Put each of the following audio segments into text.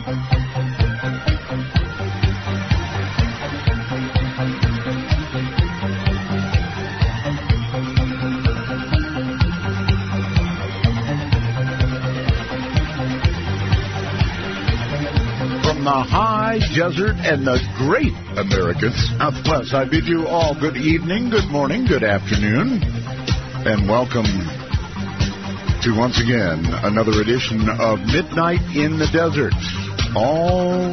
The high desert and the great American Southwest. I bid you all good evening, good morning, good afternoon, and welcome to, once again, another edition of Midnight in the Desert. All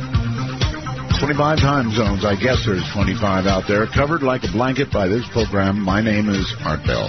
25 time zones. I guess there's 25 out there, covered like a blanket by this program. My name is Art Bell.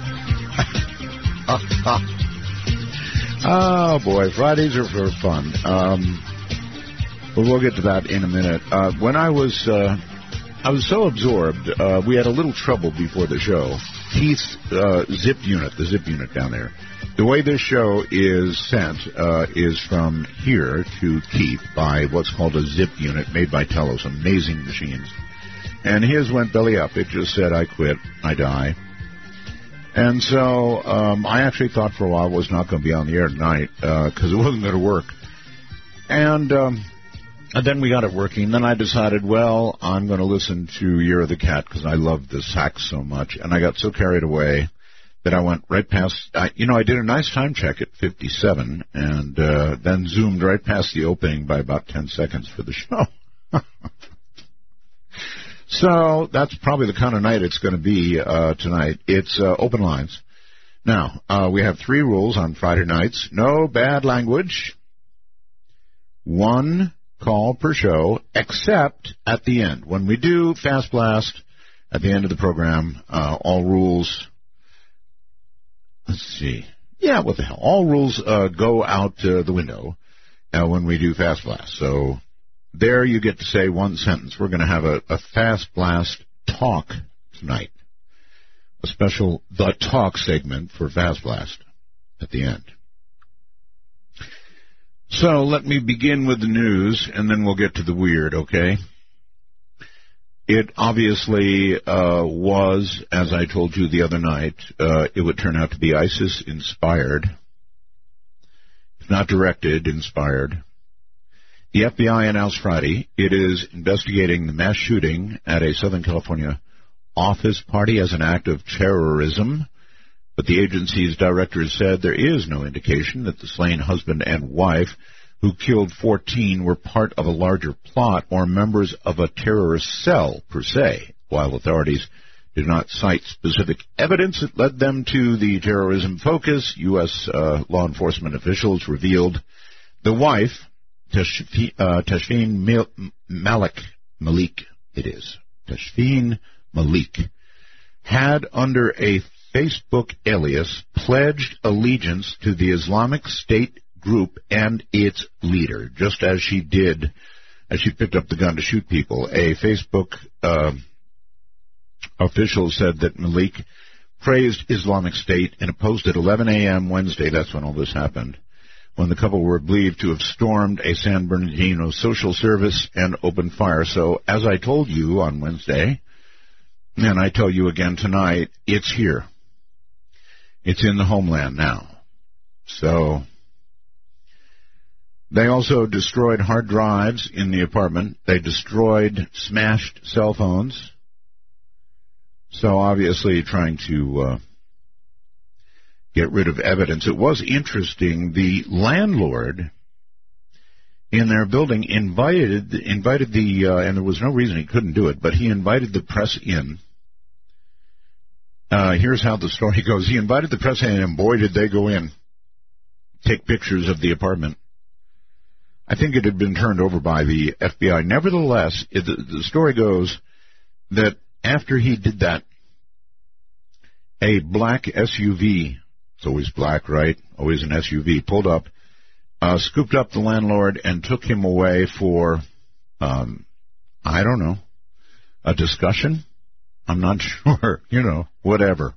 Oh, boy, Fridays are for fun. But we'll get to that in a minute. When I was so absorbed, we had a little trouble before the show. Keith's zip unit down there. The way this show is sent is from here to Keith by what's called a zip unit made by Telos, amazing machines. And his went belly up. It just said, I quit, I die. And so I actually thought for a while it was not going to be on the air tonight because it wasn't going to work. And then we got it working. Then I decided, well, I'm going to listen to Year of the Cat because I love the sax so much. And I got so carried away that I went right past, I did a nice time check at 57 and then zoomed right past the opening by about 10 seconds for the show. So that's probably the kind of night it's going to be tonight. It's open lines. Now, we have 3 rules on Friday nights. No bad language. 1 call per show, except at the end. When we do Fast Blast at the end of the program, all rules, let's see. Yeah, what the hell? All rules go out the window when we do Fast Blast. So there you get to say one sentence. We're going to have a Fast Blast talk tonight, a special The Talk segment for Fast Blast at the end. So let me begin with the news, and then we'll get to the weird, okay? It obviously was, as I told you the other night, it would turn out to be ISIS-inspired. If not directed, inspired. The FBI announced Friday it is investigating the mass shooting at a Southern California office party as an act of terrorism. But the agency's director said there is no indication that the slain husband and wife who killed 14 were part of a larger plot or members of a terrorist cell, per se, while authorities did not cite specific evidence that led them to the terrorism focus. U.S. Law enforcement officials revealed the wife, Tashfeen Malik, Tashfeen Malik, had under a Facebook alias pledged allegiance to the Islamic State group and its leader, just as she did as she picked up the gun to shoot people. A Facebook official said that Malik praised Islamic State in a post at 11 a.m. Wednesday, that's when all this happened, when the couple were believed to have stormed a San Bernardino social service and opened fire. So, as I told you on Wednesday, and I tell you again tonight, it's here. It's in the homeland now. So they also destroyed hard drives in the apartment. They smashed cell phones. So obviously trying to get rid of evidence. It was interesting. The landlord in their building invited the, and there was no reason he couldn't do it, but he invited the press in. Here's how the story goes. He invited the press in, and boy, did they go in, take pictures of the apartment. I think it had been turned over by the FBI. Nevertheless, the story goes that after he did that, a black SUV, it's always black, right? Always an SUV, pulled up, scooped up the landlord, and took him away for, I don't know, a discussion? I'm not sure, whatever.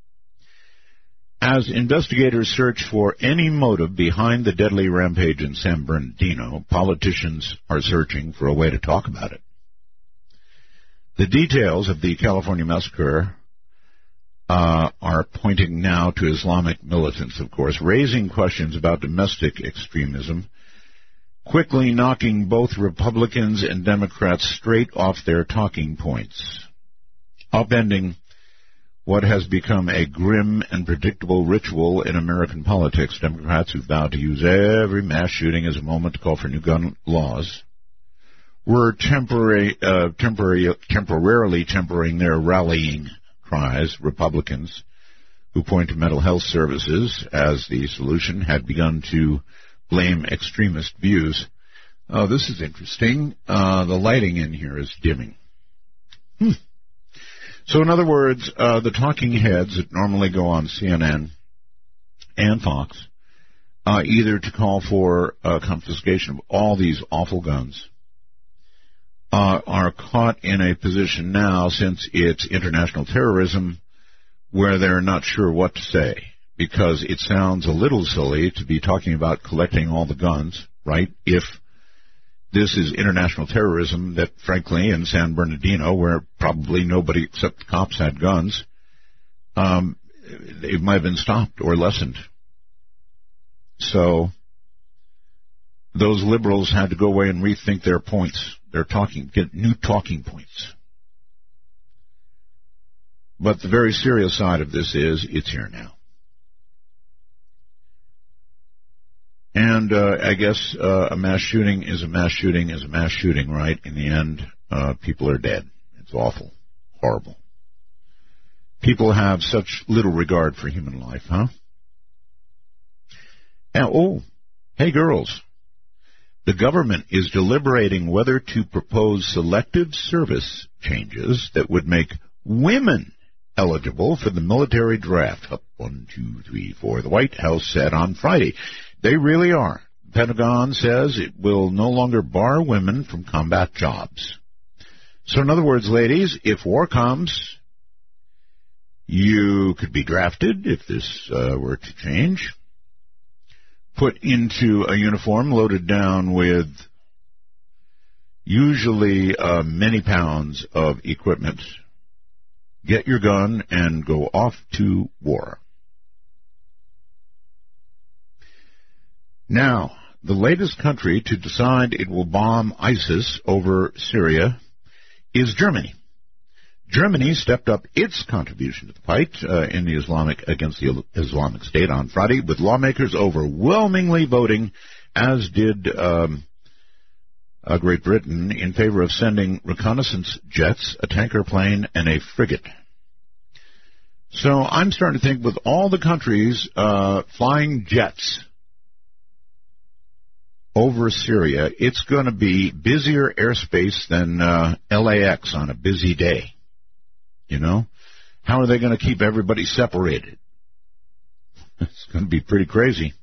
As investigators search for any motive behind the deadly rampage in San Bernardino, politicians are searching for a way to talk about it. The details of the California massacre are pointing now to Islamic militants, of course, raising questions about domestic extremism. quickly knocking both Republicans and Democrats straight off their talking points, upending what has become a grim and predictable ritual in American politics. Democrats who vowed to use every mass shooting as a moment to call for new gun laws were temporarily tempering their rallying cries. Republicans, who point to mental health services as the solution, had begun to blame extremist views. Oh, this is interesting. The lighting in here is dimming. So in other words, the talking heads that normally go on CNN and Fox, either to call for confiscation of all these awful guns, are caught in a position now, since it's international terrorism, where they're not sure what to say, because it sounds a little silly to be talking about collecting all the guns, right? If this is international terrorism that, frankly, in San Bernardino, where probably nobody except the cops had guns, it might have been stopped or lessened. So those liberals had to go away and rethink their points, get new talking points. But the very serious side of this is it's here now. And I guess a mass shooting is a mass shooting is a mass shooting, right? In the end, people are dead. It's awful, horrible. People have such little regard for human life, huh? And, hey girls, the government is deliberating whether to propose selective service changes that would make women eligible for the military draft. Up 1, 2, 3, 4. The White House said on Friday. They really are. The Pentagon says it will no longer bar women from combat jobs. So in other words, ladies, if war comes, you could be drafted if this were to change, put into a uniform loaded down with usually many pounds of equipment, get your gun, and go off to war. Now, the latest country to decide it will bomb ISIS over Syria is Germany. Germany stepped up its contribution to the fight in the against the Islamic State on Friday, with lawmakers overwhelmingly voting, as did Great Britain, in favor of sending reconnaissance jets, a tanker plane, and a frigate. So I'm starting to think, with all the countries flying jets over Syria, it's going to be busier airspace than LAX on a busy day. You know? How are they going to keep everybody separated? It's going to be pretty crazy.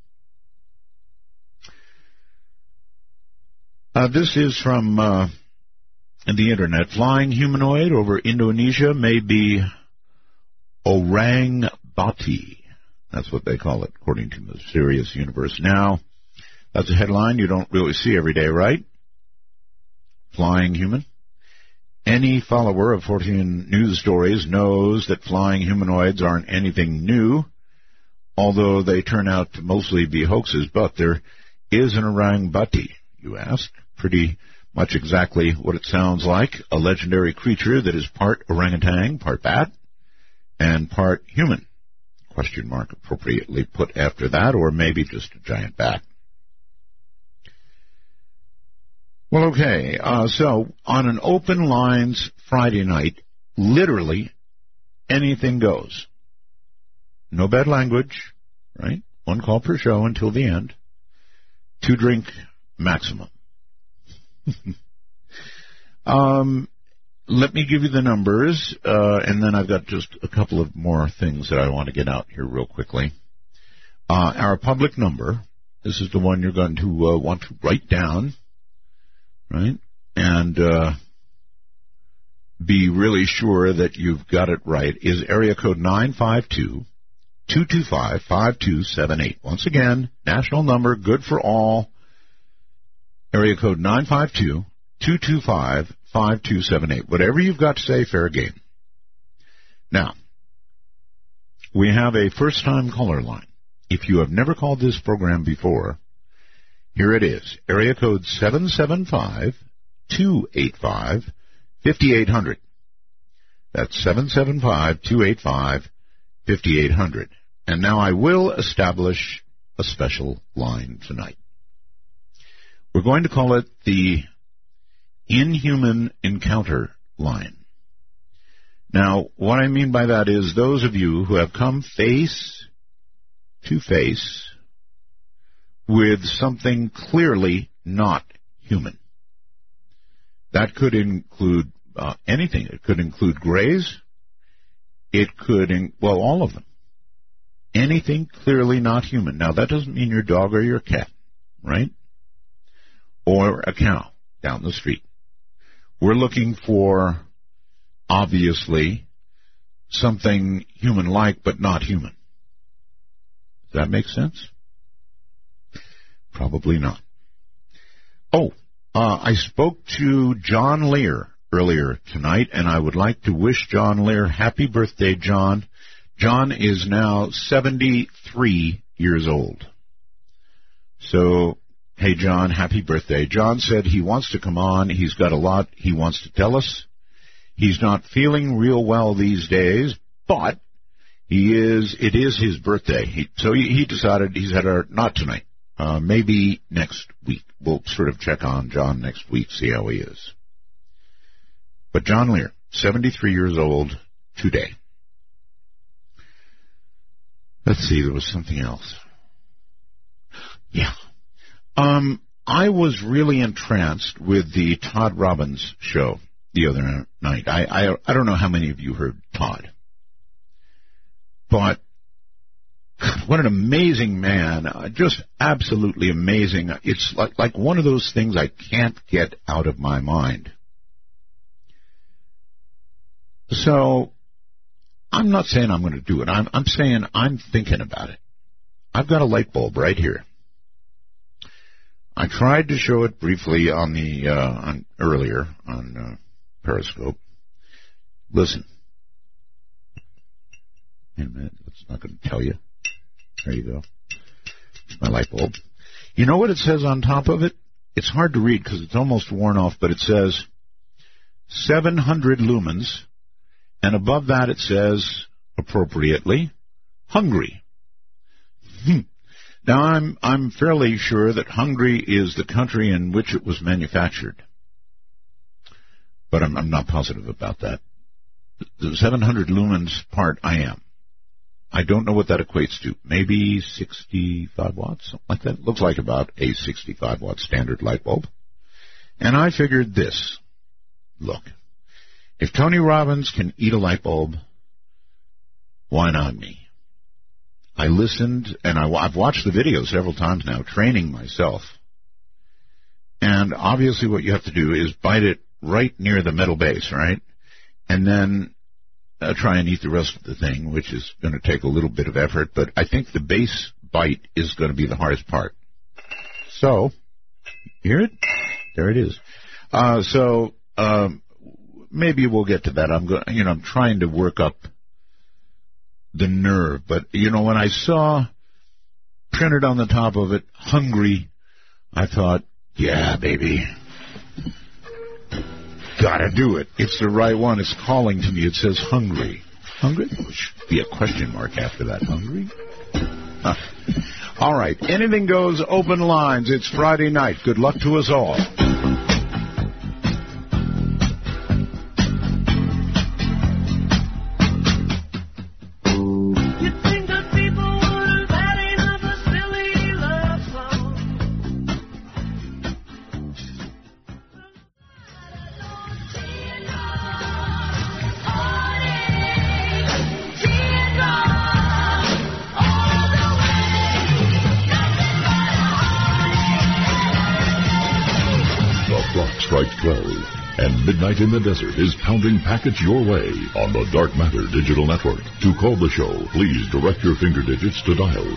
This is from the Internet. Flying humanoid over Indonesia may be orang bati. That's what they call it, according to the Sirius Universe. Now, that's a headline you don't really see every day, right? Flying human. Any follower of 14 News Stories knows that flying humanoids aren't anything new, although they turn out to mostly be hoaxes. But there is an orang bati, you ask. Pretty much exactly what it sounds like. A legendary creature that is part orangutan, part bat, and part human. Question mark appropriately put after that, or maybe just a giant bat. Well, okay, so on an open lines Friday night, literally anything goes. No bad language, right? 1 call per show until the end. 2 drink maximum. Let me give you the numbers, and then I've got just a couple of more things that I want to get out here real quickly. Our public number, this is the one you're going to want to write down, right? And be really sure that you've got it right, is area code 952-225-5278. Once again, national number, good for all. Area code 952-225-5278. Whatever you've got to say, fair game. Now, we have a first-time caller line. If you have never called this program before, Here it is. Area code 775-285-5800. That's 775-285-5800. And now I will establish a special line tonight. We're going to call it the Inhuman Encounter line. Now, what I mean by that is those of you who have come face to face with something clearly not human. That could include anything. It could include grays. It could, all of them. Anything clearly not human. Now, that doesn't mean your dog or your cat, right? Or a cow down the street. We're looking for, obviously, something human-like but not human. Does that make sense? Probably not. I spoke to John Lear earlier tonight, and I would like to wish John Lear happy birthday, John. John is now 73 years old. So, hey, John, happy birthday. John said he wants to come on. He's got a lot he wants to tell us. He's not feeling real well these days, but it is his birthday. So he decided not tonight, maybe next week. We'll sort of check on John next week, see how he is. But John Lear, 73 years old today. Let's see, there was something else. Yeah. I was really entranced with the Todd Robbins show the other night. I don't know how many of you heard Todd. But what an amazing man. Just absolutely amazing. It's like one of those things I can't get out of my mind. So I'm not saying I'm going to do it. I'm saying I'm thinking about it. I've got a light bulb right here. I tried to show it briefly earlier on Periscope. Listen. Wait a minute. It's not going to tell you. There you go. It's my light bulb. You know what it says on top of it? It's hard to read because it's almost worn off, but it says 700 lumens. And above that it says, appropriately, Hungary. Now, I'm fairly sure that Hungary is the country in which it was manufactured. But I'm not positive about that. The 700 lumens part, I am. I don't know what that equates to. Maybe 65 watts, something like that. Looks like about a 65-watt standard light bulb. And I figured this. Look. If Tony Robbins can eat a light bulb, why not me? I listened, and I've watched the video several times now, training myself. And obviously what you have to do is bite it right near the metal base, right? And then try and eat the rest of the thing, which is going to take a little bit of effort, but I think the base bite is going to be the hardest part. So, hear it? There it is. Maybe we'll get to that. I'm trying to work up the nerve. But, when I saw printed on the top of it, Hungry, I thought, yeah, baby. Gotta do it. It's the right one. It's calling to me. It says Hungry. Hungry? There should be a question mark after that. Hungry? All right. Anything goes, open lines. It's Friday night. Good luck to us all. Strikes 12, and Midnight in the Desert is pounding packets your way on the Dark Matter Digital Network. To call the show, please direct your finger digits to dial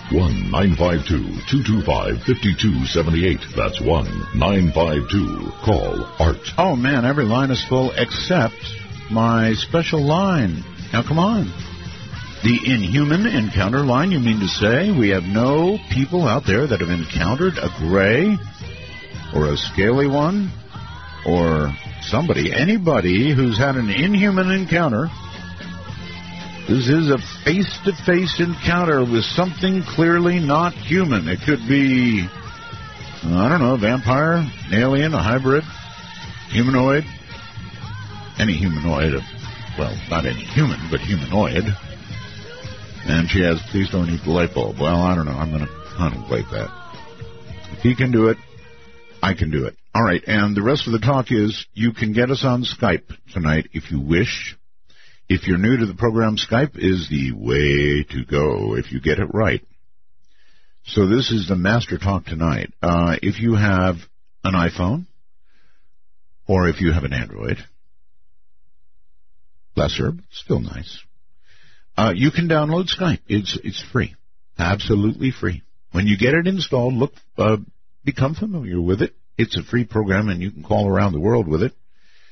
1-952-225-5278. That's 1-952-CALL-ART. Oh, man, every line is full except my special line. Now, come on. The inhuman encounter line, you mean to say? We have no people out there that have encountered a gray or a scaly one or somebody, anybody who's had an inhuman encounter. This is a face-to-face encounter with something clearly not human. It could be, I don't know, a vampire, an alien, a hybrid, humanoid, any humanoid. Well, not any human, but humanoid. And she has, please don't eat the light bulb. Well, I don't know. I'm going to contemplate that. If he can do it, I can do it. All right, and the rest of the talk is you can get us on Skype tonight if you wish. If you're new to the program, Skype is the way to go if you get it right. So this is the Master Talk tonight. If you have an iPhone or if you have an Android, lesser, still nice. You can download Skype. It's free, absolutely free. When you get it installed, become familiar with it. It's a free program, and you can call around the world with it.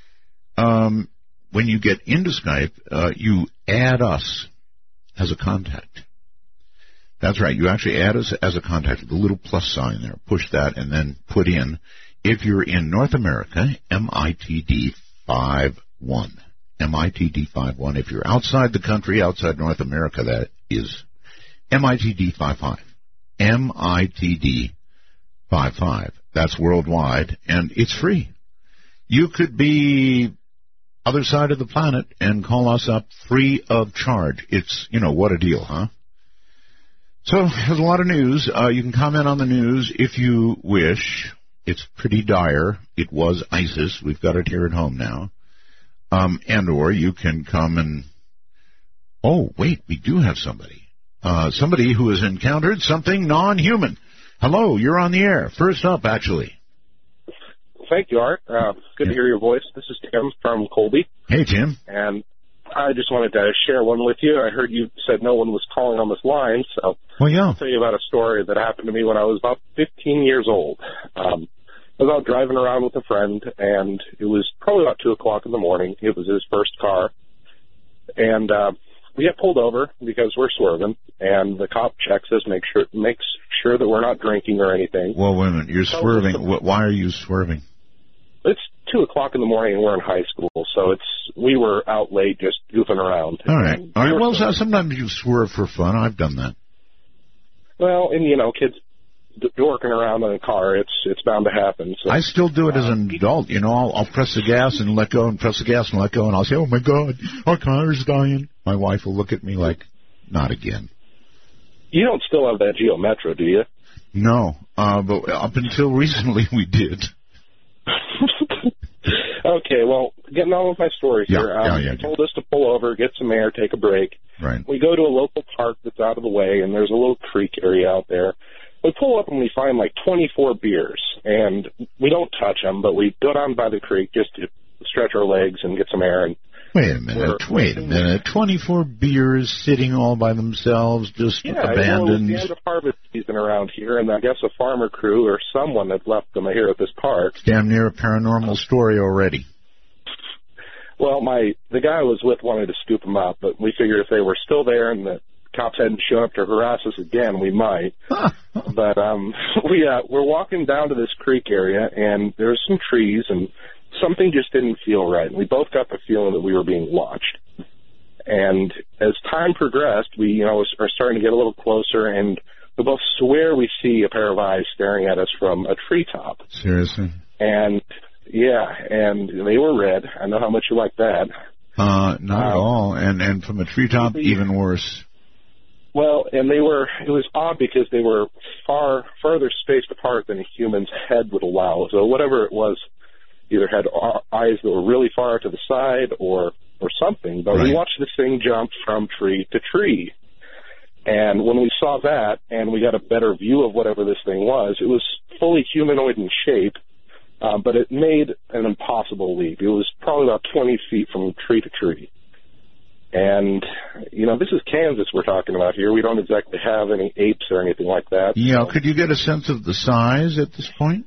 When you get into Skype, you add us as a contact. That's right. You actually add us as a contact with the little plus sign there. Push that, and then put in, if you're in North America, MITD 51. MITD 51. If you're outside the country, outside North America, that is MITD 55. MITD 55. That's worldwide, and it's free. You could be other side of the planet and call us up free of charge. It's, what a deal, huh? So there's a lot of news. You can comment on the news if you wish. It's pretty dire. It was ISIS. We've got it here at home now. And/or you can come and, oh, wait, we do have somebody. Somebody who has encountered something non-human. Hello, you're on the air. First up, actually. Thank you, Art. Good to hear your voice. This is Tim from Colby. Hey, Tim. And I just wanted to share one with you. I heard you said no one was calling on this line, so I'll tell you about a story that happened to me when I was about 15 years old. I was out driving around with a friend, and it was probably about 2 o'clock in the morning. It was his first car. And we get pulled over because we're swerving, and the cop checks us, makes sure that we're not drinking or anything. Well, wait a minute. You're swerving. Why are you swerving? It's 2 o'clock in the morning, and we're in high school, so we were out late just goofing around. All right. Well, sometimes you swerve for fun. I've done that. Well, and, kids dorking around in a car, it's bound to happen. So, I still do it as an adult. I'll press the gas and let go and press the gas and let go, and I'll say, oh, my God, our car is dying. My wife will look at me like, not again. You don't still have that Geo Metro, do you? No, but up until recently we did. Okay, well, getting on with my story here. He told us to pull over, get some air, take a break. Right. We go to a local park that's out of the way, and there's a little creek area out there. We pull up and we find like 24 beers, and we don't touch them, but we go down by the creek just to stretch our legs and get some air. And Wait a minute. 24 beers sitting all by themselves, just abandoned. It's the end of harvest season around here, and I guess a farmer crew or someone had left them here at this park. It's damn near a paranormal story already. Well, the guy I was with wanted to scoop them up, but we figured if they were still there and the cops hadn't shown up to harass us again, we might. But we're walking down to this creek area, and there's some trees, and something just didn't feel right. And we both got the feeling that we were being watched. And as time progressed, we are starting to get a little closer, and we both swear we see a pair of eyes staring at us from a treetop. Seriously? And and they were red. I know how much you like that. Not at all. And from a treetop, even worse. Well, and it was odd because they were further spaced apart than a human's head would allow. So whatever it was, either had eyes that were really far to the side or something. But we watched this thing jump from tree to tree. And when we saw that and we got a better view of whatever this thing was, it was fully humanoid in shape, but it made an impossible leap. It was probably about 20 feet from tree to tree. And, this is Kansas we're talking about here. We don't exactly have any apes or anything like that. Yeah, could you get a sense of the size at this point?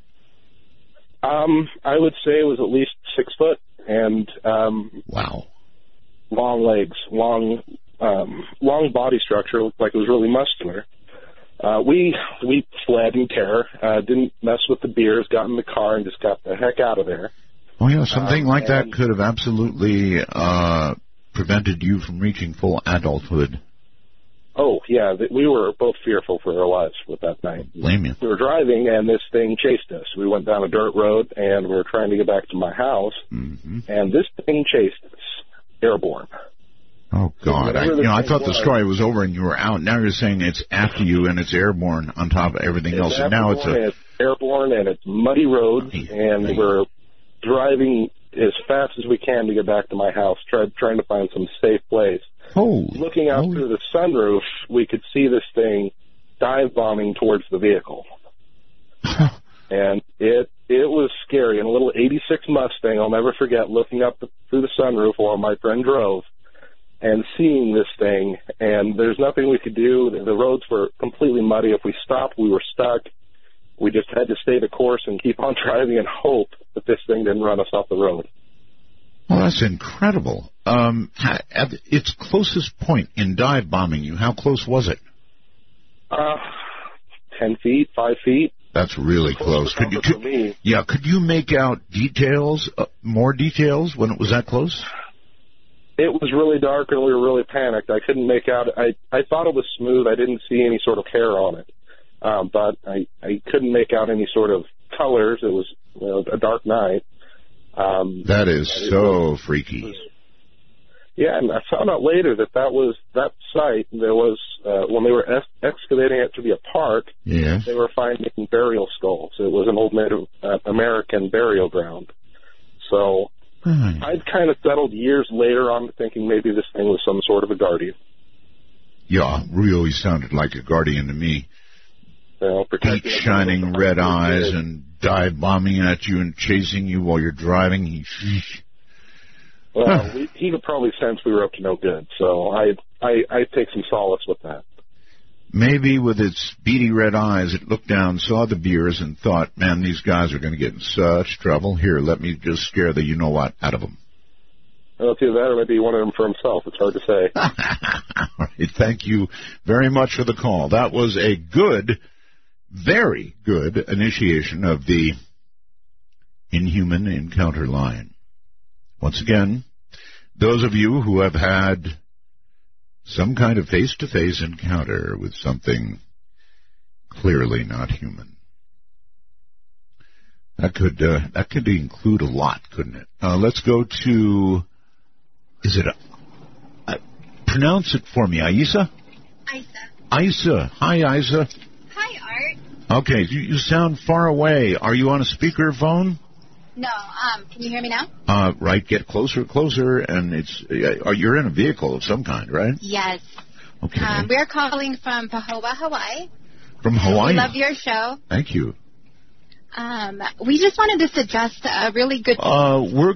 I would say it was at least 6 foot and wow, long legs, long long body structure, looked like it was really muscular. We fled in terror, didn't mess with the beers, got in the car, and just got the heck out of there. Oh, yeah, something like that could have absolutely prevented you from reaching full adulthood. Oh, yeah, we were both fearful for our lives with that night. Blame you. We were driving, and this thing chased us. We went down a dirt road, and we were trying to get back to my house, and this thing chased us, airborne. Oh, God. I thought the story was over and you were out. Now you're saying it's after you and it's airborne on top of everything else. And now it's airborne, and it's muddy roads, and we're driving as fast as we can to get back to my house, trying to find some safe place. Looking out through the sunroof, we could see this thing dive bombing towards the vehicle. And it was scary. And a little 86 Mustang, I'll never forget, looking up through the sunroof while my friend drove and seeing this thing. And there's nothing we could do. The roads were completely muddy. If we stopped, we were stuck. We just had to stay the course and keep on driving and hope that this thing didn't run us off the road. Well, that's incredible. At its closest point in dive bombing you, how close was it? 10 feet, 5 feet. That's really close. Could you make out details, more details when it was that close? It was really dark and we were really panicked. I couldn't make out. I thought it was smooth. I didn't see any sort of hair on it. But I couldn't make out any sort of colors. It was a dark night. That is so freaky. Yeah, and I found out later that site, there was, when they were excavating it to be a park, they were finding burial skulls. It was an old Native American burial ground. So I'd kind of settled years later on thinking maybe this thing was some sort of a guardian. Yeah, really sounded like a guardian to me. Deep shining red eyes and dive bombing at you and chasing you while you're driving. Well, he could probably sense we were up to no good, so I take some solace with that. Maybe with its beady red eyes, it looked down, saw the beers, and thought, man, these guys are going to get in such trouble. Here, let me just scare the you-know-what out of them. Well, it's either that or maybe one of them for himself. It's hard to say. All right, thank you very much for the call. That was a good, very good initiation of the Inhuman Encounter line. Once again, those of you who have had some kind of face-to-face encounter with something clearly not human. That could include a lot, couldn't it? Let's go to, pronounce it for me, Isa? Isa. Hi, Isa. Hi, Art. Okay, you sound far away. Are you on a speakerphone? No, can you hear me now? Right, get closer, and you're in a vehicle of some kind, right? Yes. Okay. We're calling from Pahoa, Hawaii. From Hawaii? We love your show. Thank you. We just wanted to suggest a really good... We're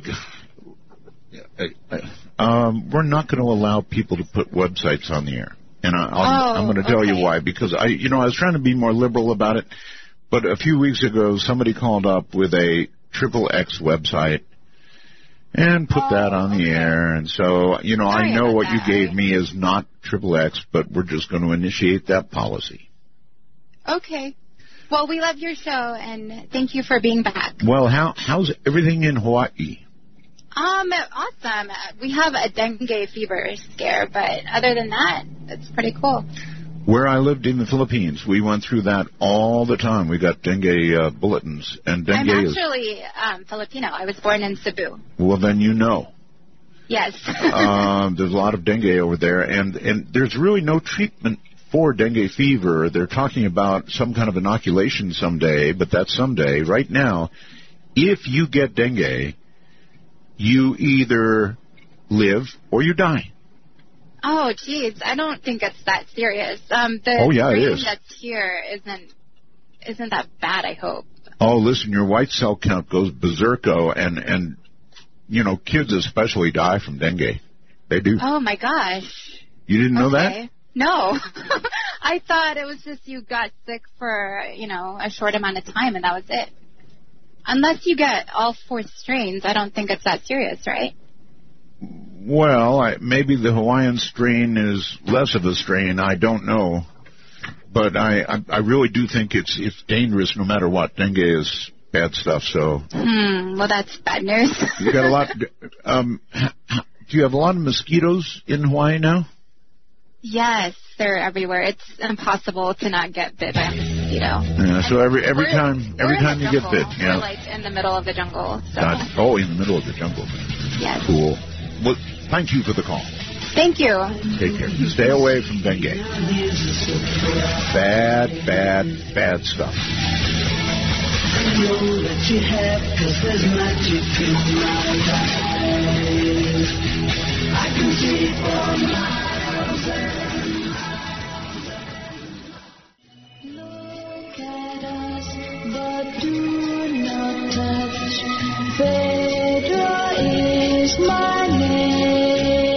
not going to allow people to put websites on the air. And I'm going to tell you why, because I was trying to be more liberal about it, but a few weeks ago somebody called up with a XXX website and put that on the air, and so, I know what you gave me is not XXX, but we're just going to initiate that policy. Okay. Well, we love your show, and thank you for being back. Well, how's everything in Hawaii? Awesome. We have a dengue fever scare, but other than that, it's pretty cool. Where I lived in the Philippines, we went through that all the time. We got dengue bulletins, and dengue I'm actually Filipino. I was born in Cebu. Well, then you know. Yes. There's a lot of dengue over there, and there's really no treatment for dengue fever. They're talking about some kind of inoculation someday, but that's someday. Right now, if you get dengue, you either live or you die. Oh, geez, I don't think it's that serious. The it is. That's here isn't that bad, I hope. Oh, listen, your white cell count goes berserko, and kids especially die from dengue. They do. Oh, my gosh. You didn't know that? No. I thought it was just you got sick for, a short amount of time, and that was it. Unless you get all 4 strains, I don't think it's that serious, right? Well, maybe the Hawaiian strain is less of a strain. I don't know. But I really do think it's dangerous no matter what. Dengue is bad stuff, so... Well, that's bad news. You got a lot... do you have a lot of mosquitoes in Hawaii now? Yes, they're everywhere. It's impossible to not get bit by a mosquito. Yeah, so every time you get bit, yeah. We're like in the middle of the jungle. So. In the middle of the jungle. Yes. Cool. Well, thank you for the call. Thank you. Take care. Stay away from dengue. Bad, bad, bad stuff. I know that you have, 'cause there's magic in my eyes. I can see for miles and miles. Look at us, but do not touch. Phaedra is my name.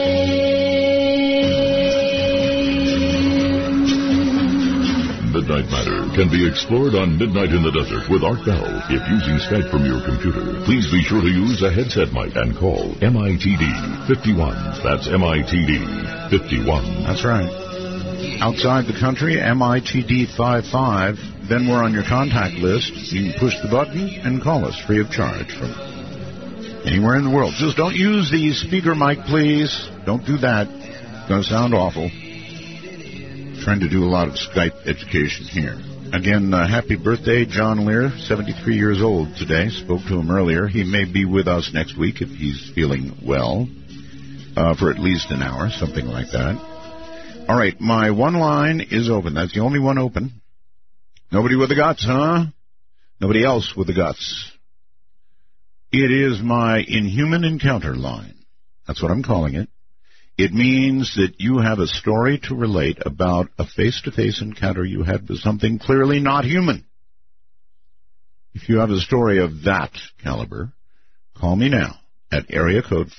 Midnight Matter can be explored on Midnight in the Desert with Art Bell. If using Skype from your computer, please be sure to use a headset mic and call MITD 51. That's MITD 51. That's right. Outside the country, MITD 55. Then we're on your contact list. You can push the button and call us free of charge from anywhere in the world. Just don't use the speaker mic, please. Don't do that. It's going to sound awful. Trying to do a lot of Skype education here. Again, happy birthday, John Lear, 73 years old today. Spoke to him earlier. He may be with us next week if he's feeling well, for at least an hour, something like that. All right, my one line is open. That's the only one open. Nobody with the guts, huh? Nobody else with the guts. It is my Inhuman Encounter line. That's what I'm calling it. It means that you have a story to relate about a face-to-face encounter you had with something clearly not human. If you have a story of that caliber, call me now at area code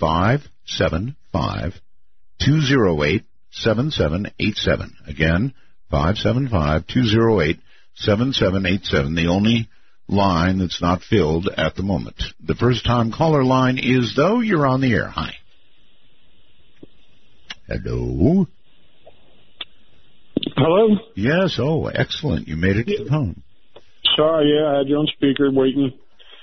575-208-7787. Again, 575-208-7787, the only line that's not filled at the moment. The first-time caller line is, though, you're on the air. Hi. Hello? Hello? Yes, oh, excellent. You made it to the phone. Sorry, I had you on speaker waiting.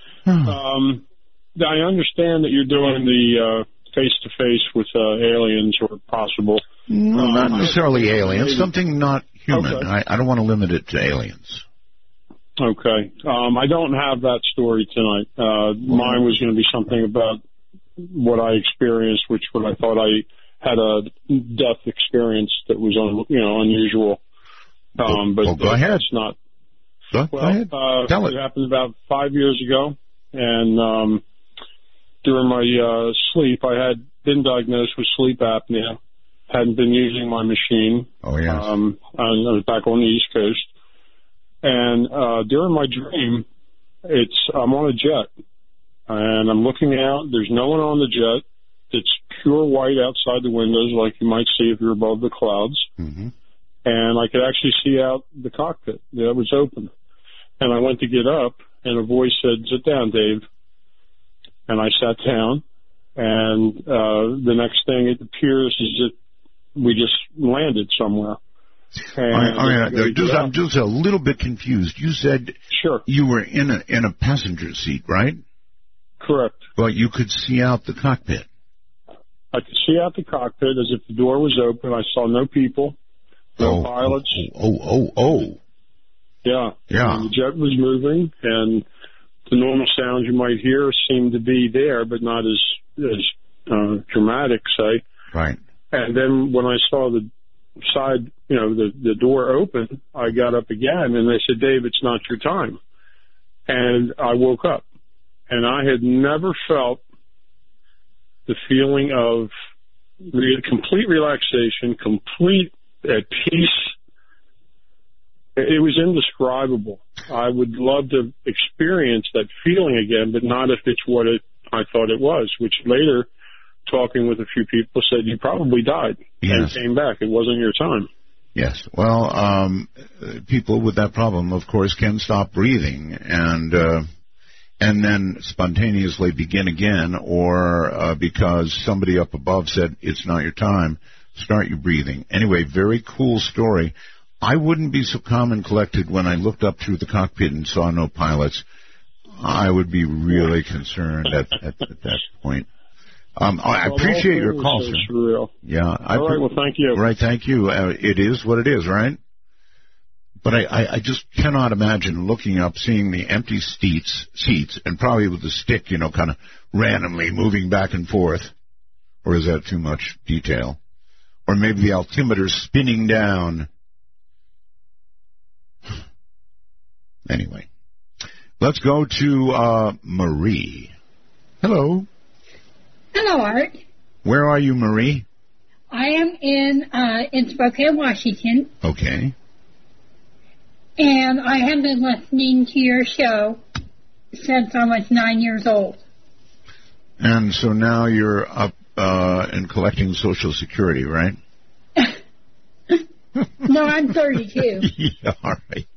I understand that you're doing the face-to-face with aliens or possible. No, not necessarily aliens, something not human. Okay. I don't want to limit it to aliens. Okay. I don't have that story tonight. Mine was going to be something about what I experienced, what I thought I had a death experience that was unusual. But go ahead. It's not. Go ahead. Tell it. It happened about 5 years ago, and during my sleep, I had been diagnosed with sleep apnea. Hadn't been using my machine. Oh, yes. I was back on the East Coast. And during my dream, I'm on a jet, and I'm looking out. There's no one on the jet. It's pure white outside the windows, like you might see if you're above the clouds. Mm-hmm. And I could actually see out the cockpit. It was open. And I went to get up, and a voice said, "Sit down, Dave." And I sat down, and the next thing it appears is that we just landed somewhere. I'm just a little bit confused. You said sure. You were in a passenger seat, right? Correct. Well, you could see out the cockpit. I could see out the cockpit as if the door was open. I saw no people, no pilots. Yeah. And the jet was moving, and the normal sounds you might hear seemed to be there, but not as dramatic, say. Right. And then when I saw the side, the door open, I got up again, and they said, "Dave, it's not your time." And I woke up, and I had never felt the feeling of complete relaxation, complete at peace. It was indescribable. I would love to experience that feeling again, but not if it's what I thought it was, which later, talking with a few people, said you probably died and came back. It wasn't your time. Yes. Well, people with that problem, of course, can stop breathing, and and then spontaneously begin again, or because somebody up above said it's not your time, start your breathing. Anyway, very cool story. I wouldn't be so calm and collected when I looked up through the cockpit and saw no pilots. I would be really concerned at that point. I appreciate your call, sir. Surreal. Yeah. All right, well, thank you. Right, thank you. It is what it is, right? But I just cannot imagine looking up, seeing the empty seats, and probably with the stick, kind of randomly moving back and forth. Or is that too much detail? Or maybe the altimeter spinning down. Anyway, let's go to Marie. Hello. Hello, Art. Where are you, Marie? I am in Spokane, Washington. Okay. And I have been listening to your show since I was 9 years old. And so now you're up and collecting Social Security, right? No, I'm 32. Yeah, all right.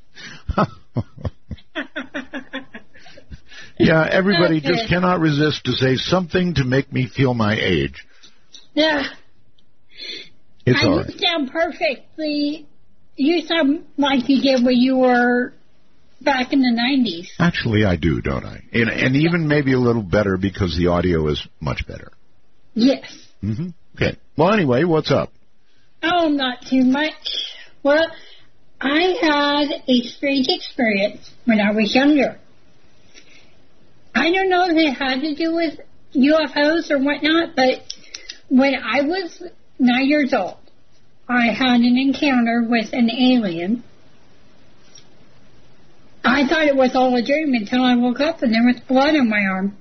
Yeah, everybody just cannot resist to say something to make me feel my age. Yeah. It's all right. You sound perfectly. You sound like you did when you were back in the 90s. Actually, I do, don't I? And even maybe a little better because the audio is much better. Yes. Mm-hmm. Okay. Well, anyway, what's up? Oh, not too much. Well, I had a strange experience when I was younger. I don't know if it had to do with UFOs or whatnot, but when I was 9 years old, I had an encounter with an alien. I thought it was all a dream until I woke up and there was blood on my arm.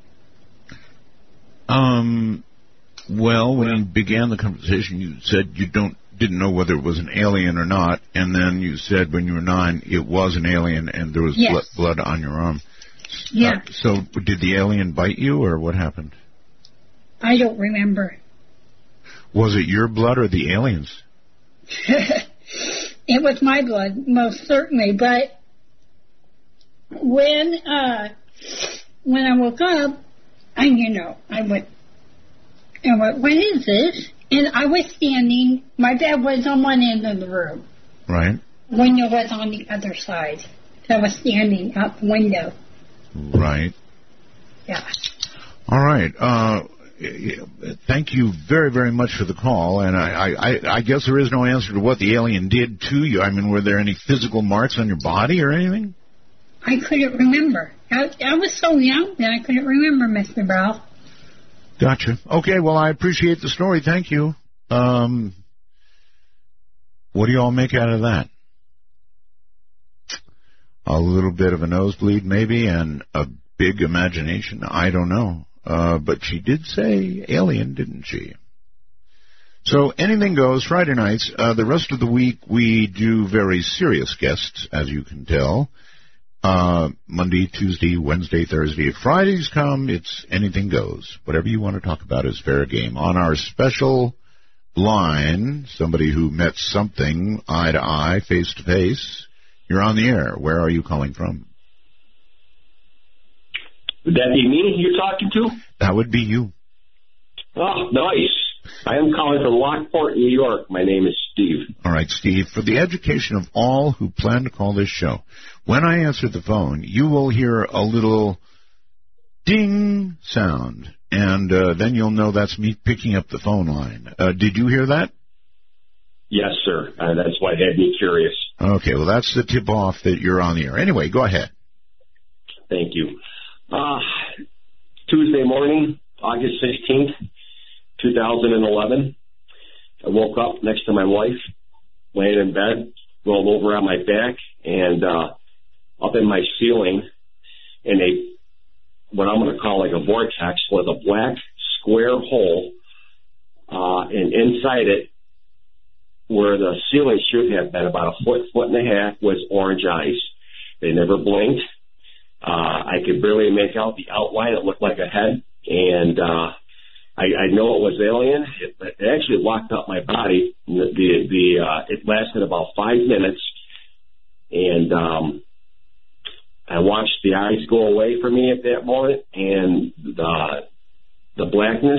Well, when you began the conversation, you said you didn't know whether it was an alien or not, and then you said when you were 9 it was an alien and there was blood on your arm. Yeah. So did the alien bite you, or what happened? I don't remember. Was it your blood or the alien's? It was my blood, most certainly. But when I woke up, I went, what is this? And I was standing, my bed was on one end of the room. Right. Window was on the other side. So I was standing out the window. Right. Yeah. All right. Thank you very, very much for the call. And I guess there is no answer to what the alien did to you. I mean, were there any physical marks on your body or anything? I couldn't remember. I was so young that I couldn't remember, Mr. Brow. Gotcha. Okay, well, I appreciate the story. Thank you. What do you all make out of that? A little bit of a nosebleed, maybe, and a big imagination. I don't know. But she did say alien, didn't she? So anything goes. Friday nights. The rest of the week we do very serious guests, as you can tell. Monday, Tuesday, Wednesday, Thursday. If Fridays come, it's anything goes. Whatever you want to talk about is fair game. On our special line, somebody who met something eye to eye, face to face, you're on the air. Where are you calling from? Would that be me you're talking to? That would be you. Oh, nice. I am calling from Lockport, New York. My name is Steve. All right, Steve. For the education of all who plan to call this show, when I answer the phone, you will hear a little ding sound, and then you'll know that's me picking up the phone line. Did you hear that? Yes, sir. That's why it had me curious. Okay, well, that's the tip-off that you're on the air. Anyway, go ahead. Thank you. Tuesday morning, August 16th, 2011. I woke up next to my wife, laying in bed, rolled over on my back, and up in my ceiling, in what I'm going to call like a vortex, was a black square hole, and inside it, where the ceiling should have been about a foot and a half, was orange eyes. They never blinked. I could barely make out the outline. It looked like a head, and I know it was alien. It actually locked up my body. It lasted about 5 minutes, and I watched the eyes go away from me at that moment, and the blackness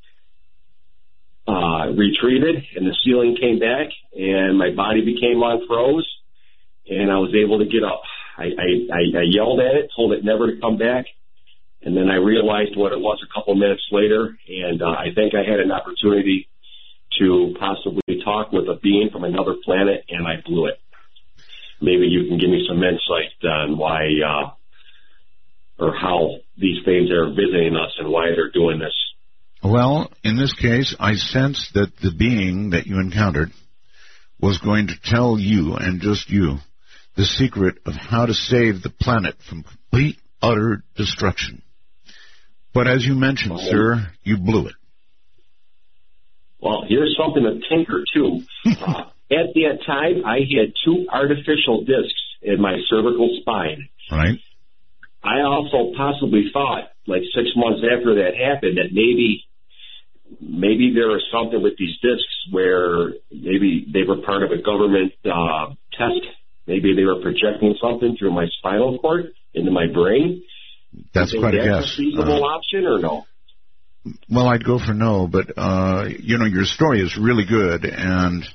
retreated, and the ceiling came back, and my body became unfroze, and I was able to get up. I yelled at it, told it never to come back, and then I realized what it was a couple minutes later, and I think I had an opportunity to possibly talk with a being from another planet, and I blew it. Maybe you can give me some insight on why or how these things are visiting us and why they're doing this. Well, in this case, I sense that the being that you encountered was going to tell you, and just you, the secret of how to save the planet from complete, utter destruction. But as you mentioned, sir, you blew it. Well, here's something to tinker, too. At that time, I had 2 artificial discs in my cervical spine. Right. I also possibly thought, like 6 months after that happened, that maybe there was something with these discs where maybe they were part of a government test. Maybe they were projecting something through my spinal cord into my brain. That's quite a guess. That's a feasible option or no? Well, I'd go for no, but, your story is really good, and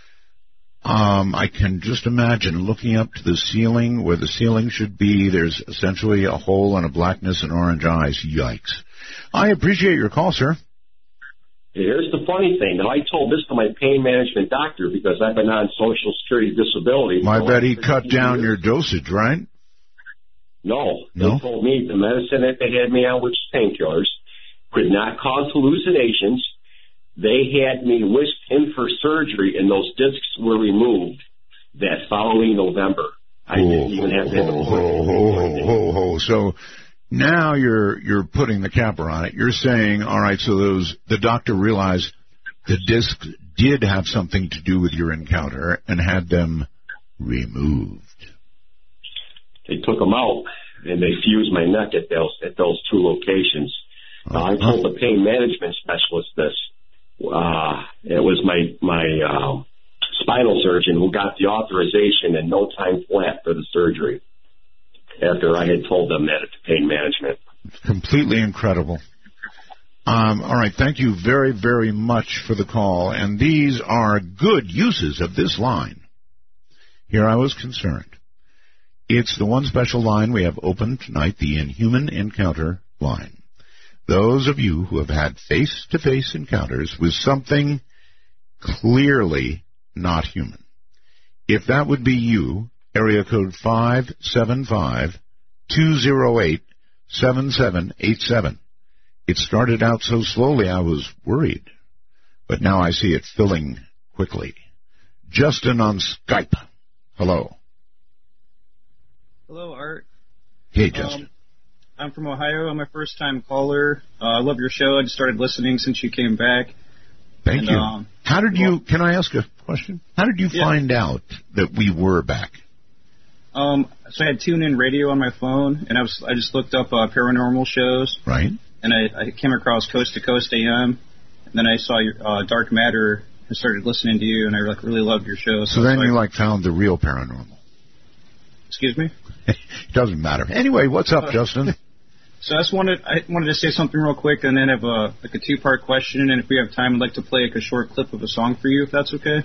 I can just imagine looking up to the ceiling where the ceiling should be. There's essentially a hole and a blackness and orange eyes. Yikes. I appreciate your call, sir. Here's the funny thing. Now, I told this to my pain management doctor because I've been on Social Security disability. I bet he cut down your dosage, right? No. They told me the medicine that they had me on, which is painkillers, could not cause hallucinations. They had me whisked in for surgery, and those discs were removed that following November. I didn't even have to have So now you're putting the capper on it. You're saying, all right, so the doctor realized the discs did have something to do with your encounter and had them removed. They took them out, and they fused my neck at those 2 locations. I told the pain management specialist this. It was my spinal surgeon who got the authorization and no time flat for the surgery after I had told them that at the pain management. Completely incredible. All right, thank you very, very much for the call. And these are good uses of this line. Here I was concerned. It's the one special line we have open tonight, the Inhuman Encounter line. Those of you who have had face-to-face encounters with something clearly not human. If that would be you, area code 575-208-7787. It started out so slowly I was worried, but now I see it filling quickly. Justin on Skype. Hello. Hello, Art. Hey, Justin. I'm from Ohio. I'm a first-time caller. I love your show. I just started listening since you came back. Thank you. How did you, can I ask a question? How did you find out that we were back? So I had TuneIn Radio on my phone, and I just looked up paranormal shows. Right. And I came across Coast to Coast AM, and then I saw your Dark Matter and started listening to you, and I really loved your show. So then you found the real paranormal. Excuse me? It doesn't matter. Anyway, what's up, Justin? So I wanted to say something real quick, and then have a 2-part question. And if we have time, I'd like to play a short clip of a song for you, if that's okay.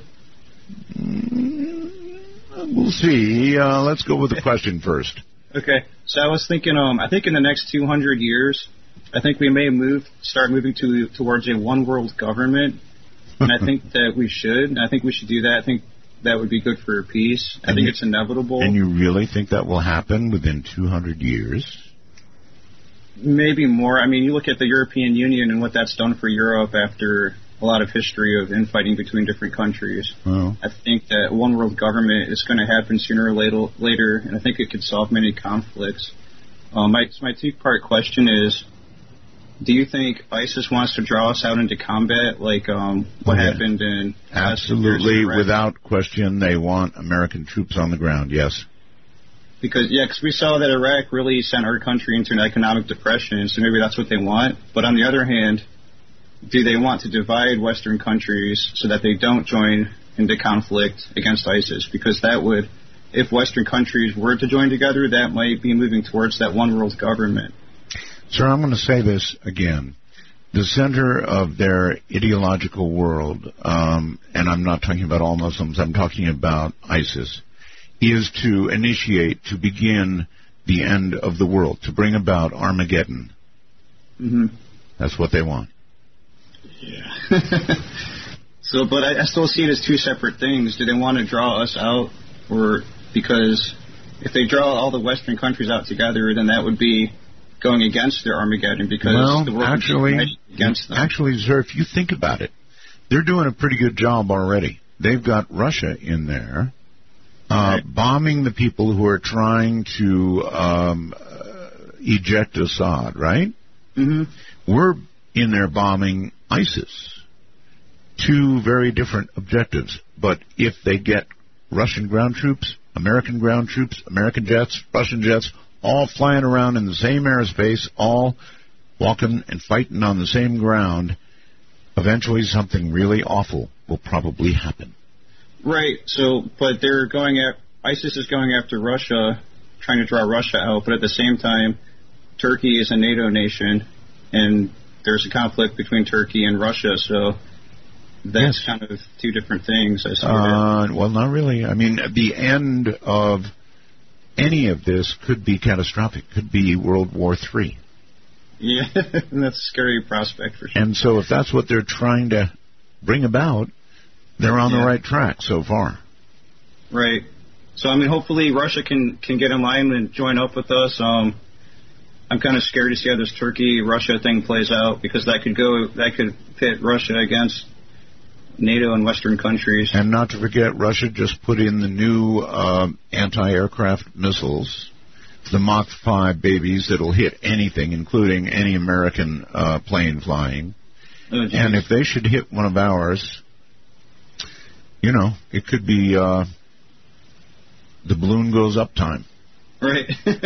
We'll see. Let's go with the question first. Okay. So I was thinking, I think in the next 200 years, I think we may start moving towards a one-world government, and I think that we should. And I think we should do that. I think that would be good for peace. I think it's inevitable. And you really think that will happen within 200 years? Maybe more. I mean, you look at the European Union and what that's done for Europe after a lot of history of infighting between different countries. Oh. I think that one world government is going to happen sooner or later, and I think it could solve many conflicts. My 2-part question is, do you think ISIS wants to draw us out into combat like what happened in... Absolutely, without question, they want American troops on the ground, yes. Because we saw that Iraq really sent our country into an economic depression, so maybe that's what they want. But on the other hand, do they want to divide Western countries so that they don't join into conflict against ISIS? Because that would if Western countries were to join together, that might be moving towards that one world government. Sir, I'm going to say this again. The center of their ideological world, and I'm not talking about all Muslims, I'm talking about ISIS, is to initiate, to begin the end of the world, to bring about Armageddon. Mm-hmm. That's what they want. Yeah. So, but I still see it as two separate things. Do they want to draw us out, or because if they draw all the Western countries out together, then that would be going against their Armageddon, because the world is against them. Actually, sir, if you think about it, they're doing a pretty good job already. They've got Russia in there, bombing the people who are trying to eject Assad, right? Mm-hmm. We're in there bombing ISIS. Two very different objectives. But if they get Russian ground troops, American jets, Russian jets, all flying around in the same airspace, all walking and fighting on the same ground, eventually something really awful will probably happen. Right. So, but they're going at ISIS is going after Russia, trying to draw Russia out, but at the same time, Turkey is a NATO nation, and there's a conflict between Turkey and Russia, so that's kind of two different things. I see well, not really. I mean, the end of any of this could be catastrophic. Could be World War III. Yeah, that's a scary prospect for sure. And so if that's what they're trying to bring about, they're on the right track so far. Right. So, I mean, hopefully Russia can get in line and join up with us. I'm kind of scared to see how this Turkey-Russia thing plays out, because that could pit Russia against NATO and Western countries. And not to forget, Russia just put in the new anti-aircraft missiles, the Mach 5 babies that'll hit anything, including any American plane flying. Oh, and if they should hit one of ours, you know, it could be the balloon goes up time. Right.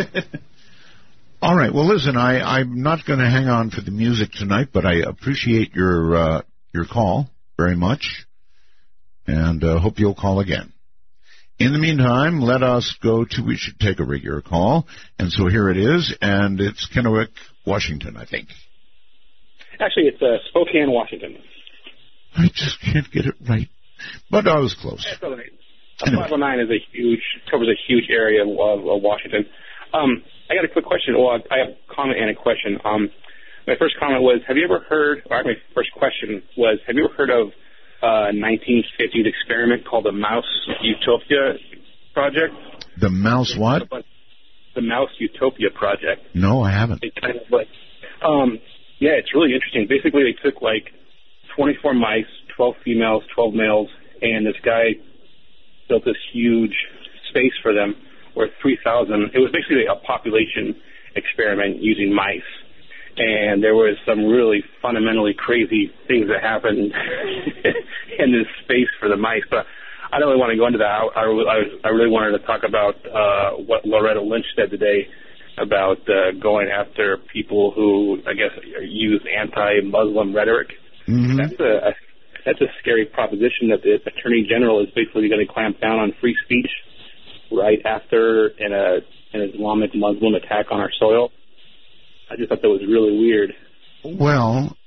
All right. Well, listen, I'm not going to hang on for the music tonight, but I appreciate your call very much, and hope you'll call again. In the meantime, let us go to, we should take a regular call, and so here it is, and it's Kennewick, Washington, I think. Actually, it's Spokane, Washington. I just can't get it right, but I was close. That's all right. 509 covers a huge area of Washington. I got a quick question. Well, I have a comment and a question. My first comment was, my first question was, have you ever heard of a 1950s experiment called the Mouse Utopia Project? The Mouse what? The Mouse Utopia Project. No, I haven't. It's kind of like, it's really interesting. Basically, they took like 24 mice, 12 females, 12 males, and this guy built this huge space for them where 3,000, it was basically a population experiment using mice. And there was some really fundamentally crazy things that happened in this space for the mice. But I don't really want to go into that. I really wanted to talk about what Loretta Lynch said today about going after people who, I guess, use anti-Muslim rhetoric. Mm-hmm. That's a scary proposition that the Attorney General is basically going to clamp down on free speech right after an Islamic Muslim attack on our soil. I just thought that was really weird. Well,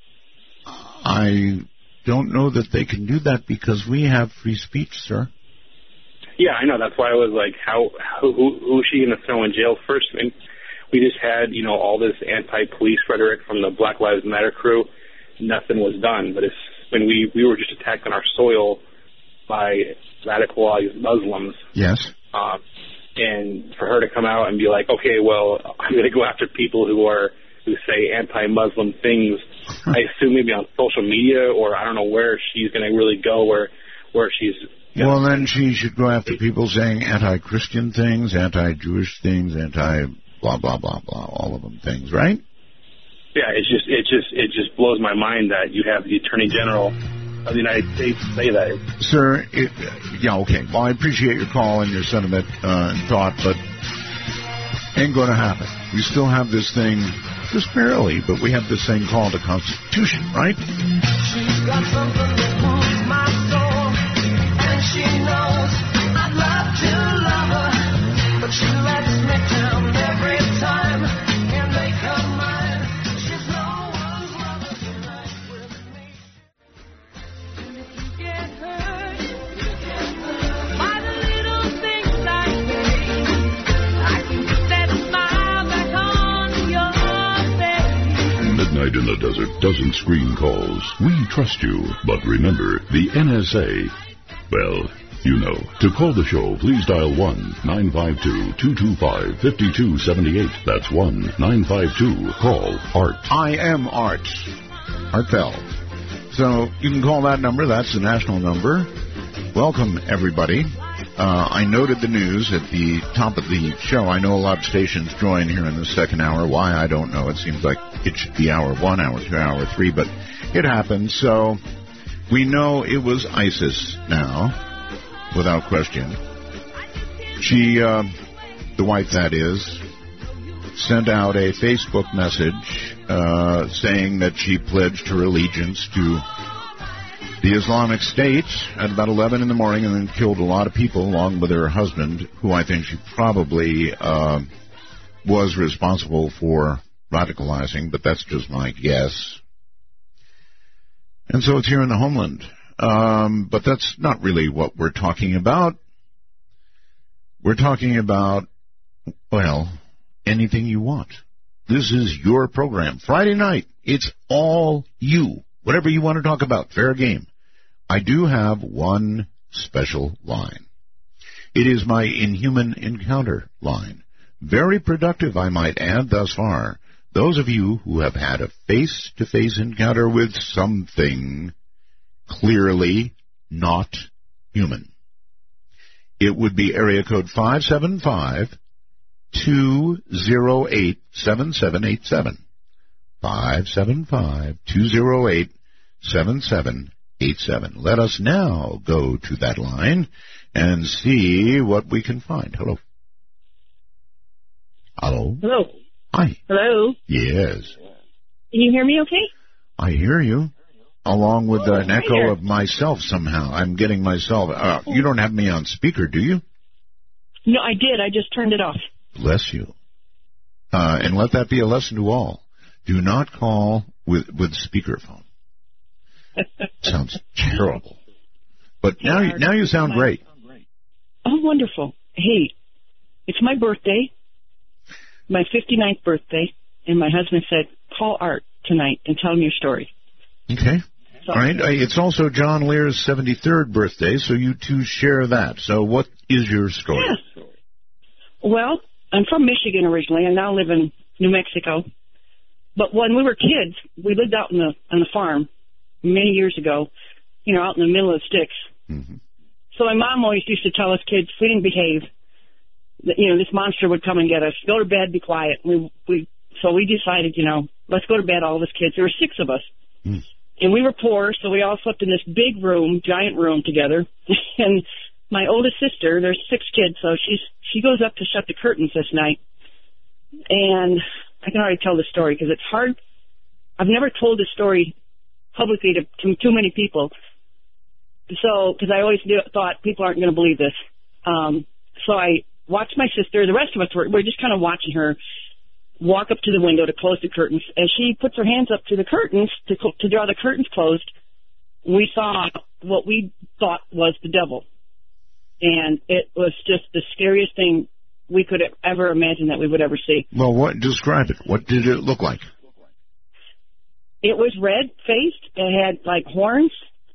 I don't know that they can do that because we have free speech, sir. Yeah, I know. That's why I was like, who is she going to throw in jail first? I mean, we just had, all this anti-police rhetoric from the Black Lives Matter crew. Nothing was done. But when we were just attacked on our soil by radicalized Muslims. Yes. And for her to come out and be like, okay, well, I'm going to go after people who say anti-Muslim things, I assume maybe on social media, or I don't know where she's going to really go, where she's... Well, then she should go after people saying anti-Christian things, anti-Jewish things, anti-blah, blah, blah, blah, all of them things, right? Yeah, it just blows my mind that you have the Attorney General of the United States say that. Sir, okay. Well, I appreciate your call and your sentiment and thought, but ain't going to happen. We still have this thing, just barely, but we have this thing called a Constitution, right? She's got something that moves my soul, and she knows I'd love to love her. Midnight in the Desert doesn't screen calls. We trust you. But remember, the NSA, well, you know. To call the show, please dial 1-952-225-5278. That's 1-952-CALL-ART. I am Art. Art Bell. So you can call that number. That's the national number. Welcome, everybody. I noted the news at the top of the show. I know a lot of stations join here in the second hour. Why, I don't know. It seems like it should be hour 1, hour 2, hour 3, but it happens. So we know it was ISIS now, without question. She, the wife that is, sent out a Facebook message saying that she pledged her allegiance to the Islamic State at about 11 in the morning and then killed a lot of people along with her husband, who I think she probably was responsible for radicalizing, but that's just my guess. And so it's here in the homeland. But that's not really what we're talking about. We're talking about, well, anything you want. This is your program. Friday night, it's all you. Whatever you want to talk about, fair game. I do have one special line. It is my Inhuman Encounter line. Very productive, I might add, thus far. Those of you who have had a face-to-face encounter with something clearly not human. It would be area code 575-208-7787. 575-208-7787. Let us now go to that line and see what we can find. Hello. Hello. Hello. Hi. Hello. Yes. Can you hear me okay? I hear you. Along with an hi echo there. of myself somehow. I'm getting myself. You don't have me on speaker, do you? No, I did. I just turned it off. Bless you. And let that be a lesson to all. Do not call with speakerphone. Sounds terrible. But now you sound great. Oh, wonderful. Hey, it's my birthday, my 59th birthday, and my husband said, call Art tonight and tell him your story. Okay. So, all right. It's also John Lear's 73rd birthday, so you two share that. So what is your story? Yeah. Well, I'm from Michigan originally. I now live in New Mexico. But when we were kids, we lived out on the farm many years ago, out in the middle of the sticks. Mm-hmm. So my mom always used to tell us kids, if we didn't behave, that, this monster would come and get us. Go to bed, be quiet. So we decided, let's go to bed, all of us kids. There were 6 of us. Mm. And we were poor, so we all slept in this big room, giant room together. And my oldest sister, there's 6 kids, so she goes up to shut the curtains this night. And I can already tell the story because it's hard. I've never told this story publicly to too many people. So, because I always thought people aren't going to believe this. So I watched my sister. The rest of us were just kind of watching her walk up to the window to close the curtains. As she puts her hands up to the curtains to draw the curtains closed, we saw what we thought was the devil. And it was just the scariest thing we could have ever imagined that we would ever see. Well, describe it. What did it look like? It was red-faced. It had, like, horns,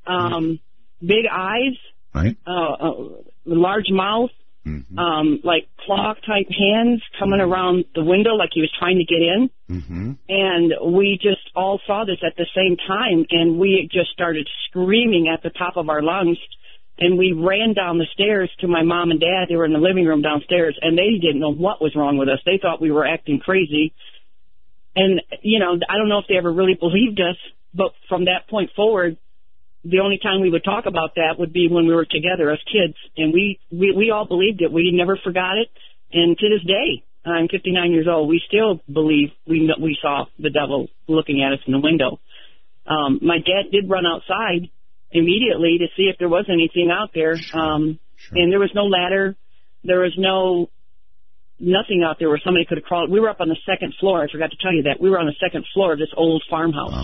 big eyes, right? Large mouth, like claw-type hands coming around the window like he was trying to get in. Mm-hmm. And we just all saw this at the same time, and we just started screaming at the top of our lungs. And we ran down the stairs to my mom and dad. They were in the living room downstairs, and they didn't know what was wrong with us. They thought we were acting crazy. And, I don't know if they ever really believed us, but from that point forward, the only time we would talk about that would be when we were together as kids. And we all believed it. We never forgot it. And to this day, I'm 59 years old, we still believe we saw the devil looking at us in the window. My dad did run outside immediately to see if there was anything out there. And there was no ladder. There was nothing out there where somebody could have crawled. We were up on the 2nd floor. I forgot to tell you that. We were on the 2nd floor of this old farmhouse.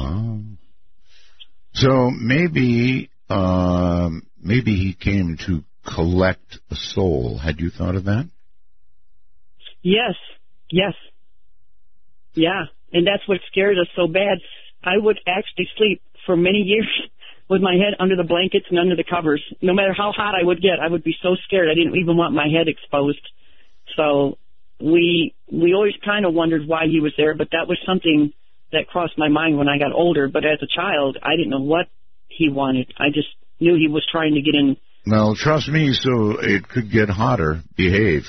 So maybe he came to collect a soul. Had you thought of that? Yes. Yeah. And that's what scares us so bad. I would actually sleep for many years with my head under the blankets and under the covers. No matter how hot I would get, I would be so scared I didn't even want my head exposed. So we always kind of wondered why he was there, but that was something that crossed my mind when I got older. But as a child, I didn't know what he wanted. I just knew he was trying to get in. Well, trust me, so it could get hotter. Behave.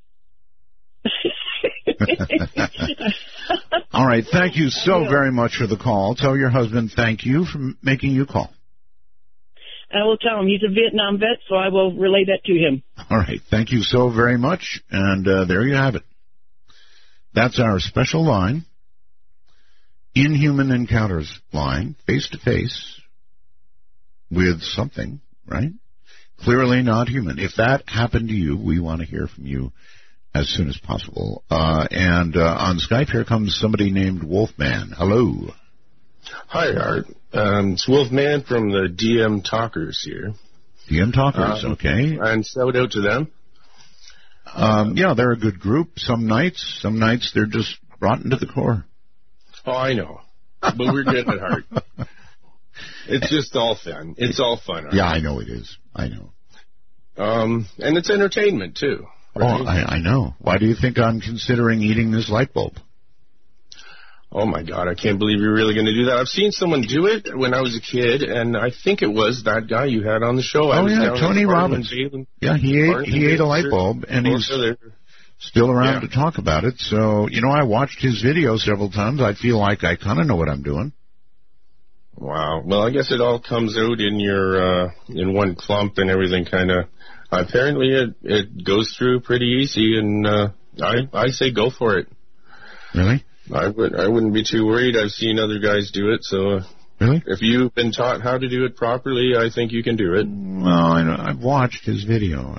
All right. Thank you so very much for the call. Tell your husband thank you for making you call. I will tell him. He's a Vietnam vet, so I will relay that to him. All right. Thank you so very much. And there you have it. That's our special line, Inhuman Encounters line, face-to-face with something, right? Clearly not human. If that happened to you, we want to hear from you as soon as possible. And on Skype, here comes somebody named Wolfman. Hello. Hi, Art. It's Wolfman from the DM Talkers here. DM Talkers, okay. And shout out to them. Yeah, they're a good group. Some nights they're just rotten to the core. Oh, I know. But we're good at heart. It's just all fun. It's all fun, Art. Yeah, I know it is. I know. And it's entertainment, too. Right? Oh, I know. Why do you think I'm considering eating this light bulb? Oh, my God, I can't believe you're really going to do that. I've seen someone do it when I was a kid, and I think it was that guy you had on the show. Oh, yeah, Tony Robbins. Yeah, he ate a light bulb, and he's still around to talk about it. So, I watched his video several times. I feel like I kind of know what I'm doing. Wow. Well, I guess it all comes out in your in one clump and everything kind of. Apparently, it goes through pretty easy, and I say go for it. Really? I wouldn't be too worried. I've seen other guys do it, so really, if you've been taught how to do it properly, I think you can do it. Well, I've watched his video.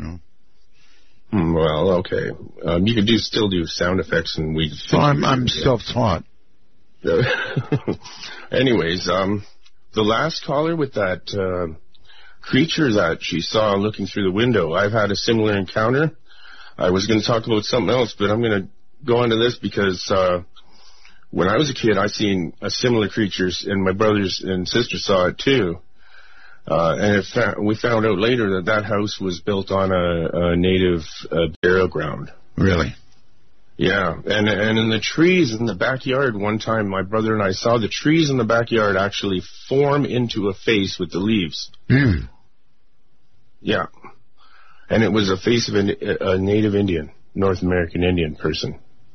Well, okay. You could still do sound effects, and we. So I'm self-taught. Anyways, the last caller with that creature that she saw looking through the window, I've had a similar encounter. I was going to talk about something else, but I'm going to go on to this because when I was a kid, I seen similar creatures, and my brothers and sisters saw it too. And we found out later that house was built on a native burial ground. Really? Yeah, and in the trees in the backyard, one time my brother and I saw the trees in the backyard actually form into a face with the leaves. Mm. Yeah, and it was a face of a native Indian, North American Indian person.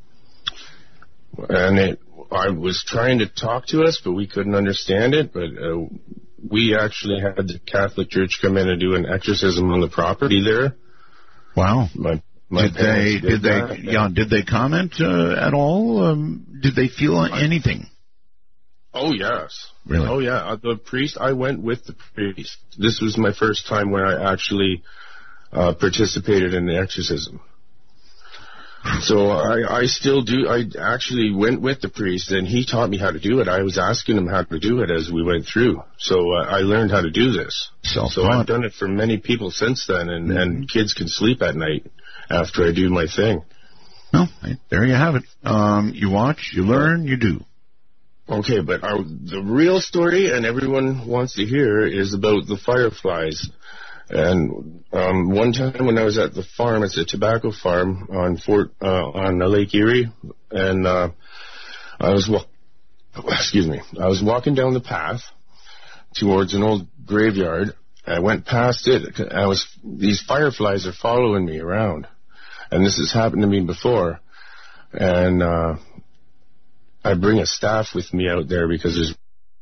And I was trying to talk to us, but we couldn't understand it. But we actually had the Catholic Church come in and do an exorcism on the property there. Wow. Did they comment at all? Did they feel anything? Oh, yes. Really? Oh, yeah. The priest, I went with the priest. This was my first time where I actually participated in the exorcism. So I still do. I actually went with the priest, and he taught me how to do it. I was asking him how to do it as we went through. So I learned how to do this. So I've done it for many people since then, and kids can sleep at night after I do my thing. Well, there you have it. You watch, you learn, you do. Okay, but the real story, and everyone wants to hear, is about the fireflies. And one time when I was at the farm, it's a tobacco farm on Lake Erie, and I was walking down the path towards an old graveyard. I went past it. These fireflies are following me around, and this has happened to me before. And I bring a staff with me out there because there's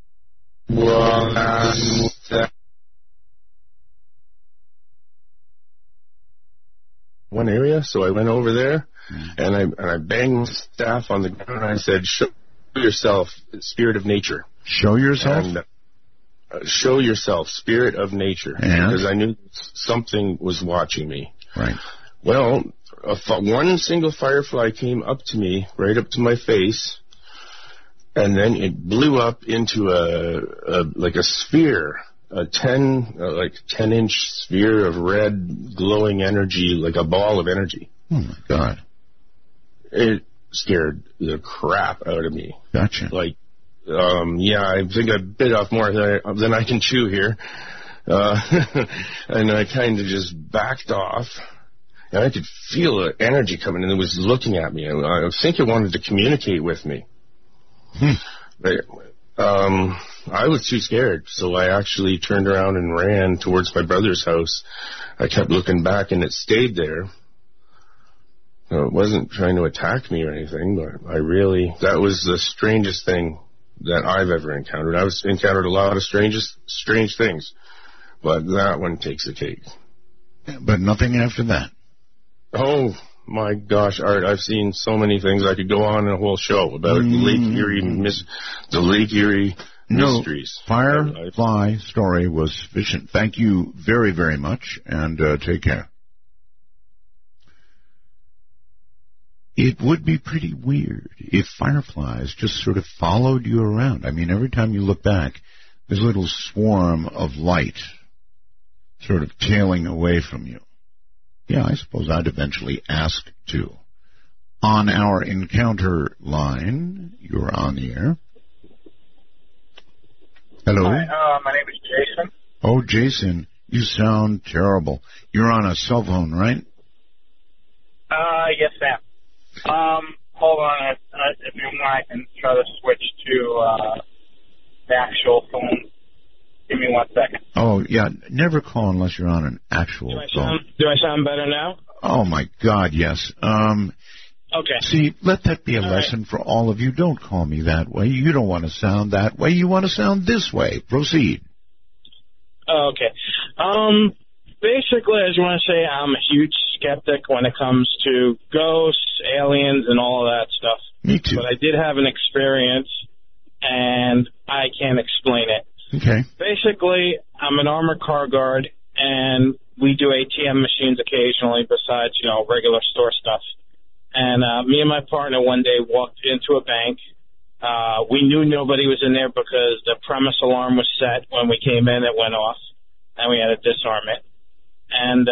one area, so I went over there, and I banged my staff on the ground, and I said, "Show yourself, spirit of nature." Show yourself? And, show yourself, spirit of nature. And? Because I knew something was watching me. Right. Well, one single firefly came up to me, right up to my face, and then it blew up into a sphere. A 10-inch sphere of red glowing energy, like a ball of energy. Oh, my God. It scared the crap out of me. Gotcha. Like, I think I bit off more than I can chew here. And I kind of just backed off. And I could feel the energy coming, and it was looking at me. I think it wanted to communicate with me. But, I was too scared, so I actually turned around and ran towards my brother's house. I kept looking back, and it stayed there. It wasn't trying to attack me or anything, but that was the strangest thing that I've ever encountered. I've encountered a lot of strange things, but that one takes the cake. But nothing after that. Oh, my gosh, Art, I've seen so many things. I could go on a whole show about the Lake Erie mysteries. Firefly story was sufficient. Thank you very, very much, and take care. It would be pretty weird if fireflies just sort of followed you around. I mean, every time you look back, there's a little swarm of light sort of tailing away from you. Yeah, I suppose I'd eventually ask to. On our encounter line, you're on the air. Hello? Hi, my name is Jason. Oh, Jason, you sound terrible. You're on a cell phone, right? Yes, ma'am. Hold on. If you want, I can try to switch to the actual phone. Give me 1 second. Oh, yeah. Never call unless you're on an actual phone. Do I sound better now? Oh, my God, yes. Okay. See, let that be a lesson for all of you. Don't call me that way. You don't want to sound that way. You want to sound this way. Proceed. Okay. Basically, I just want to say I'm a huge skeptic when it comes to ghosts, aliens, and all of that stuff. Me too. But I did have an experience, and I can't explain it. Okay. Basically, I'm an armored car guard, and we do ATM machines occasionally besides, regular store stuff. And me and my partner one day walked into a bank. We knew nobody was in there because the premise alarm was set. When we came in, it went off, and we had to disarm it. And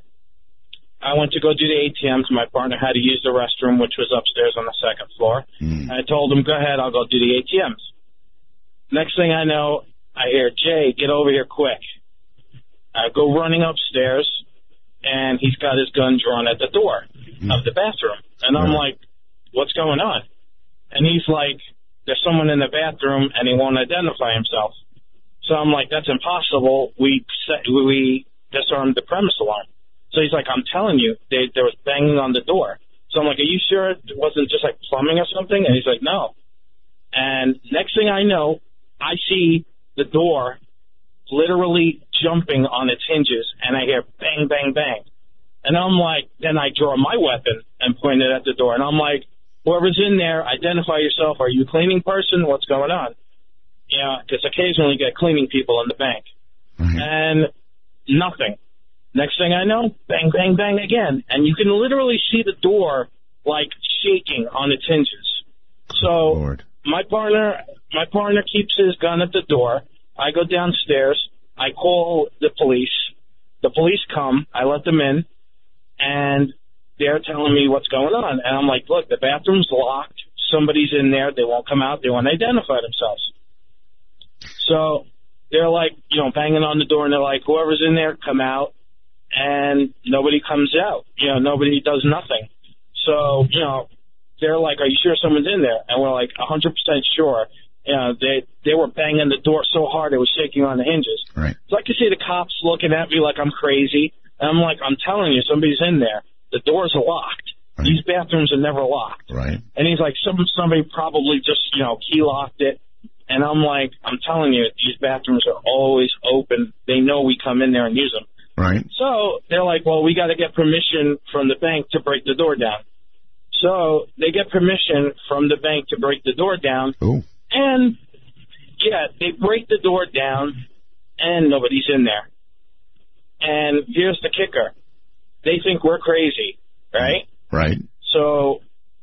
I went to go do the ATMs. My partner had to use the restroom, which was upstairs on the second floor. I told him, go ahead, I'll go do the ATMs. Next thing I know, I hear, Jay, get over here quick. I go running upstairs, and he's got his gun drawn at the door of the bathroom. And I'm like, what's going on? And he's like, there's someone in the bathroom, and he won't identify himself. So I'm like, that's impossible. We disarmed the premise alarm. So he's like, I'm telling you, there was banging on the door. So I'm like, are you sure it wasn't just like plumbing or something? And he's like, no. And next thing I know, I see the door literally jumping on its hinges, and I hear bang, bang, bang. And I'm like, then I draw my weapon and point it at the door. And I'm like, whoever's in there, identify yourself. Are you a cleaning person? What's going on? Yeah, because occasionally you get cleaning people in the bank. And nothing. Next thing I know, bang, bang, bang again. And you can literally see the door, like, shaking on its hinges. So my partner keeps his gun at the door. I go downstairs. I call the police. The police come. I let them in. And they're telling me what's going on. And I'm like, look, the bathroom's locked. Somebody's in there. They won't come out. They won't identify themselves. So they're like, banging on the door, and they're like, whoever's in there, come out. And nobody comes out. Nobody does nothing. So, they're like, are you sure someone's in there? And we're like, 100% sure. They were banging the door so hard it was shaking on the hinges. Right. So I could see the cops looking at me like I'm crazy. And I'm like, I'm telling you, somebody's in there. The doors are locked. Right. These bathrooms are never locked. Right. And he's like, somebody probably just, key locked it. And I'm like, I'm telling you, these bathrooms are always open. They know we come in there and use them. Right. So they're like, well, we got to get permission from the bank to break the door down. So they get permission from the bank to break the door down. Ooh. And, they break the door down, and nobody's in there. And here's the kicker. They think we're crazy, right? Right. So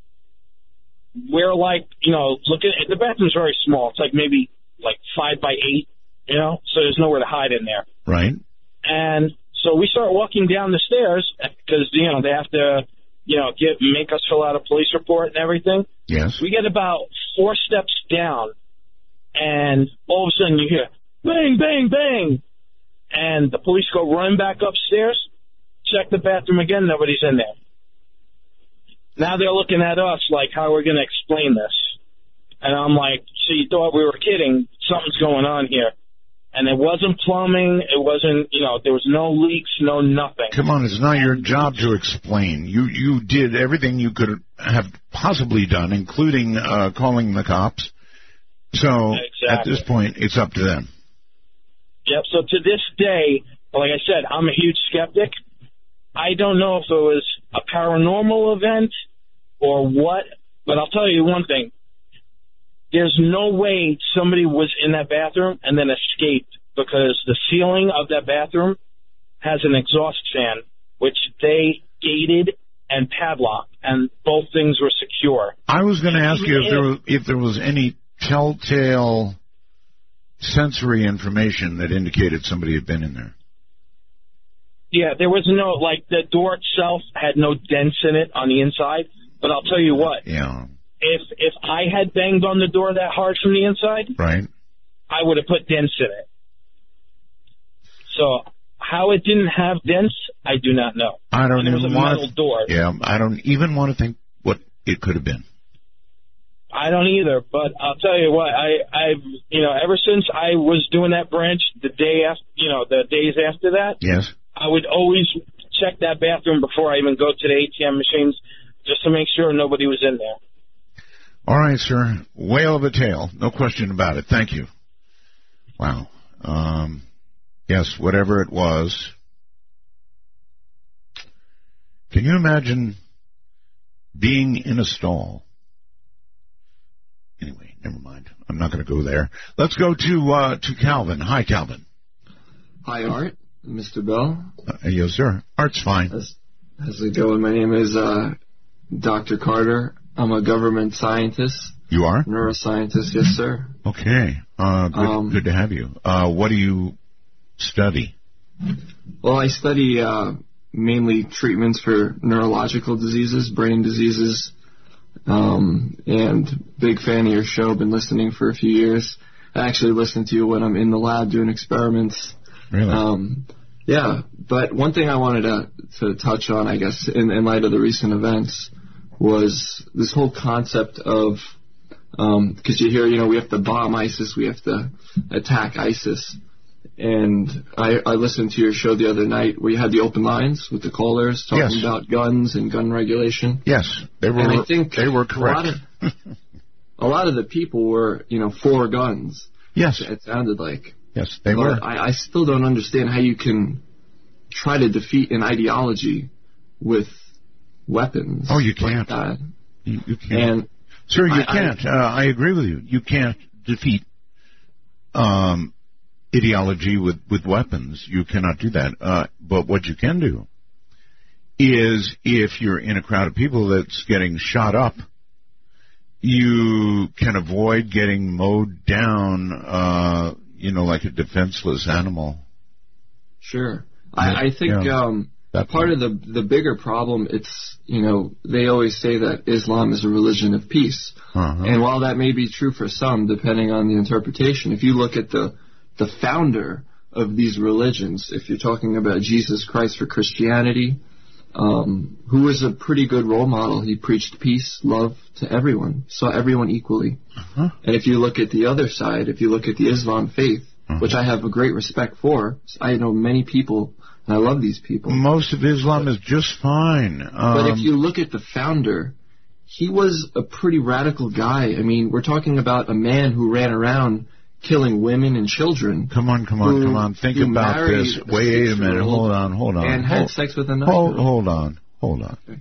we're like, looking at the bathroom's very small. It's like maybe like 5 by 8, so there's nowhere to hide in there. Right. And so we start walking down the stairs because, they have to make us fill out a police report and everything. Yes. We get about 4 steps down, and all of a sudden you hear, bang, bang, bang. And the police go running back upstairs, check the bathroom again, nobody's in there. Now they're looking at us like, how are we going to explain this? And I'm like, so you thought we were kidding? Something's going on here. And it wasn't plumbing. It wasn't, there was no leaks, no nothing. Come on, it's not your job to explain. You did everything you could have possibly done, including calling the cops. So At this point, it's up to them. Yep, so to this day, like I said, I'm a huge skeptic. I don't know if it was a paranormal event or what, but I'll tell you one thing. There's no way somebody was in that bathroom and then escaped, because the ceiling of that bathroom has an exhaust fan, which they gated and padlocked, and both things were secure. I was going to ask you if there was any telltale sensory information that indicated somebody had been in there. Yeah, there was no, the door itself had no dents in it on the inside, but I'll tell you what. Yeah. If I had banged on the door that hard from the inside, right, I would have put dents in it. So how it didn't have dents, I do not know. I don't even want metal door. Yeah, I don't even want to think what it could have been. I don't either, but I'll tell you what, I've ever since I was doing that branch, the days after that, yes, I would always check that bathroom before I even go to the ATM machines, just to make sure nobody was in there. All right, sir. Whale of a tale. No question about it. Thank you. Wow. Yes, whatever it was. Can you imagine being in a stall? Anyway, never mind. I'm not going to go there. Let's go to Calvin. Hi, Calvin. Hi, Art. Mr. Bell. Yes, sir. Art's fine. How's it going? My name is Dr. Carter. I'm a government scientist. You are? Neuroscientist, yes, sir. Okay. Good to have you. What do you study? Well, I study mainly treatments for neurological diseases, brain diseases, and big fan of your show. Been listening for a few years. I actually listen to you when I'm in the lab doing experiments. Really? Yeah, but one thing I wanted to touch on, I guess, in light of the recent events, was this whole concept of, because you hear, we have to bomb ISIS, we have to attack ISIS. And I listened to your show the other night where you had the open lines with the callers talking about guns and gun regulation. Yes, they were. And I think they were correct. A lot of the people were, for guns. Yes, it sounded like. Yes, they were. I still don't understand how you can try to defeat an ideology with weapons. Oh, you can't. Like you can't. Sir, you can't. I agree with you. You can't defeat ideology with weapons. You cannot do that. But what you can do is, if you're in a crowd of people that's getting shot up, you can avoid getting mowed down, like a defenseless animal. Sure. I think part of the bigger problem, it's, they always say that Islam is a religion of peace. And while that may be true for some, depending on the interpretation, if you look at the founder of these religions, if you're talking about Jesus Christ for Christianity, who was a pretty good role model. He preached peace, love to everyone, saw everyone equally. And if you look at the other side, if you look at the Islam faith, which I have a great respect for, I know many people, and I love these people. Most of Islam is just fine. But if you look at the founder, he was a pretty radical guy. I mean, we're talking about a man who ran around killing women and children. Come on. Think about this. Wait a minute. Hold on. And had sex with another girl. Hold on. Okay.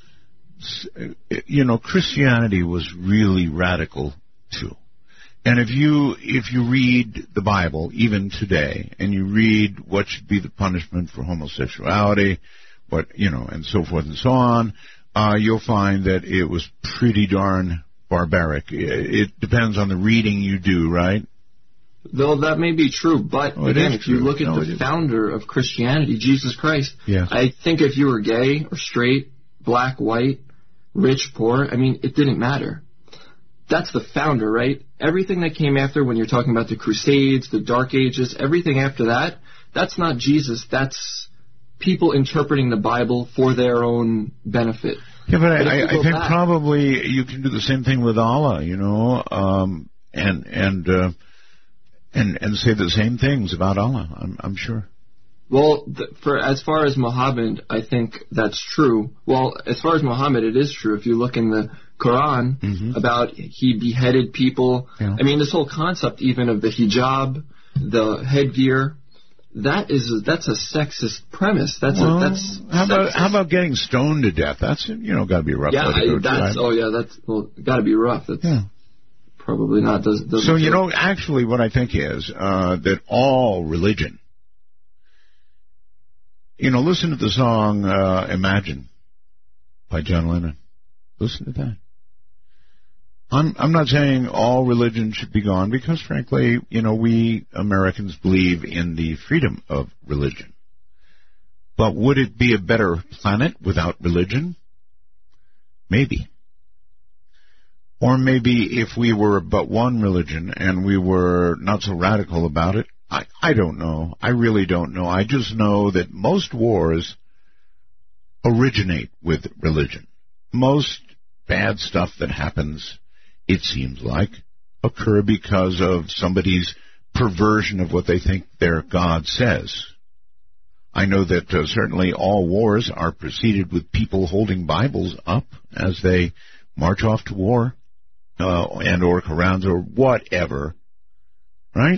Christianity was really radical too. And if you read the Bible, even today, and you read what should be the punishment for homosexuality, and so forth and so on, you'll find that it was pretty darn barbaric. It depends on the reading you do, right? Though that may be true, but again, if you look at the founder of Christianity, Jesus Christ, I think if you were gay or straight, black, white, rich, poor. I mean, it didn't matter. That's the founder, right? Everything that came after, when you're talking about the Crusades, the Dark Ages, everything after that, that's not Jesus. That's people interpreting the Bible for their own benefit. Yeah, but I think probably you can do the same thing with Allah, you know, and say the same things about Allah. I'm sure. Well, as far as Muhammad, I think that's true. Well, as far as Muhammad, it is true. If you look in the Quran about he beheaded people. Yeah. I mean, this whole concept even of the hijab, the headgear, that's a sexist premise. How about getting stoned to death? That's, you know, got to be rough. Yeah, got to be rough. That's probably not. So you know, actually, what I think is that all religion. You know, listen to the song "Imagine" by John Lennon. Listen to that. I'm not saying all religion should be gone, because frankly, you know, we Americans believe in the freedom of religion. But would it be a better planet without religion? Maybe. Or maybe if we were but one religion and we were not so radical about it. I don't know. I really don't know. I just know that most wars originate with religion. Most bad stuff that happens, it seems like, occur because of somebody's perversion of what they think their God says. I know that certainly all wars are preceded with people holding Bibles up as they march off to war, and or Qurans or whatever, right?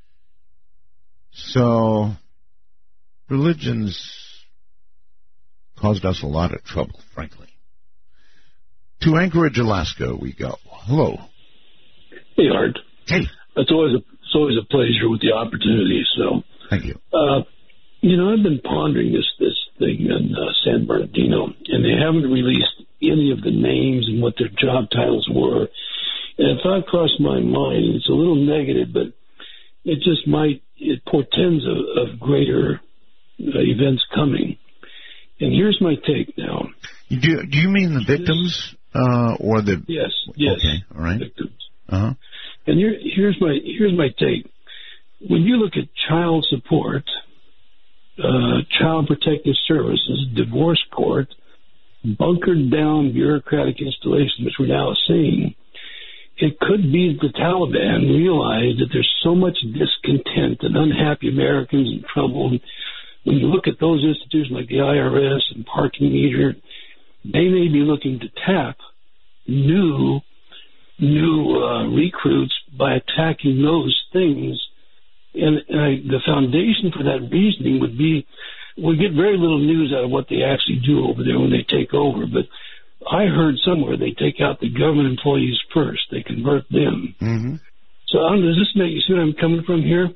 So, religion's caused us a lot of trouble, frankly. To Anchorage, Alaska, we go. Hello. Hey, Art. Hey. It's always a pleasure with the opportunity. So, thank you. You know, I've been pondering this thing in San Bernardino, and they haven't released any of the names and what their job titles were. And a thought crossed my mind. It's a little negative, but it portends of greater events coming. And here's my take now. Do you mean the victims or the? Yes. Okay, all right. Victims. Uh-huh. And here's my take. When you look at child support, child protective services, divorce court, bunkered down bureaucratic installation, which we're now seeing, it could be that the Taliban realize that there's so much discontent and unhappy Americans in trouble. And when you look at those institutions like the IRS and parking meter, they may be looking to tap new recruits by attacking those things. And the foundation for that reasoning would be, we get very little news out of what they actually do over there when they take over, but I heard somewhere they take out the government employees first. They convert them. Mm-hmm. So does this make you see where I'm coming from here?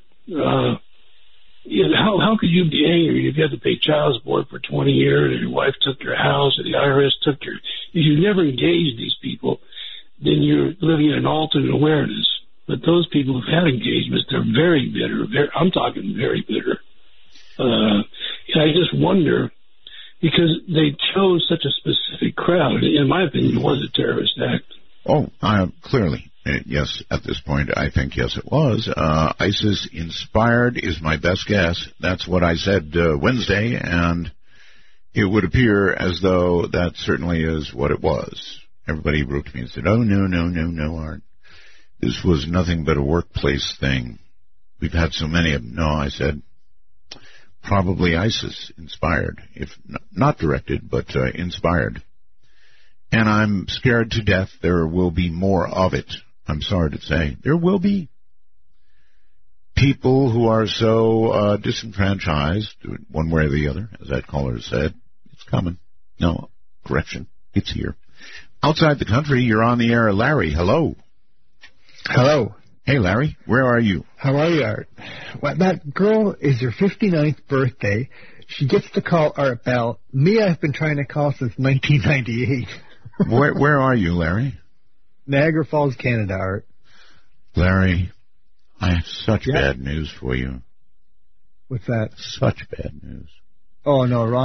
How could you be angry if you had to pay child support for 20 years, or your wife took your house, or the IRS took your... If you never engage these people, then you're living in an alternate awareness. But those people who've had engagements, they're very bitter. I'm talking very bitter. And I just wonder, because they chose such a specific crowd. In my opinion, it was a terrorist act. Oh, clearly. Yes, at this point, I think, yes, it was. ISIS-inspired is my best guess. That's what I said Wednesday, and it would appear as though that certainly is what it was. Everybody wrote to me and said, oh, no, Art. This was nothing but a workplace thing. We've had so many of them. No, I said, probably ISIS-inspired, if not directed, but inspired. And I'm scared to death there will be more of it. I'm sorry to say. There will be people who are so disenfranchised, one way or the other, as that caller said. It's coming. No, correction. It's here. Outside the country, you're on the air. Larry, hello. Hello. Hey, Larry. Where are you? How are you, Art? Well, that girl is her 59th birthday. She gets to call Art Bell. Me, I've been trying to call since 1998. Where are you, Larry? Niagara Falls, Canada, Art. Larry, I have such bad news for you. What's that? Such bad news. Oh, no, wrong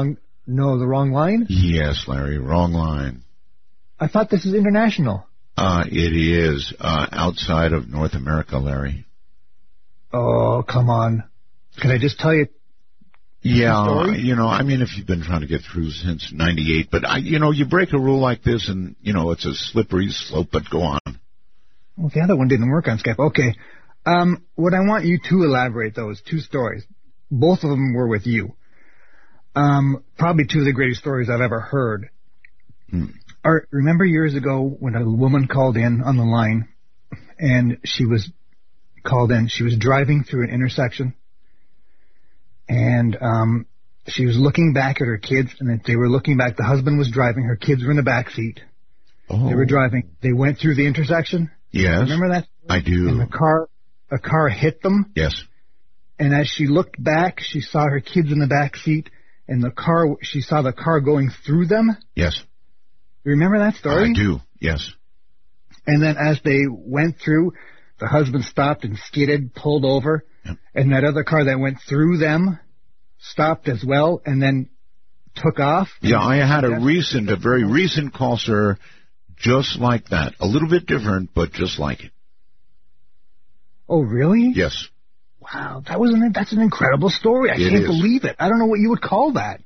No, the wrong line? Yes, Larry, wrong line. I thought this is international. It is outside of North America, Larry. Oh, come on. Can I just tell you? Yeah, I mean, if you've been trying to get through since 98, but, you break a rule like this and, it's a slippery slope, but go on. Well, the other one didn't work on Skype. Okay. What I want you to elaborate, though, is 2 stories. Both of them were with you. Probably 2 of the greatest stories I've ever heard. Remember years ago when a woman called in on the line, and she was called in. She was driving through an intersection, and she was looking back at her kids, and they were looking back. The husband was driving. Her kids were in the back seat. Oh. They were driving. They went through the intersection. Yes. Remember that? I do. And a car hit them. Yes. And as she looked back, she saw her kids in the back seat, and she saw the car going through them. Yes. You remember that story? I do, yes. And then as they went through, the husband stopped and skidded, pulled over, and that other car that went through them stopped as well, and then took off. Yeah, I had a very recent call, sir, just like that. A little bit different, but just like it. Oh, really? Yes. Wow, that's an incredible story. I can't believe it. I don't know what you would call that.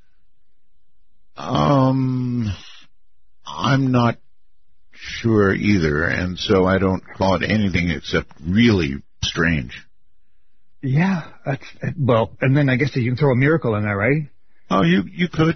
I'm not sure either, and so I don't call it anything except really strange. Yeah, and then I guess you can throw a miracle in there, right? Oh, you could.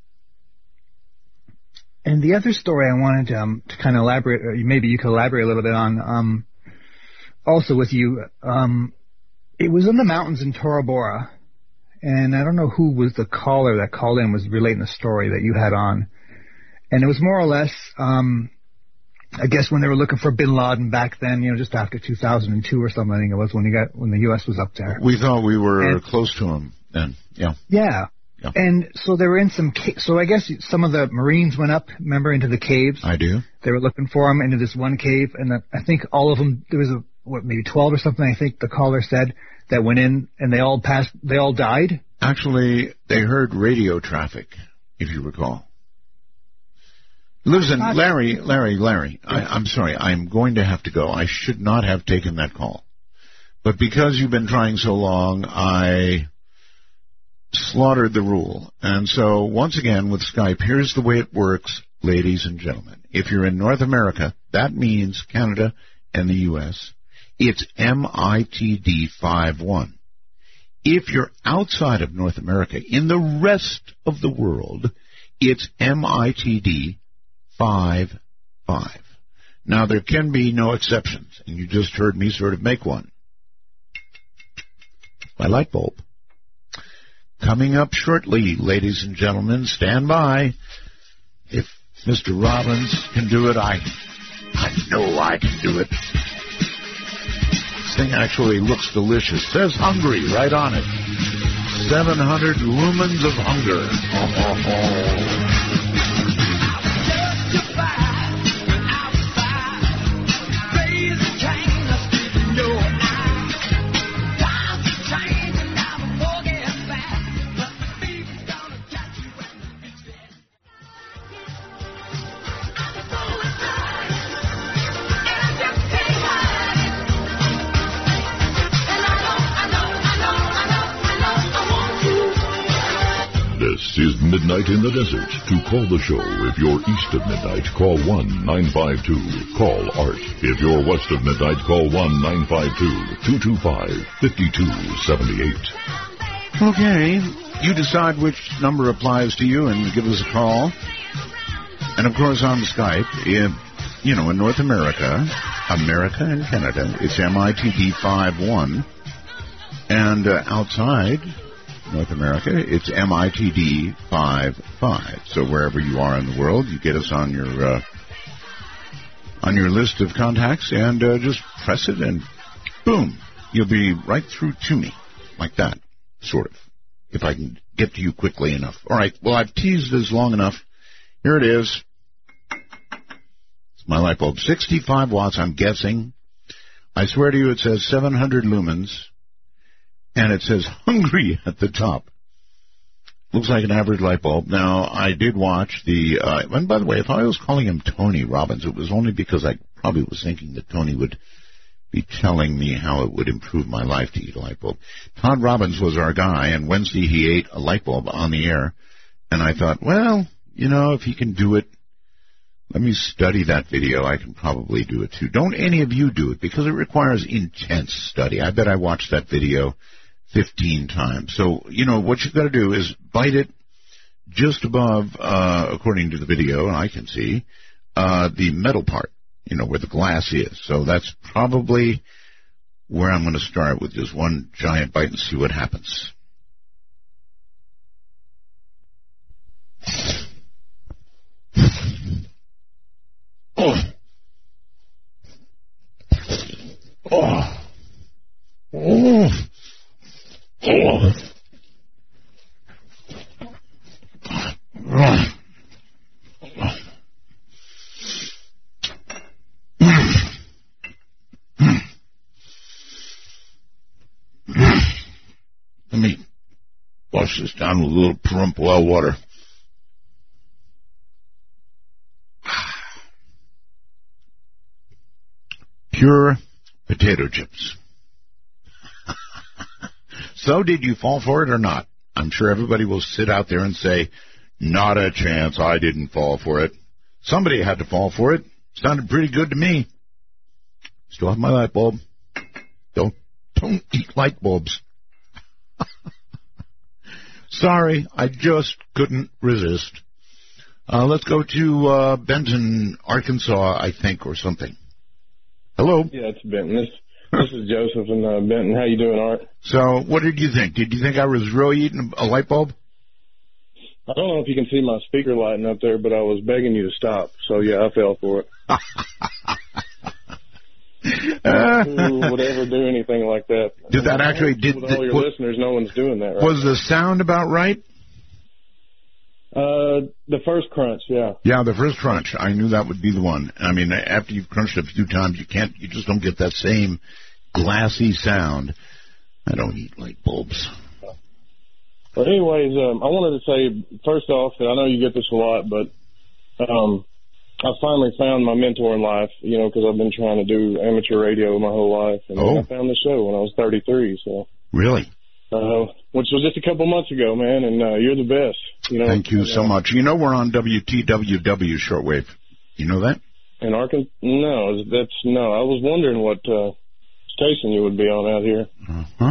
And the other story I wanted to kind of elaborate, maybe you could elaborate a little bit on, also with you, it was in the mountains in Tora Bora, and I don't know who was the caller that called in, was relating the story that you had on. And it was more or less, I guess when they were looking for Bin Laden back then, just after 2002 or something, I think it was when the U.S. was up there. We thought we were close to him then, yeah. Yeah. And so they were in so I guess some of the Marines went up, remember, into the caves. I do. They were looking for him into this one cave, and I think all of them, there was maybe 12 or something, I think the caller said, that went in, and they all died? Actually, they heard radio traffic, if you recall. Listen, Larry, I'm sorry, I'm going to have to go. I should not have taken that call. But because you've been trying so long, I slaughtered the rule. And so, once again, with Skype, here's the way it works, ladies and gentlemen. If you're in North America, that means Canada and the U.S., it's MITD 51. If you're outside of North America, in the rest of the world, it's MITD 55. Now, there can be no exceptions, and you just heard me sort of make one. My light bulb. Coming up shortly, ladies and gentlemen, stand by. If Mr. Robbins can do it, I know I can do it. This thing actually looks delicious. Says hungry right on it. 700 lumens of hunger. This is Midnight in the Desert. To call the show, if you're east of midnight, call 1-952. Call Art. If you're west of midnight, call 1-952-225-5278. Okay, you decide which number applies to you and give us a call. And, of course, on Skype, in North America and Canada, it's MITD 51. And outside North America, it's MITD 55. So wherever you are in the world, you get us on your list of contacts, and just press it, and boom, you'll be right through to me, like that, sort of, if I can get to you quickly enough. All right, well, I've teased this long enough. Here it is. It's my light bulb, 65 watts, I'm guessing. I swear to you, it says 700 lumens. And it says hungry at the top. Looks like an average light bulb. Now, I did watch the, and by the way, if I was calling him Tony Robbins, it was only because I probably was thinking that Tony would be telling me how it would improve my life to eat a light bulb. Todd Robbins was our guy, and Wednesday he ate a light bulb on the air, and I thought, well, you know, if he can do it, let me study that video. I can probably do it too. Don't any of you do it, because it requires intense study. I bet I watched that video 15 times. So, you know, what you've got to do is bite it just above, according to the video, and I can see, the metal part, you know, where the glass is. So that's probably where I'm going to start, with just one giant bite and see what happens. Oh. Oh. Oh. Oh. Let me wash this down with a little Pahrump well water. Pure potato chips. So did you fall for it or not? I'm sure everybody will sit out there and say, not a chance, I didn't fall for it. Somebody had to fall for it. Sounded pretty good to me. Still have my light bulb. Don't eat light bulbs. Sorry, I just couldn't resist. Let's go to Benton, Arkansas, I think, or something. Hello? Yeah, it's Benton. This is Joseph in Benton. How you doing, Art? So, what did you think? Did you think I was really eating a light bulb? I don't know if you can see my speaker lighting up there, but I was begging you to stop. So, yeah, I fell for it. Who would ever do anything like that? Did that actually... With all your listeners, no one's doing that, right? Was the sound about right? The first crunch, yeah. Yeah, the first crunch. I knew that would be the one. I mean, after you've crunched it a few times, you just don't get that same glassy sound. I don't eat light bulbs. But anyways, I wanted to say, first off, I know you get this a lot, but I finally found my mentor in life, you know, because I've been trying to do amateur radio my whole life. And I found the show when I was 33, so. Really? Which was just a couple months ago, man, and you're the best. You know, thank you so much. You know we're on WTWW shortwave. You know that? In Arkansas? No, I was wondering what station you would be on out here. Uh-huh.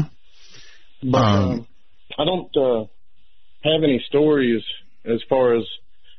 But I don't have any stories as far as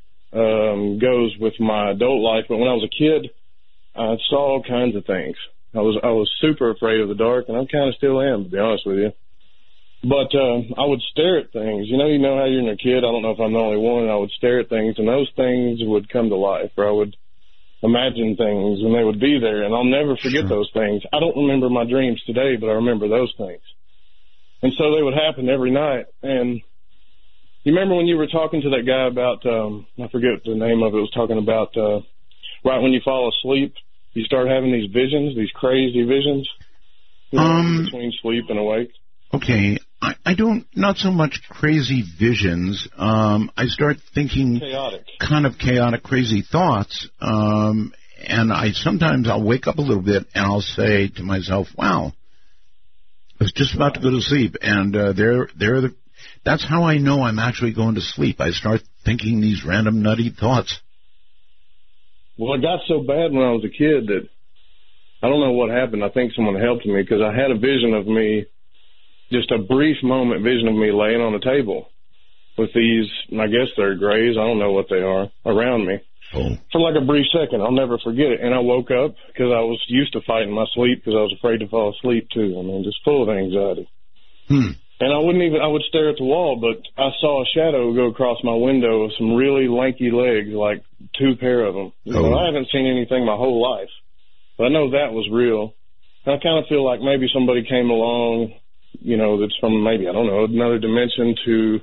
goes with my adult life, but when I was a kid, I saw all kinds of things. I was super afraid of the dark, and I kind of still am, to be honest with you. But I would stare at things. You know how you're a kid. I don't know if I'm the only one. I would stare at things, and those things would come to life, or I would imagine things, and they would be there, and I'll never forget those things. I don't remember my dreams today, but I remember those things. And so they would happen every night. And you remember when you were talking to that guy about, I forget the name of it, was talking about right when you fall asleep, you start having these visions, these crazy visions, between sleep and awake? Okay. I don't, not so much crazy visions. I start thinking kind of chaotic, crazy thoughts. And sometimes I'll wake up a little bit and I'll say to myself, wow, I was just about to go to sleep. And that's how I know I'm actually going to sleep. I start thinking these random nutty thoughts. Well, it got so bad when I was a kid that I don't know what happened. I think someone helped me because I had a vision of me, just a brief moment vision of me laying on a table with these, I guess they're grays, I don't know what they are, around me. For like a brief second. I'll never forget it. And I woke up because I was used to fighting my sleep because I was afraid to fall asleep too. I mean, just full of anxiety. And I would stare at the wall, but I saw a shadow go across my window with some really lanky legs, like 2 pair of them. I haven't seen anything my whole life, but I know that was real. And I kind of feel like maybe somebody came along, that's from maybe, I don't know, another dimension to,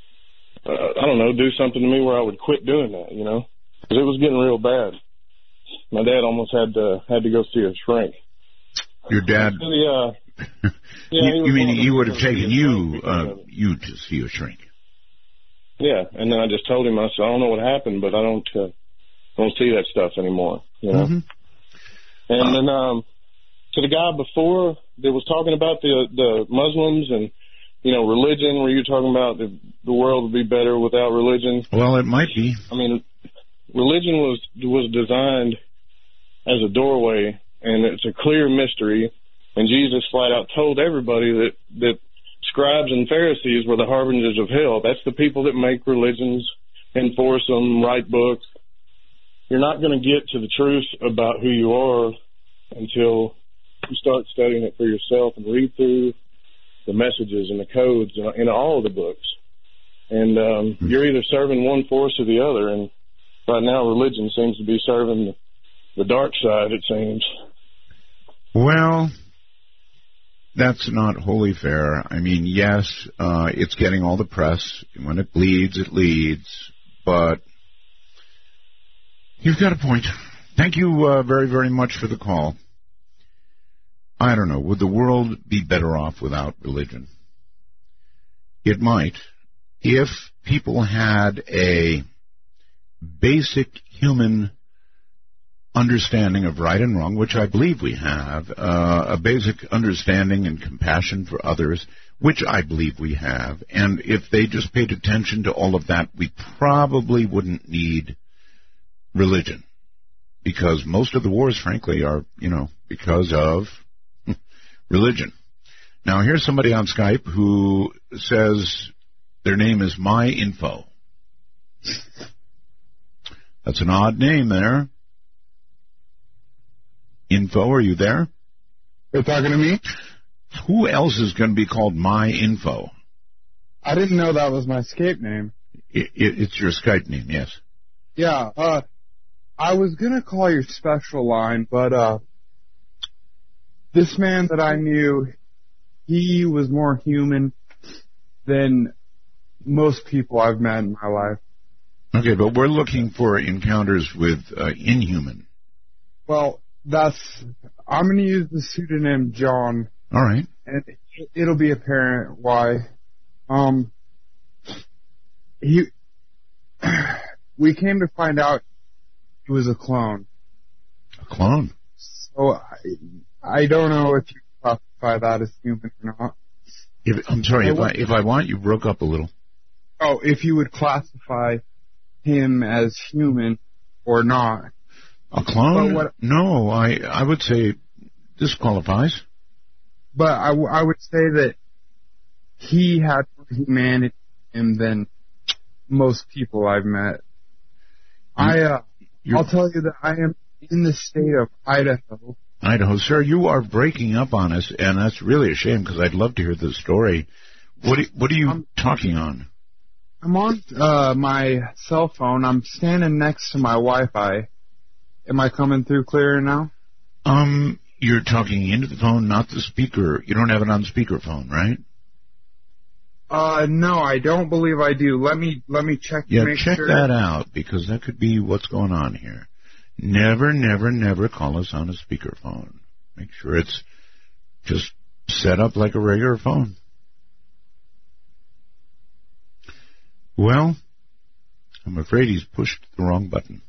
do something to me where I would quit doing that, because it was getting real bad. My dad almost had to go see a shrink. Your dad? Yeah, you mean he would have taken you to see a shrink? Yeah, and then I just told him, I said, I don't know what happened, but I don't see that stuff anymore, you know. Mm-hmm. And then to the guy before that was talking about the Muslims and, you know, religion, where you're talking about the world would be better without religion. Well, it might be. I mean, religion was designed as a doorway, and it's a clear mystery. And Jesus flat out told everybody that scribes and Pharisees were the harbingers of hell. That's the people that make religions, enforce them, write books. You're not going to get to the truth about who you are until you start studying it for yourself and read through the messages and the codes in all of the books. And you're either serving one force or the other. And right now, religion seems to be serving the dark side, it seems. Well, that's not wholly fair. I mean, yes, it's getting all the press. When it bleeds, it leads. But you've got a point. Thank you very, very much for the call. I don't know. Would the world be better off without religion? It might. If people had a basic human understanding of right and wrong, which I believe we have, a basic understanding and compassion for others, which I believe we have, and if they just paid attention to all of that, we probably wouldn't need religion. Because most of the wars, frankly, are, because of religion. Now, here's somebody on Skype who says their name is MyInfo. That's an odd name there. Info, are you there? You're talking to me? Who else is going to be called MyInfo? I didn't know that was my Skype name. It's your Skype name, yes. Yeah, I was going to call your special line, but this man that I knew, he was more human than most people I've met in my life. Okay, but we're looking for encounters with inhuman. Well, I'm going to use the pseudonym John. All right. And it'll be apparent why. We came to find out he was a clone. A clone? So I don't know if you classify that as human or not. I'm sorry, if I want, you broke up a little. Oh, if you would classify him as human or not. A clone? No, I would say this qualifies. But I would say that he had more humanity in him than most people I've met. I'll tell you that I am in the state of Idaho. Idaho. Sir, you are breaking up on us, and that's really a shame because I'd love to hear the story. What are you talking on? I'm on my cell phone. I'm standing next to my Wi-Fi. Am I coming through clearer now? You're talking into the phone, not the speaker. You don't have it on speakerphone, right? No, I don't believe I do. Let me check to make sure. Yeah, check that out, because that could be what's going on here. Never, never, never call us on a speakerphone. Make sure it's just set up like a regular phone. Well, I'm afraid he's pushed the wrong button.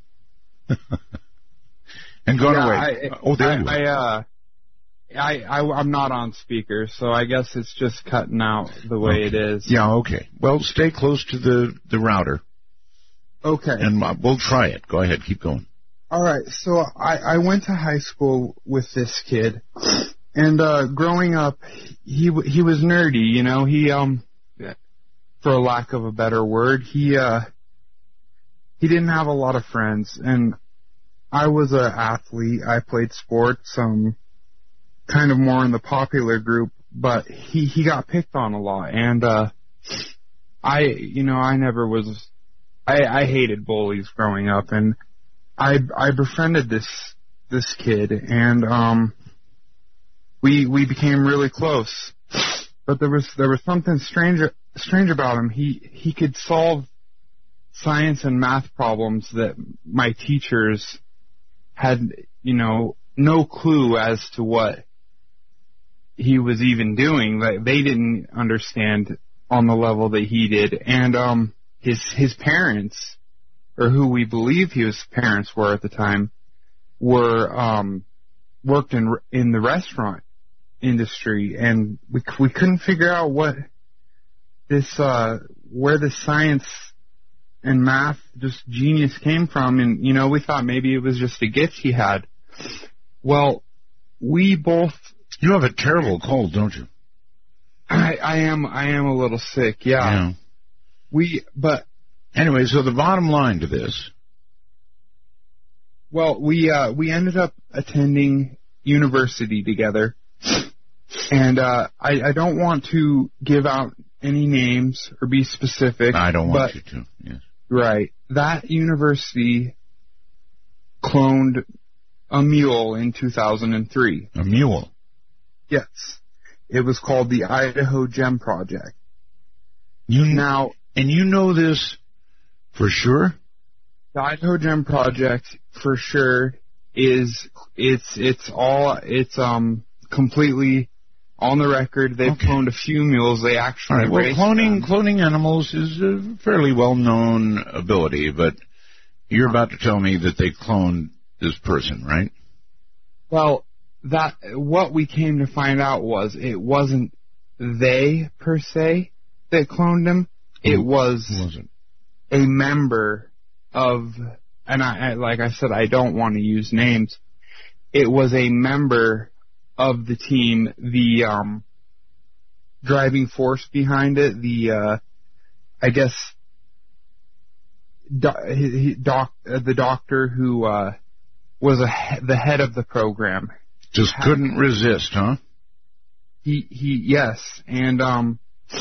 And gone away. There you are. I'm not on speaker, so I guess it's just cutting out the way it is. Yeah, okay. Well, stay close to the router. Okay. And we'll try it. Go ahead, keep going. All right, so I went to high school with this kid, and growing up, he was nerdy, he, for a lack of a better word, he didn't have a lot of friends, and I was an athlete. I played sports, kind of more in the popular group, but he got picked on a lot, and I never was. I hated bullies growing up, and I befriended this kid, and we became really close. But there was something strange about him. He could solve science and math problems that my teachers had, no clue as to what he was even doing. Like, they didn't understand on the level that he did. And his parents, or who we believe his parents were at the time, were worked in the restaurant industry, and we couldn't figure out what this where the science and math just genius came from, and we thought maybe it was just a gift he had. Well, we both. You have a terrible cold, don't you? I am a little sick. Yeah. But anyway, so the bottom line to this. Well, we ended up attending university together, and I don't want to give out any names or be specific. I don't want you to. Yes. Right. That university cloned a mule in 2003. A mule? Yes. It was called the Idaho Gem Project. And you know this for sure? The Idaho Gem Project for sure it's completely on the record. They've cloned a few mules. They actually raised cloning animals is a fairly well-known ability, but you're about to tell me that they cloned this person, right? Well, what we came to find out was it wasn't they per se that cloned him. It was a member of, and like I said, I don't want to use names. It was a member of the team, the driving force behind it, the I guess the doctor who was the head of the program. Just couldn't resist, huh? Yes, and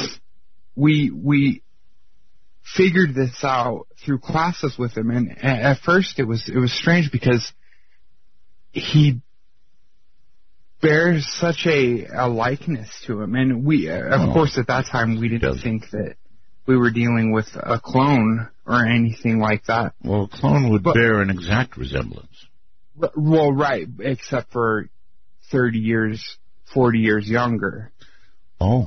we figured this out through classes with him, and at first it was strange because he bears such a likeness to him, and we of course at that time we didn't think that we were dealing with a clone or anything like that. Well, a clone would bear an exact resemblance. Well, right, except for 30 years, 40 years younger. Oh.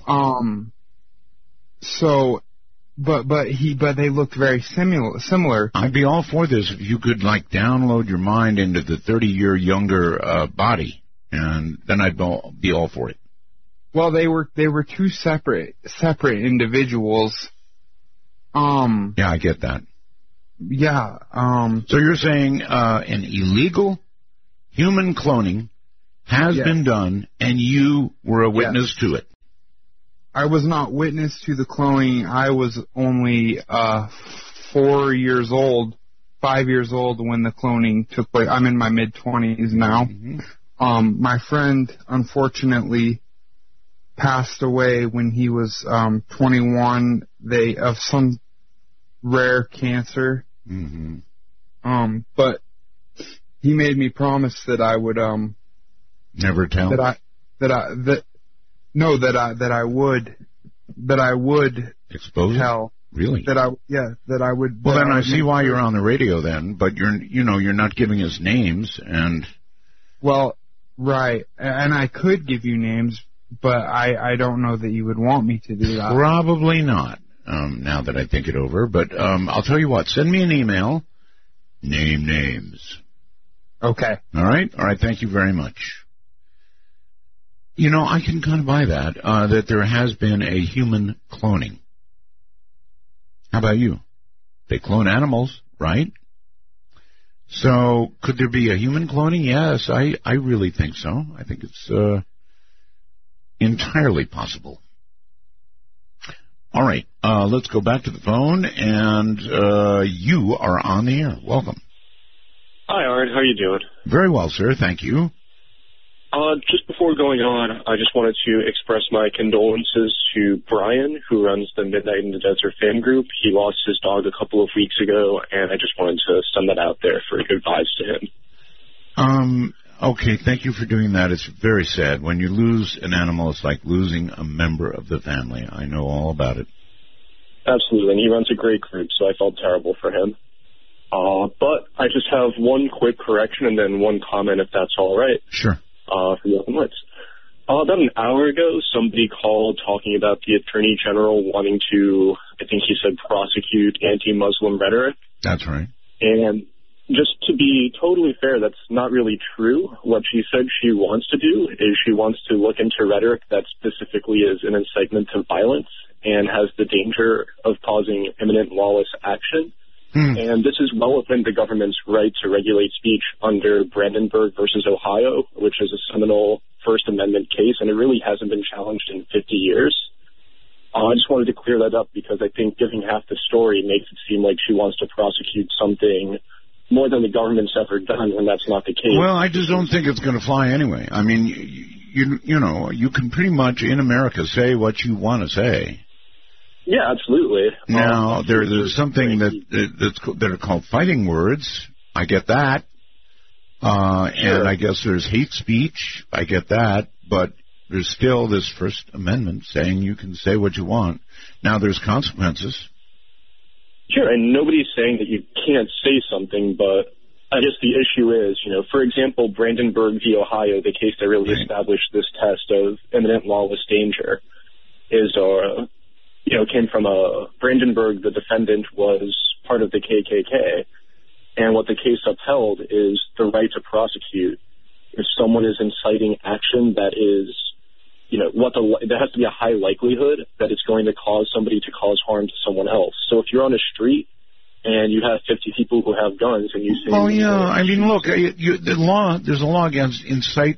So, but they looked very similar. I'd be all for this if you could download your mind into the 30-year younger body, and then I'd be all for it. Well, they were two separate individuals. Yeah, I get that. Yeah. So you're saying an illegal human cloning has been done, and you were a witness to it. I was not witness to the cloning. I was only 5 years old when the cloning took place. I'm in my mid-20s now. Mm-hmm. My friend, unfortunately, passed away when he was 21. Of some rare cancer. Mm-hmm. But he made me promise that I would never tell. That I would expose tell. Really? That I would. Well, then I see why you're on the radio then, but you're not giving us names and. Well, right, and I could give you names, but I don't know that you would want me to do that. Probably not. Now that I think it over, but I'll tell you what. Send me an email. Name names. Okay. All right. Thank you very much. I can kind of buy that. That there has been a human cloning. How about you? They clone animals, right? So could there be a human cloning? Yes, I really think so. I think it's entirely possible. All right, let's go back to the phone, and you are on the air. Welcome. Hi, Art. How you doing? Very well, sir. Thank you. Just before going on, I just wanted to express my condolences to Brian, who runs the Midnight in the Desert fan group. He lost his dog a couple of weeks ago, and I just wanted to send that out there for good vibes to him. Okay, thank you for doing that. It's very sad. When you lose an animal, it's like losing a member of the family. I know all about it. Absolutely, and he runs a great group, so I felt terrible for him. But I just have one quick correction and then one comment, if that's all right. Sure. For the Open Lights. About an hour ago, somebody called talking about the Attorney General wanting to, I think he said, prosecute anti-Muslim rhetoric. That's right. And just to be totally fair, that's not really true. What she said she wants to do is she wants to look into rhetoric that specifically is an incitement to violence and has the danger of causing imminent lawless action. And this is well within the government's right to regulate speech under Brandenburg versus Ohio, which is a seminal First Amendment case, and it really hasn't been challenged in 50 years. I just wanted to clear that up because I think giving half the story makes it seem like she wants to prosecute something more than the government's ever done when that's not the case. Well, I just don't think it's going to fly anyway. I mean, you know, you can pretty much in America say what you want to say. Yeah, absolutely. Now, there's something that are called fighting words. I get that. And I guess there's hate speech. I get that. But there's still this First Amendment saying you can say what you want. Now, there's consequences. Sure, and nobody's saying that you can't say something, but I guess the issue is, you know, for example, Brandenburg v. Ohio, the case that really established this test of imminent lawless danger, is, came from Brandenburg. The defendant was part of the KKK, and what the case upheld is the right to prosecute if someone is inciting action that is, you know, there has to be a high likelihood that it's going to cause somebody to cause harm to someone else. So if you're on a street and you have 50 people who have guns and you say... Well, yeah, I mean, look, there's a law against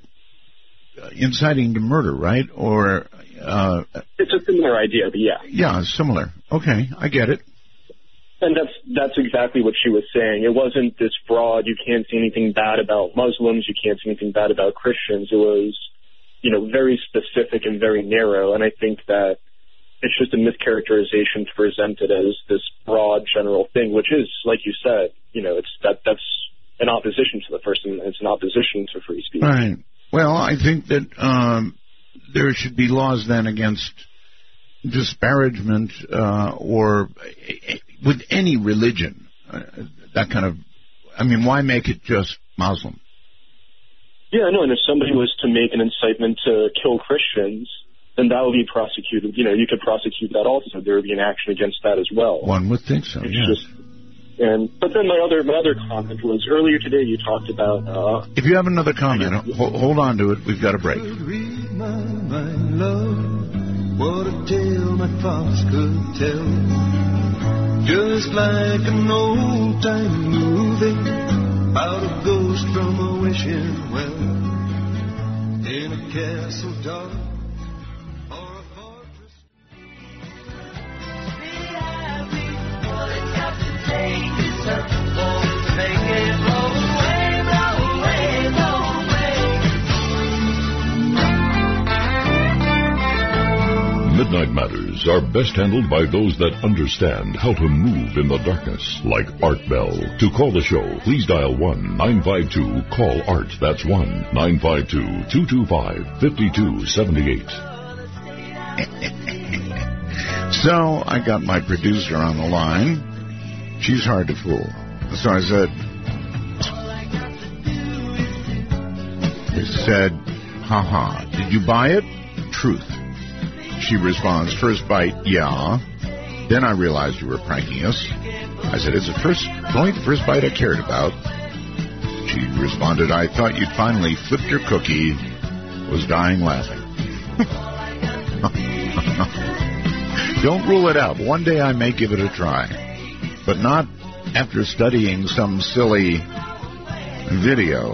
inciting to murder, right? Or... it's a similar idea, but yeah. Yeah, similar. Okay, I get it. And that's exactly what she was saying. It wasn't this broad, you can't say anything bad about Muslims, you can't say anything bad about Christians. It was, you know, very specific and very narrow. And I think that it's just a mischaracterization to present it as this broad general thing, which is, like you said, you know, that's an opposition to the First Amendment. It's an opposition to free speech. Right. Well, I think that there should be laws then against disparagement or with any religion. That kind of, I mean, why make it just Muslim? Yeah, I know, and if somebody was to make an incitement to kill Christians, then that would be prosecuted. You know, you could prosecute that also. There would be an action against that as well. One would think so, yes. But then my other comment was, earlier today you talked about... if you have another comment, hold on to it. We've got a break. Read my mind, love, what a tale my thoughts could tell. Just like an old-time movie, about a ghost from a wishing well, in a castle dark, or a fortress. All it's got to take is to make it blow away, blow away, blow away. Midnight Matters are best handled by those that understand how to move in the darkness, like Art Bell. To call the show, please dial 1-952-CALL-ART. That's 1-952-225-5278. So I got my producer on the line. She's hard to fool. So I said, haha, did you buy it? Truth. She responds, first bite, yeah. Then I realized you were pranking us. I said, it's only the first bite I cared about. She responded, I thought you'd finally flipped your cookie. Was dying laughing. Don't rule it out. One day I may give it a try. But not after studying some silly video.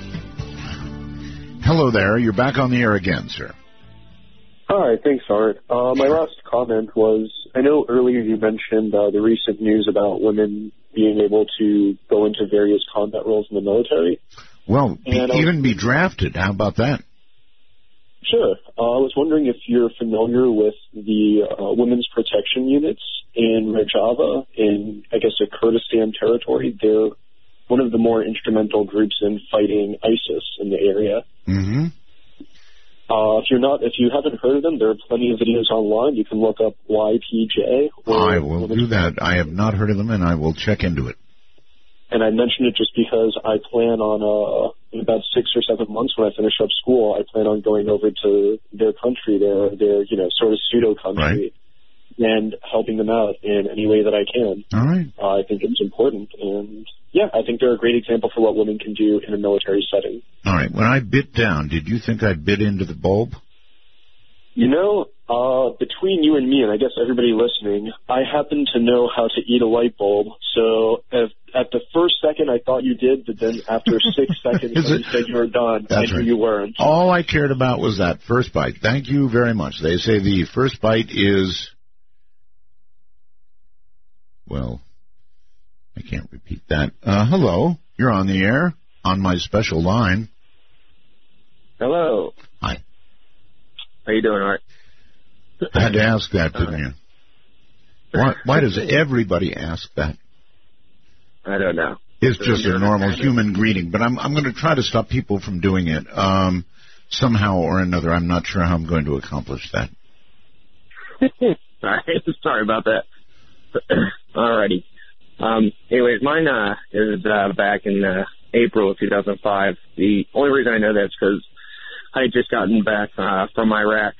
Hello there. You're back on the air again, sir. Hi, thanks, Art. My last comment was, I know earlier you mentioned the recent news about women being able to go into various combat roles in the military. Well, even be drafted. How about that? Sure. I was wondering if you're familiar with the Women's Protection Units in Rojava, in, I guess, the Kurdistan territory. They're one of the more instrumental groups in fighting ISIS in the area. Mm-hmm. If you haven't heard of them, there are plenty of videos online. You can look up YPJ. I will do that. I have not heard of them, and I will check into it. And I mentioned it just because I plan on, in about 6 or 7 months when I finish up school, I plan on going over to their country, their sort of pseudo country, and helping them out in any way that I can. All right. I think it's important. And, yeah, I think they're a great example for what women can do in a military setting. All right. When I bit down, did you think I bit into the bulb? Between you and me, and I guess everybody listening, I happen to know how to eat a light bulb. So at the first second, I thought you did, but then after 6 seconds, when you said you were done, I knew you weren't. All I cared about was that first bite. Thank you very much. They say the first bite is, well, I can't repeat that. Hello, you're on the air on my special line. Hello. Hi. How you doing, Art? I had to ask that, didn't you? Why does everybody ask that? I don't know. It's just a normal human greeting, but I'm going to try to stop people from doing it somehow or another. I'm not sure how I'm going to accomplish that. Sorry about that. Alrighty. Anyways, mine is back in April of 2005. The only reason I know that is because I had just gotten back from Iraq.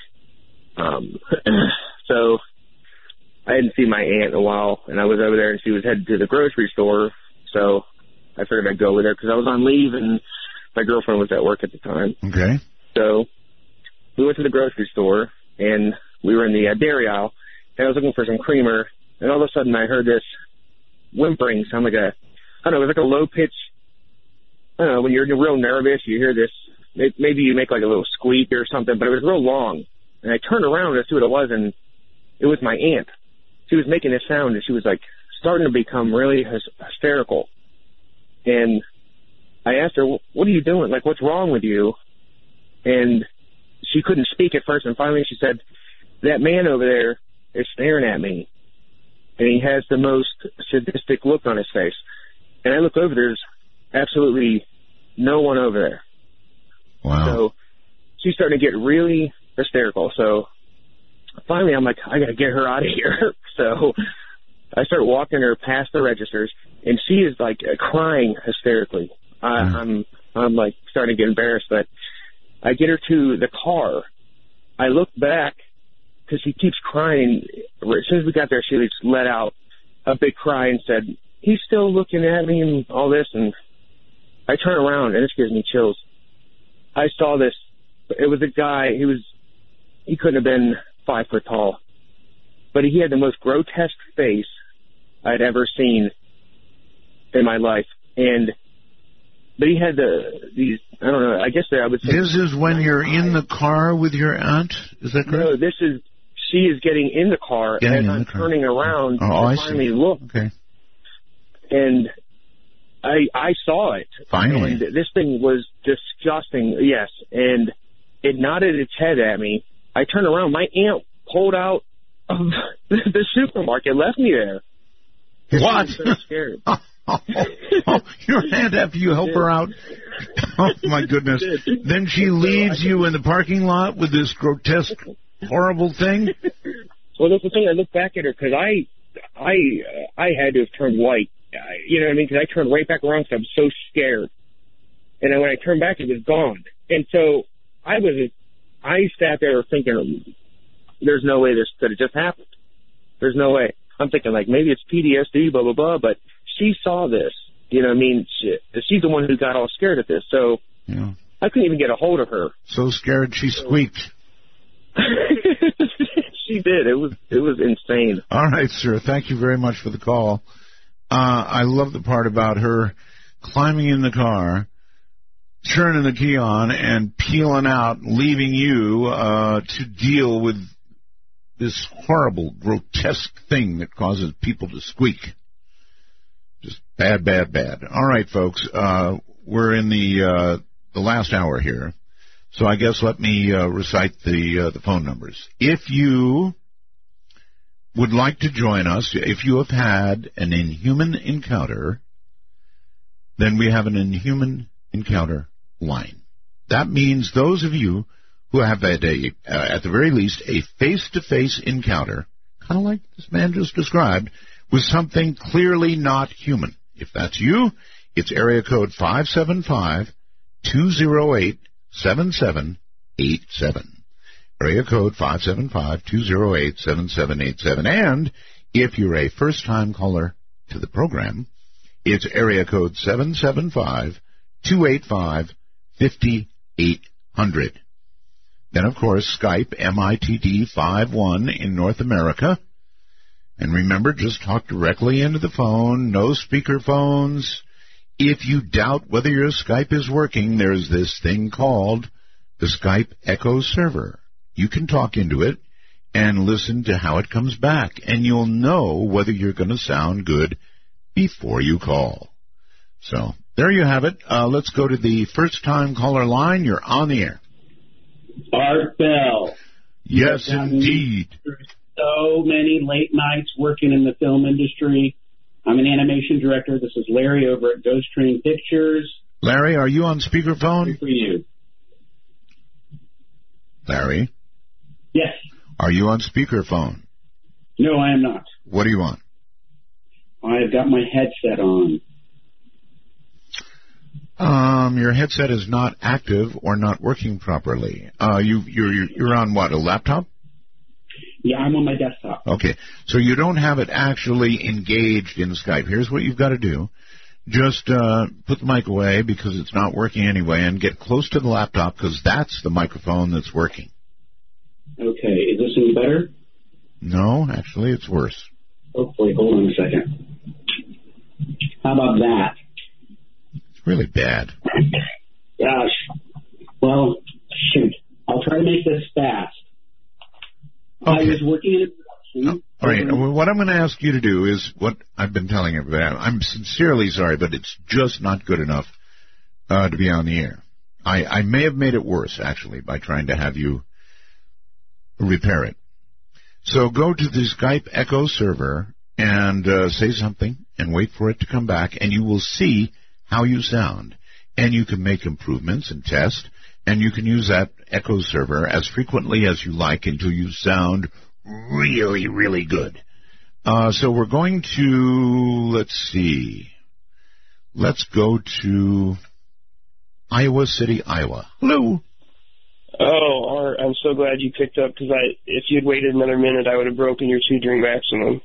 So I hadn't seen my aunt in a while, and I was over there, and she was headed to the grocery store. So I figured I'd go with her because I was on leave, and my girlfriend was at work at the time. Okay. So we went to the grocery store, and we were in the dairy aisle, and I was looking for some creamer, and all of a sudden I heard this whimpering sound like it was like a low pitch. I don't know, when you're real nervous, you hear this, maybe you make like a little squeak or something, but it was real long. And I turned around to see what it was, and it was my aunt. She was making this sound, and she was like starting to become really hysterical. And I asked her, "What are you doing? Like, what's wrong with you?" And she couldn't speak at first, and finally she said, "That man over there is staring at me, and he has the most sadistic look on his face." And I look over, there's absolutely no one over there. Wow. So she's starting to get really hysterical. So finally I'm like, I got to get her out of here. So I start walking her past the registers, and she is like crying hysterically. I'm like starting to get embarrassed, but I get her to the car. I look back because she keeps crying. As soon as we got there, she just let out a big cry and said, "He's still looking at me," and all this. And I turn around, and this gives me chills. I saw this. It was a guy. He couldn't have been 5 foot tall, but he had the most grotesque face I'd ever seen in my life. But he had these, I don't know, I guess I would say. This is when you're in the car with your aunt? Is that correct? No, she is getting in the car as I'm turning around to finally look. Okay. And I saw it. Finally. And this thing was disgusting, yes. And it nodded its head at me. I turned around. My aunt pulled out of the supermarket, left me there. What? I was so scared. Your aunt after you help her out? Oh, my goodness. Then she leaves you in the parking lot with this grotesque, horrible thing? Well, that's the thing. I look back at her because I had to have turned white. You know what I mean? Because I turned right back around because I was so scared. And then when I turned back, it was gone. And so I sat there thinking, there's no way this could have just happened. There's no way. I'm thinking, like, maybe it's PTSD, blah, blah, blah. But she saw this. You know what I mean? She's the one who got all scared at this. So yeah. I couldn't even get a hold of her. So scared she squeaked. She did. It was insane. All right, sir. Thank you very much for the call. I love the part about her climbing in the car, turning the key on, and peeling out, leaving you to deal with this horrible, grotesque thing that causes people to squeak. Just bad, bad, bad. All right, folks. We're in the last hour here. So I guess let me recite the phone numbers. If you would like to join us, if you have had an inhuman encounter, then we have an inhuman encounter line. That means those of you who have had at the very least, a face-to-face encounter, kind of like this man just described, with something clearly not human. If that's you, it's area code 575-208-7787. Area code 575-208-7787. And if you're a first-time caller to the program, it's area code 775-285-5800. Then, of course, Skype, MITD51 in North America. And remember, just talk directly into the phone, no speaker phones. If you doubt whether your Skype is working, there's this thing called the Skype Echo Server. You can talk into it and listen to how it comes back, and you'll know whether you're going to sound good before you call. So, there you have it. Let's go to the first-time caller line. You're on the air. Art Bell. Yes, indeed. So many late nights working in the film industry. I'm an animation director. This is Larry over at Ghost Train Pictures. Larry, are you on speakerphone? For you. Larry? Yes. Are you on speakerphone? No, I am not. What are you on? I've got my headset on. Your headset is not active or not working properly. You're on what, a laptop? Yeah, I'm on my desktop. Okay, so you don't have it actually engaged in Skype. Here's what you've got to do. Just put the mic away because it's not working anyway, and get close to the laptop because that's the microphone that's working. Okay, is this any better? No, actually, it's worse. Hopefully, hold on a second. How about that? It's really bad. Gosh. Well, shoot. I'll try to make this fast. Okay. I was working in a production. All right. What I'm going to ask you to do is what I've been telling everybody. I'm sincerely sorry, but it's just not good enough to be on the air. I may have made it worse, actually, by trying to have you repair it. So go to the Skype Echo server and say something and wait for it to come back, and you will see how you sound. And you can make improvements and test, and you can use that Echo server as frequently as you like until you sound really, really good. So we're going to, let's see, let's go to Iowa City, Iowa. Hello. Oh, Art, I'm so glad you picked up because if you'd waited another minute, I would have broken your 2-drink maximum.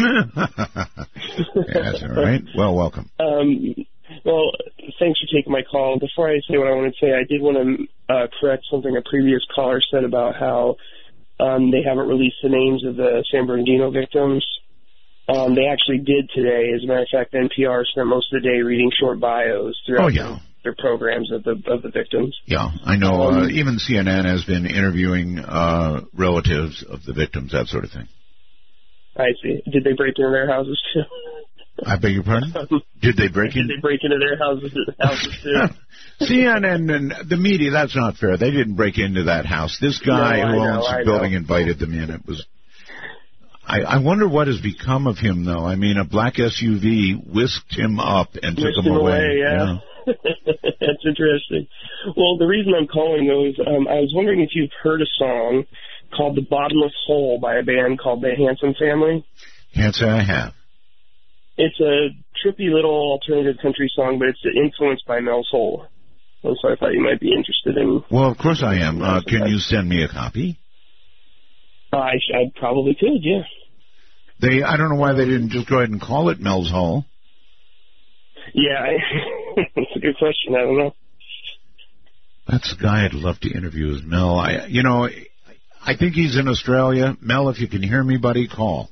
That's all right. Well, welcome. Well, thanks for taking my call. Before I say what I want to say, I did want to correct something a previous caller said about how they haven't released the names of the San Bernardino victims. They actually did today. As a matter of fact, NPR spent most of the day reading short bios throughout their programs of the victims. Yeah, I know. Even CNN has been interviewing relatives of the victims, that sort of thing. I see. Did they break into their houses too? I beg your pardon? Did they break in? Did they break into their houses too? CNN and the media, that's not fair. They didn't break into that house. This guy who owns the building invited them in. It was. I wonder what has become of him, though. I mean, a black SUV whisked him up and took him away. Yeah. That's interesting. Well, the reason I'm calling, though, is I was wondering if you've heard a song called The Bottomless Hole by a band called the Hanson Family. Can't say I have. It's a trippy little alternative country song, but it's influenced by Mel's Hole. And so I thought you might be interested in... Well, of course I am. Can you send me a copy? I probably could, yeah. I don't know why they didn't just go ahead and call it Mel's Hole. Yeah, that's a good question. I don't know. That's the guy I'd love to interview is Mel. I think he's in Australia. Mel, if you can hear me, buddy, call.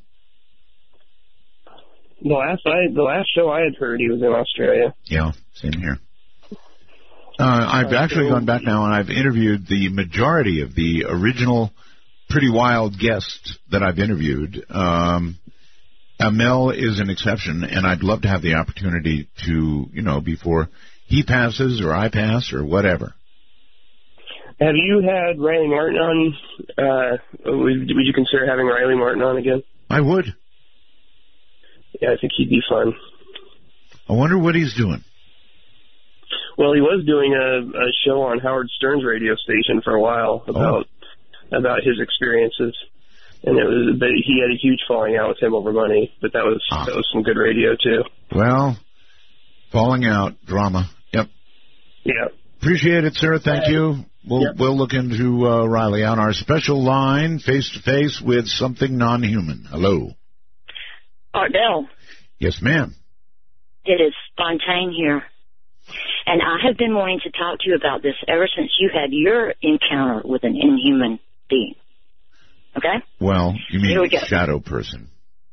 The last show I had heard, he was in Australia. Yeah, same here. I've actually gone back now, and I've interviewed the majority of the original Pretty Wild guests that I've interviewed. Mel is an exception, and I'd love to have the opportunity to, before he passes or I pass or whatever. Have you had Riley Martin on? Would you consider having Riley Martin on again? I would. Yeah, I think he'd be fun. I wonder what he's doing. Well, he was doing a show on Howard Stern's radio station for a while about his experiences, and he had a huge falling out with him over money. But that was some good radio too. Well, Falling out, drama. Yep. Yeah. Appreciate it, sir. Thank you. We'll look into Riley on our special line, face-to-face with something non-human. Hello. Ardell. Yes, ma'am. It is Fontaine here. And I have been wanting to talk to you about this ever since you had your encounter with an inhuman being. Okay? Well, you mean shadow person.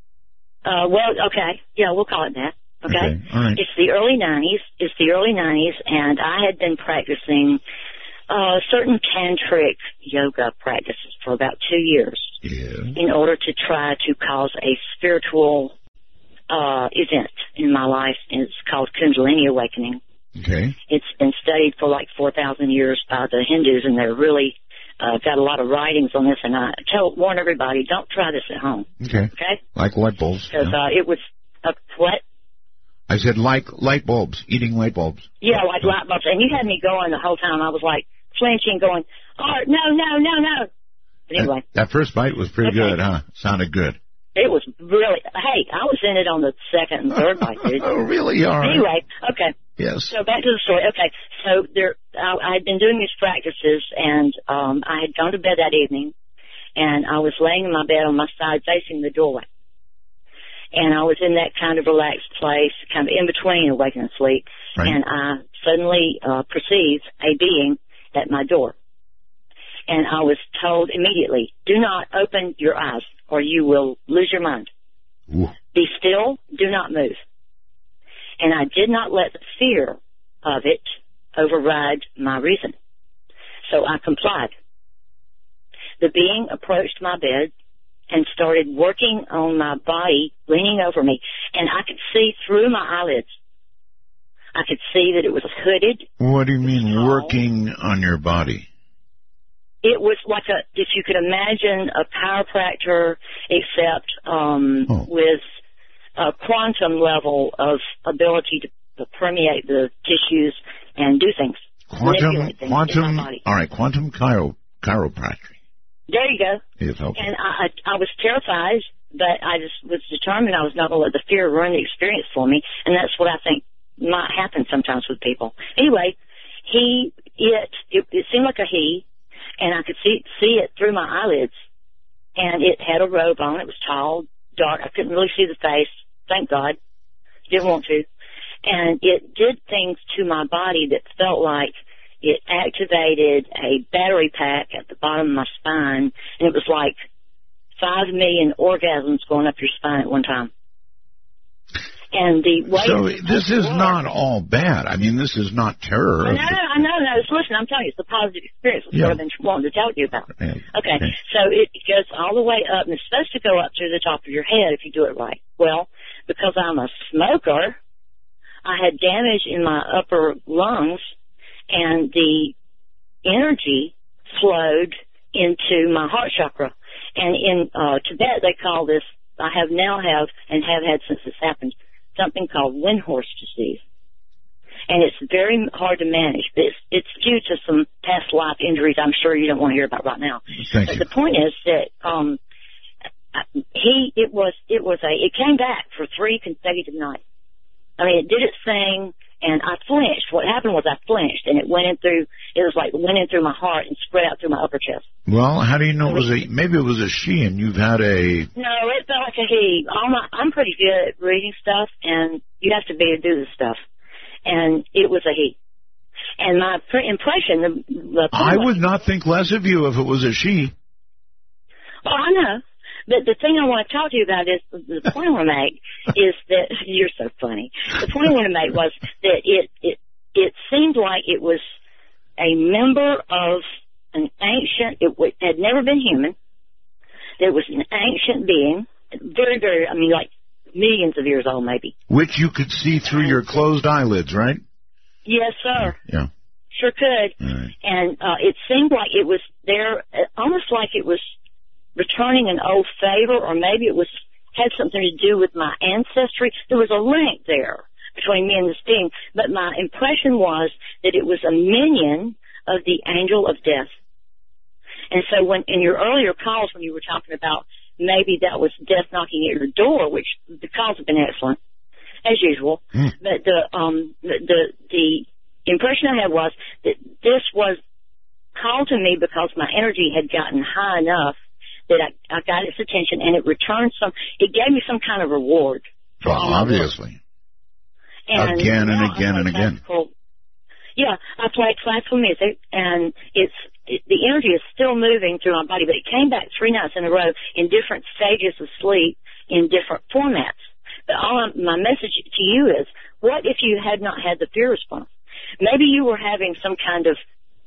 Okay. Yeah, we'll call it that. Okay? All right. It's the early 90s, and I had been practicing certain tantric yoga practices for about 2 years in order to try to cause a spiritual event in my life. And it's called Kundalini Awakening. Okay. It's been studied for like 4,000 years by the Hindus, and they're really got a lot of writings on this. And I warn everybody, don't try this at home. Okay. Okay? Like light bulbs. Because it was what? I said like light bulbs, eating light bulbs. Yeah, like light bulbs. And you had me going the whole time. I was like flinching, going, Art, no. Anyway. That first bite was pretty good, huh? Sounded good. It was really, hey, I was in it on the second and third bite, dude. Oh, really? All right. Anyway, okay. Yes. So back to the story. Okay, so I had been doing these practices, and I had gone to bed that evening, and I was laying in my bed on my side facing the doorway. And I was in that kind of relaxed place, kind of in between awakening and sleep, and I suddenly perceived a being at my door. And I was told immediately, do not open your eyes or you will lose your mind. Ooh. Be still, do not move. And I did not let the fear of it override my reason. So I complied. The being approached my bed and started working on my body, leaning over me. And I could see through my eyelids. I could see that it was hooded. What do you mean working on your body? It was like if you could imagine a chiropractor, except with a quantum level of ability to permeate the tissues and do things. Quantum. All right, quantum chiropractic. There you go. Yes, okay. And I was terrified, but I just was determined I was not going to let the fear ruin the experience for me, and that's what I think might happen sometimes with people. Anyway, it seemed like a he. And I could see it through my eyelids. And it had a robe on. It was tall, dark. I couldn't really see the face. Thank God. Didn't want to. And it did things to my body that felt like it activated a battery pack at the bottom of my spine. And it was like 5 million orgasms going up your spine at one time. And the way so this is not all bad. I mean, this is not terror. I know. Listen, I'm telling you, it's the positive experience. That's what I've been wanting to tell you about. Okay, so it goes all the way up, and it's supposed to go up to the top of your head if you do it right. Well, because I'm a smoker, I had damage in my upper lungs, and the energy flowed into my heart chakra. And in Tibet, they call this, I have had since this happened, something called Windhorse disease. And it's very hard to manage. But it's due to some past life injuries I'm sure you don't want to hear about right now. Thank you. The point is that it came back for 3 consecutive nights. I mean, it did its thing, and I flinched. What happened was I flinched, and it went in through my heart and spread out through my upper chest. Well, how do you know maybe it was a she, and you've had a... No, it felt like a he. I'm pretty good at reading stuff, and you have to be to do this stuff. And it was a he. And my impression, I would not think less of you if it was a she. Well, I know. But the thing I want to talk to you about is, the point I want to make is that, you're so funny. The point I want to make was that it seemed like it was a member of an ancient, it had never been human. It was an ancient being, very, very, I mean, like millions of years old maybe. Which you could see through your closed eyelids, right? Yes, sir. Yeah. Sure could. Right. And it seemed like it was there, almost like it was returning an old favor, or maybe it had something to do with my ancestry. There was a link there between me and this being, but my impression was that it was a minion of the angel of death. And so when in your earlier calls, when you were talking about maybe that was death knocking at your door, which the calls have been excellent, as usual. But the impression I had was that this was called to me because my energy had gotten high enough that I got its attention, and it returned it gave me some kind of reward. Well, obviously. And again and again and again. Yeah, I played classical music, and the energy is still moving through my body, but it came back 3 nights in a row in different stages of sleep in different formats. But my message to you is, what if you had not had the fear response? Maybe you were having some kind of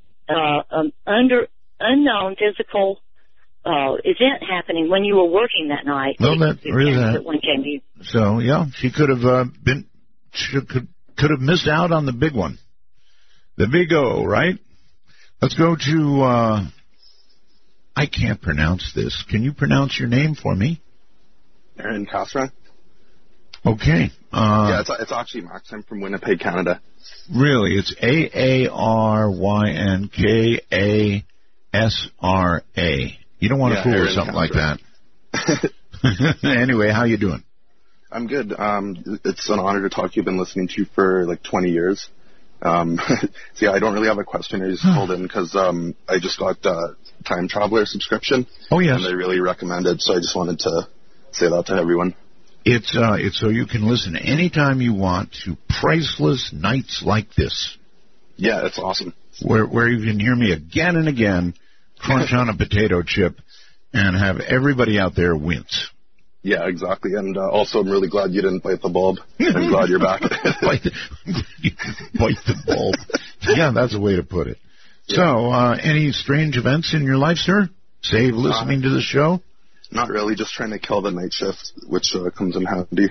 unknown physical event happening when you were working that night. Well, that one came to you. So yeah, she could have could have missed out on the big one, the big O, right? Let's go to. I can't pronounce this. Can you pronounce your name for me? Aaron Kasra. Okay. Yeah, it's actually Max. I'm from Winnipeg, Canada. Really? It's AARYNKASRA. You don't want to fool with something like that. Anyway, how you doing? I'm good. It's an honor to talk to you. I've been listening to you for like 20 years. So yeah, I don't really have a question. I just called in because I just got Time Traveler subscription. Oh, yes. And they really recommend it, so I just wanted to say that to everyone. It's so you can listen anytime you want to priceless nights like this. Yeah, it's awesome. Where you can hear me again and again crunch on a potato chip and have everybody out there wince. Yeah, exactly. And also, I'm really glad you didn't bite the bulb. I'm glad you're back. Bite the bulb. Yeah, that's a way to put it. Yeah. So, any strange events in your life, sir? Save listening to the show? Not really, just trying to kill the night shift, which comes in handy.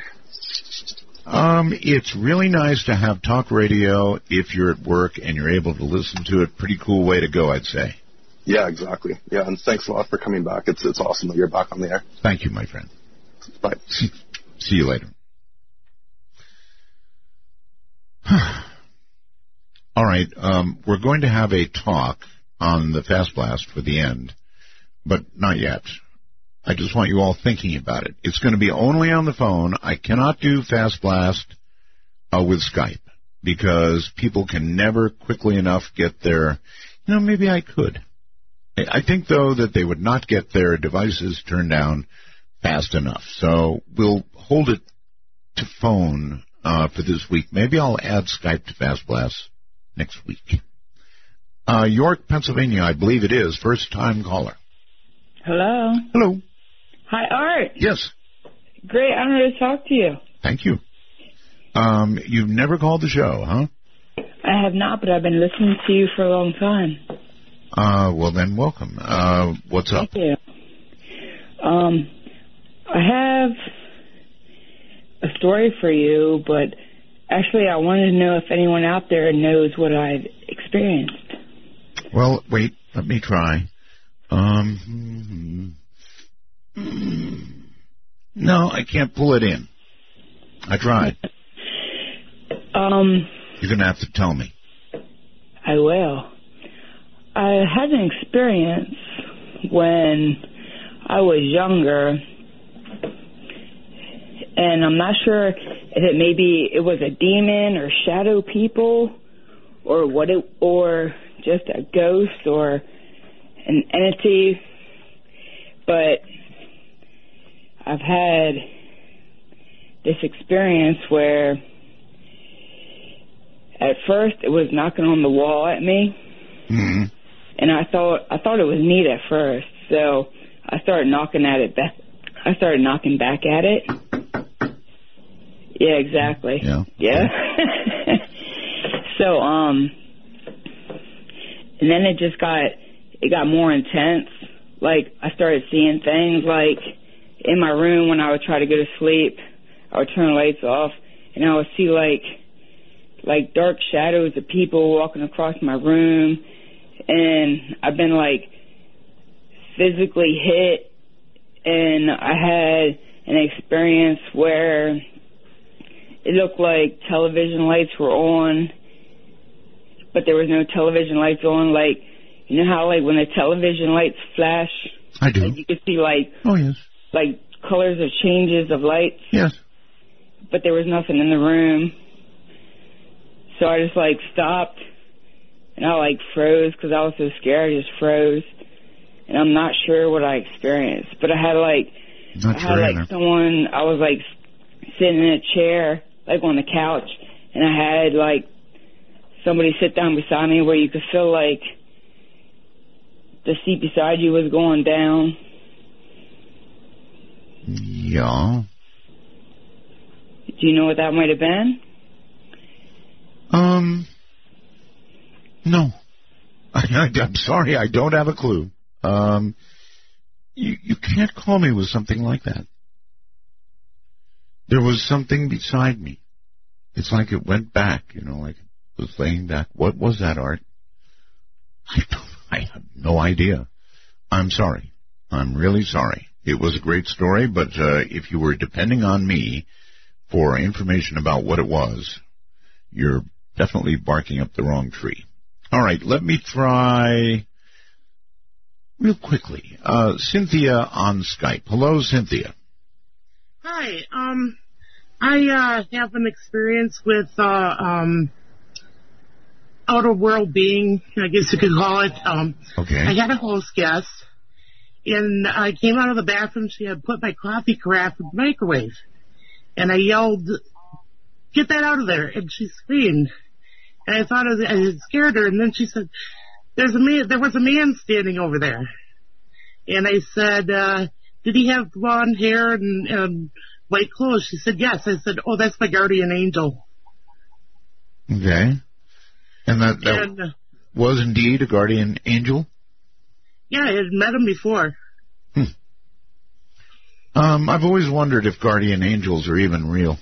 It's really nice to have talk radio if you're at work and you're able to listen to it. Pretty cool way to go, I'd say. Yeah, exactly. Yeah, and thanks a lot for coming back. It's awesome that you're back on the air. Thank you, my friend. Bye. See you later. All right, we're going to have a talk on the Fast Blast for the end, but not yet. I just want you all thinking about it. It's going to be only on the phone. I cannot do Fast Blast with Skype because people can never quickly enough get their, maybe I could. I think, though, that they would not get their devices turned down fast enough. So we'll hold it to phone for this week. Maybe I'll add Skype to Fast Blast next week. York, Pennsylvania, I believe it is. First-time caller. Hello. Hello. Hi, Art. Yes. Great honor to talk to you. Thank you. You've never called the show, huh? I have not, but I've been listening to you for a long time. Well, then, welcome. What's up? Thank you. I have a story for you, but actually I wanted to know if anyone out there knows what I've experienced. Well, wait, let me try. No, I can't pull it in. I tried. You're going to have to tell me. I will. I had an experience when I was younger, and I'm not sure if it was a demon or shadow people or just a ghost or an entity, but I've had this experience where at first it was knocking on the wall at me, and I thought it was neat at first, so I started knocking at it back. I started knocking back at it. Yeah, exactly. Yeah. So, and then it got more intense. Like, I started seeing things, like, in my room when I would try to go to sleep, I would turn the lights off, and I would see, like dark shadows of people walking across my room, and I've been, like, physically hit, and I had an experience where it looked like television lights were on, but there was no television lights on. Like, you know how, like, when the television lights flash? I do. Like, you could see, like... Oh, yes. Like, colors of changes of lights? Yes. but there was nothing in the room. So I just, like, stopped, and I, like, froze because I was so scared. I just froze, and I'm not sure what I experienced. But I had, like, someone, I was, like, sitting in a chair, like, on the couch, and I had, like, somebody sit down beside me where you could feel, like, the seat beside you was going down. Yeah. Do you know what that might have been? No. I'm sorry, I don't have a clue. You can't call me with something like that. There was something beside me. It's like it went back, like it was laying back. What was that, Art? I have no idea. I'm sorry. I'm really sorry. It was a great story, but if you were depending on me for information about what it was, you're definitely barking up the wrong tree. All right, let me try real quickly. Cynthia on Skype. Hello, Cynthia. Hi. I have an experience with outer world being, I guess you could call it. Okay. I had a host guest, and I came out of the bathroom. She had put my coffee carafe in the microwave, and I yelled, "Get that out of there!" And she screamed. And I thought I had scared her, and then she said, there was a man standing over there. And I said, did he have blonde hair and white clothes? She said, yes. I said, oh, that's my guardian angel. Okay. And that was indeed a guardian angel? Yeah, I had met him before. I've always wondered if guardian angels are even real.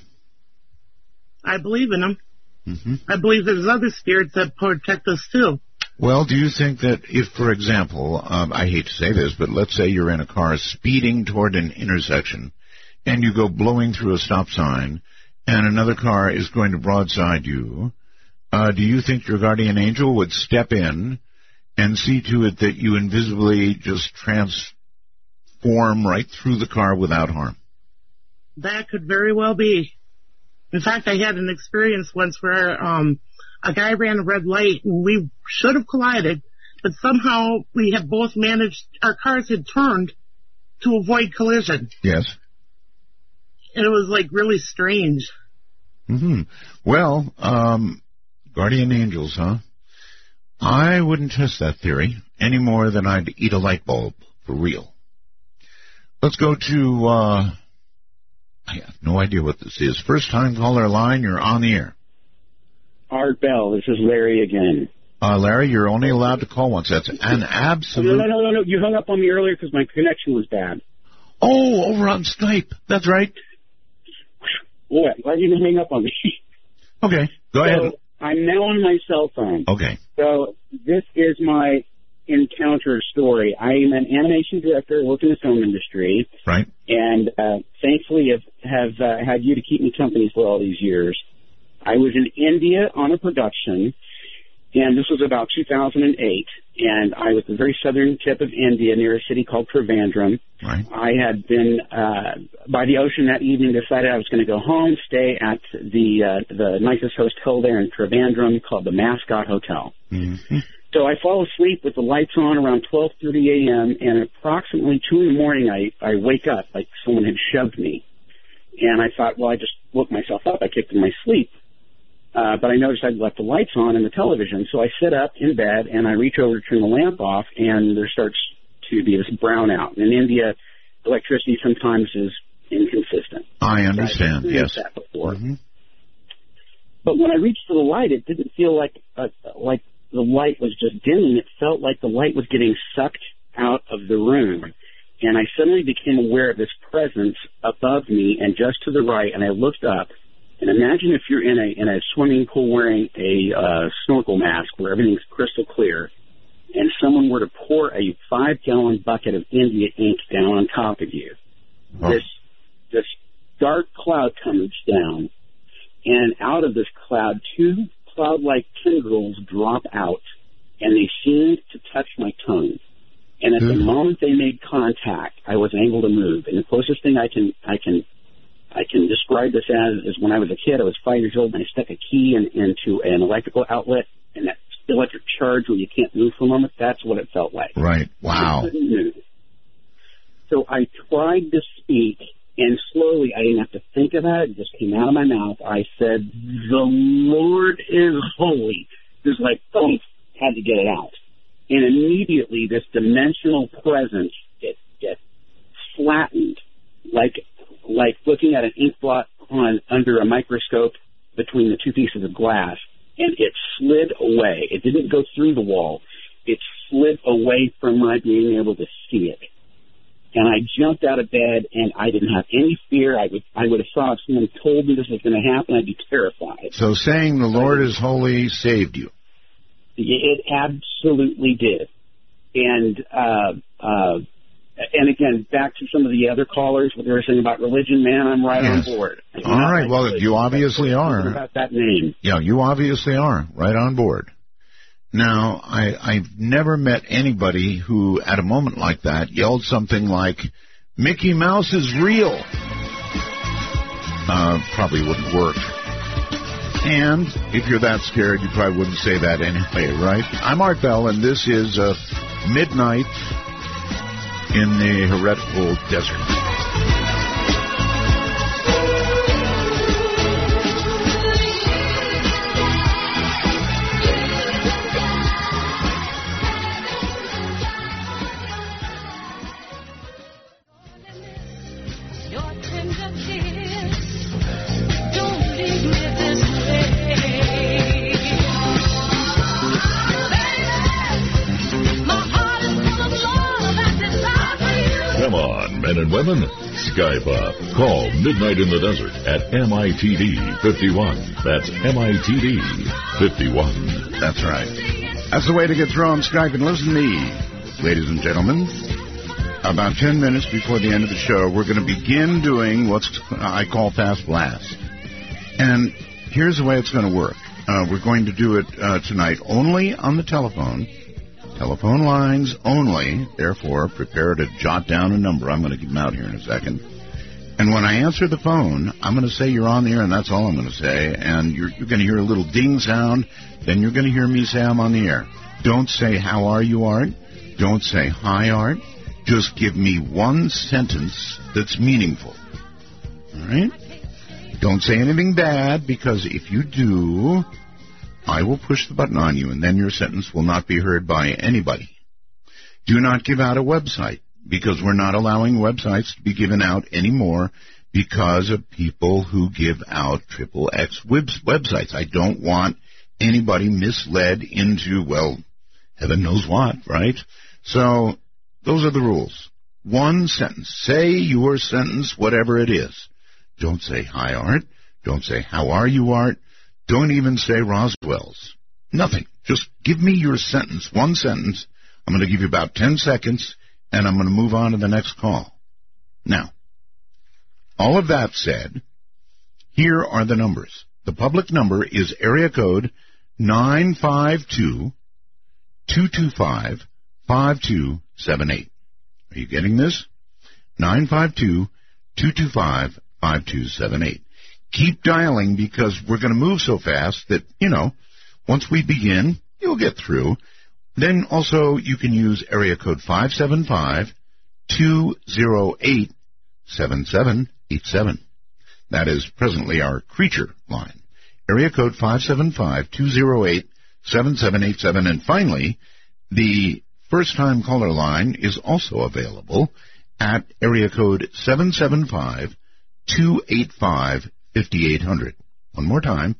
I believe in them. Mm-hmm. I believe there's other spirits that protect us, too. Well, do you think that if, for example, I hate to say this, but let's say you're in a car speeding toward an intersection, and you go blowing through a stop sign, and another car is going to broadside you, do you think your guardian angel would step in and see to it that you invisibly just transform right through the car without harm? That could very well be. In fact, I had an experience once where a guy ran a red light, and we should have collided, but somehow we had both managed, our cars had turned to avoid collision. Yes. And it was, like, really strange. Mm-hmm. Well, guardian angels, huh? I wouldn't test that theory any more than I'd eat a light bulb, for real. Let's go to, I have no idea what this is. First time caller line, you're on the air. Art Bell, this is Larry again. Larry, you're only allowed to call once. That's an absolute... No. You hung up on me earlier because my connection was bad. Oh, over on Skype. That's right. What? Why did you hang up on me? Okay, go ahead. I'm now on my cell phone. Okay. So this is my encounter story. I am an animation director, work in the film industry. Right. And thankfully have had you to keep me company for all these years. I was in India on a production, and this was about 2008, and I was at the very southern tip of India near a city called Trivandrum. Right. I had been by the ocean that evening, decided I was going to go home, stay at the nicest hotel there in Trivandrum called the Mascot Hotel. Mm-hmm. So I fall asleep with the lights on around 12:30 a.m., and approximately 2 in the morning I wake up like someone had shoved me. And I thought, well, I just woke myself up. I kicked in my sleep. But I noticed I'd left the lights on in the television. So I sit up in bed, and I reach over to turn the lamp off, and there starts to be this brownout. In India, electricity sometimes is inconsistent. I understand, yes. That before. Mm-hmm. But when I reached for the light, it didn't feel like the light was just dimming. It felt like the light was getting sucked out of the room. And I suddenly became aware of this presence above me and just to the right, and I looked up. And imagine if you're in a swimming pool wearing a snorkel mask where everything's crystal clear, and someone were to pour a 5-gallon bucket of India ink down on top of you. Oh. This dark cloud comes down, and out of this cloud, 2 cloud-like tendrils drop out, and they seemed to touch my tongue. And at the moment they made contact, I was able to move. And the closest thing I can I can describe this as when I was a kid, I was 5 years old, and I stuck a key into an electrical outlet, and that electric charge where you can't move for a moment, that's what it felt like. Right. Wow. I couldn't move. So I tried to speak, and slowly, I didn't have to think about it, it just came out of my mouth. I said, "The Lord is holy." Just like, boom, had to get it out. And immediately, this dimensional presence, it flattened, like looking at an ink blot under a microscope between the two pieces of glass, and it slid away. It didn't go through the wall. It slid away from my being able to see it. And I jumped out of bed, and I didn't have any fear. I would have thought if someone told me this was going to happen, I'd be terrified. So saying the Lord is holy saved you? It absolutely did. And again, back to some of the other callers, what they were saying about religion, man, I'm right on board. All right, well, you obviously are. About that name. Yeah, you obviously are right on board. Now, I've never met anybody who, at a moment like that, yelled something like, "Mickey Mouse is real." Probably wouldn't work. And if you're that scared, you probably wouldn't say that anyway, right? I'm Art Bell, and this is Midnight in the Heretical Desert. Come on, men and women, Skype up. Call Midnight in the Desert at MITD 51. That's MITD 51. That's right. That's the way to get through on Skype. And listen to me, ladies and gentlemen. About 10 minutes before the end of the show, we're going to begin doing what I call Fast Blast. And here's the way it's going to work. We're going to do it tonight only on the telephone. Telephone lines only. Therefore, prepare to jot down a number. I'm going to give them out here in a second. And when I answer the phone, I'm going to say you're on the air, and that's all I'm going to say. And you're going to hear a little ding sound. Then you're going to hear me say I'm on the air. Don't say, "How are you, Art?" Don't say, "Hi, Art." Just give me one sentence that's meaningful. All right? Don't say anything bad, because if you do, I will push the button on you, and then your sentence will not be heard by anybody. Do not give out a website, because we're not allowing websites to be given out anymore because of people who give out XXX websites. I don't want anybody misled into, well, heaven knows what, right? So those are the rules. One sentence. Say your sentence, whatever it is. Don't say, "Hi, Art." Don't say, "How are you, Art?" Don't even say Roswell's. Nothing. Just give me your sentence, one sentence. I'm going to give you about 10 seconds, and I'm going to move on to the next call. Now, all of that said, here are the numbers. The public number is area code 952-225-5278. Are you getting this? 952-225-5278. Keep dialing, because we're going to move so fast that, once we begin, you'll get through. Then also you can use area code 575-208-7787. That is presently our creature line. Area code 575-208-7787. And finally, the first-time caller line is also available at area code 775-285-5800. One more time,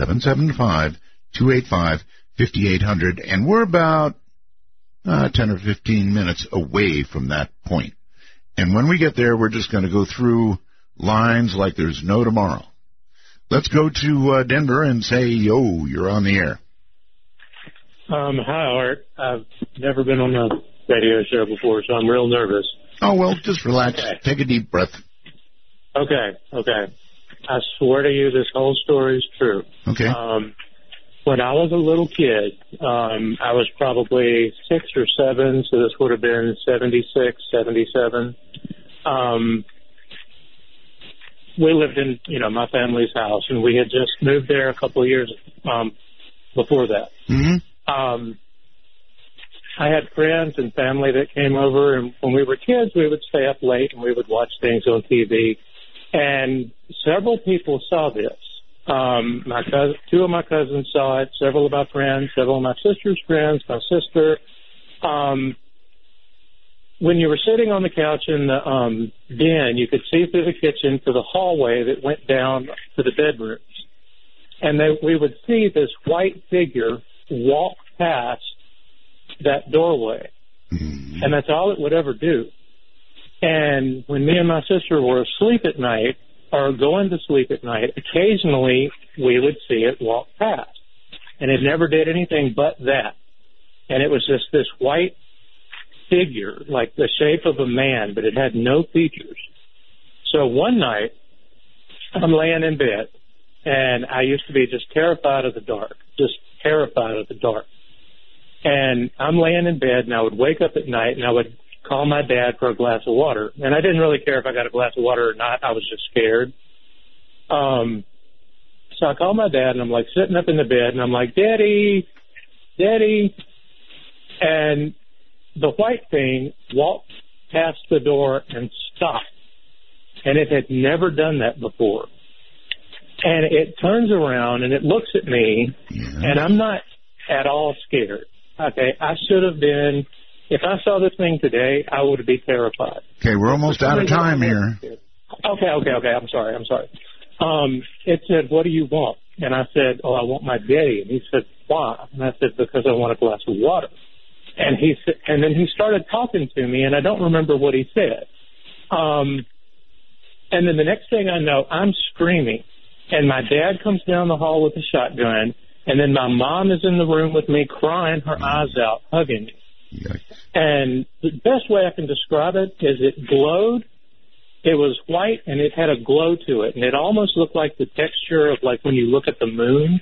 775-285-5800. And we're about 10 or 15 minutes away from that point. And when we get there, we're just going to go through lines like there's no tomorrow. Let's go to Denver and say, yo, you're on the air. Hi, Art. I've never been on a radio show before, so I'm real nervous. Oh, well, just relax. Okay. Take a deep breath. Okay. I swear to you, this whole story is true. Okay. When I was a little kid, I was probably 6 or 7, so this would have been 76, 77. we lived in, my family's house, and we had just moved there a couple of years before that. Mm-hmm. I had friends and family that came over, and when we were kids, we would stay up late and we would watch things on TV. And several people saw this. Two of my cousins saw it, several of my friends, several of my sister's friends, my sister. When you were sitting on the couch in the den, you could see through the kitchen to the hallway that went down to the bedrooms. And we would see this white figure walk past that doorway. Mm-hmm. And that's all it would ever do. And when me and my sister were asleep at night, or going to sleep at night, occasionally we would see it walk past. And it never did anything but that. And it was just this white figure, like the shape of a man, but it had no features. So one night, I'm laying in bed, and I used to be just terrified of the dark, And I'm laying in bed, and I would wake up at night, and I would call my dad for a glass of water. And I didn't really care if I got a glass of water or not. I was just scared. So I called my dad, and I'm like sitting up in the bed, and I'm like, Daddy. And the white thing walked past the door and stopped. And it had never done that before. And it turns around, and it looks at me, and I'm not at all scared. Okay, I should have been. If I saw this thing today, I would be terrified. Okay, we're almost out of time here. Okay. I'm sorry. It said, what do you want? And I said, I want my daddy. And he said, why? And I said, because I want a glass of water. And then he started talking to me, and I don't remember what he said. And then the next thing I know, I'm screaming. And my dad comes down the hall with a shotgun. And then my mom is in the room with me, crying her eyes out, hugging me. Yikes. And the best way I can describe it is it glowed. It was white, and it had a glow to it. And it almost looked like the texture of like when you look at the moon.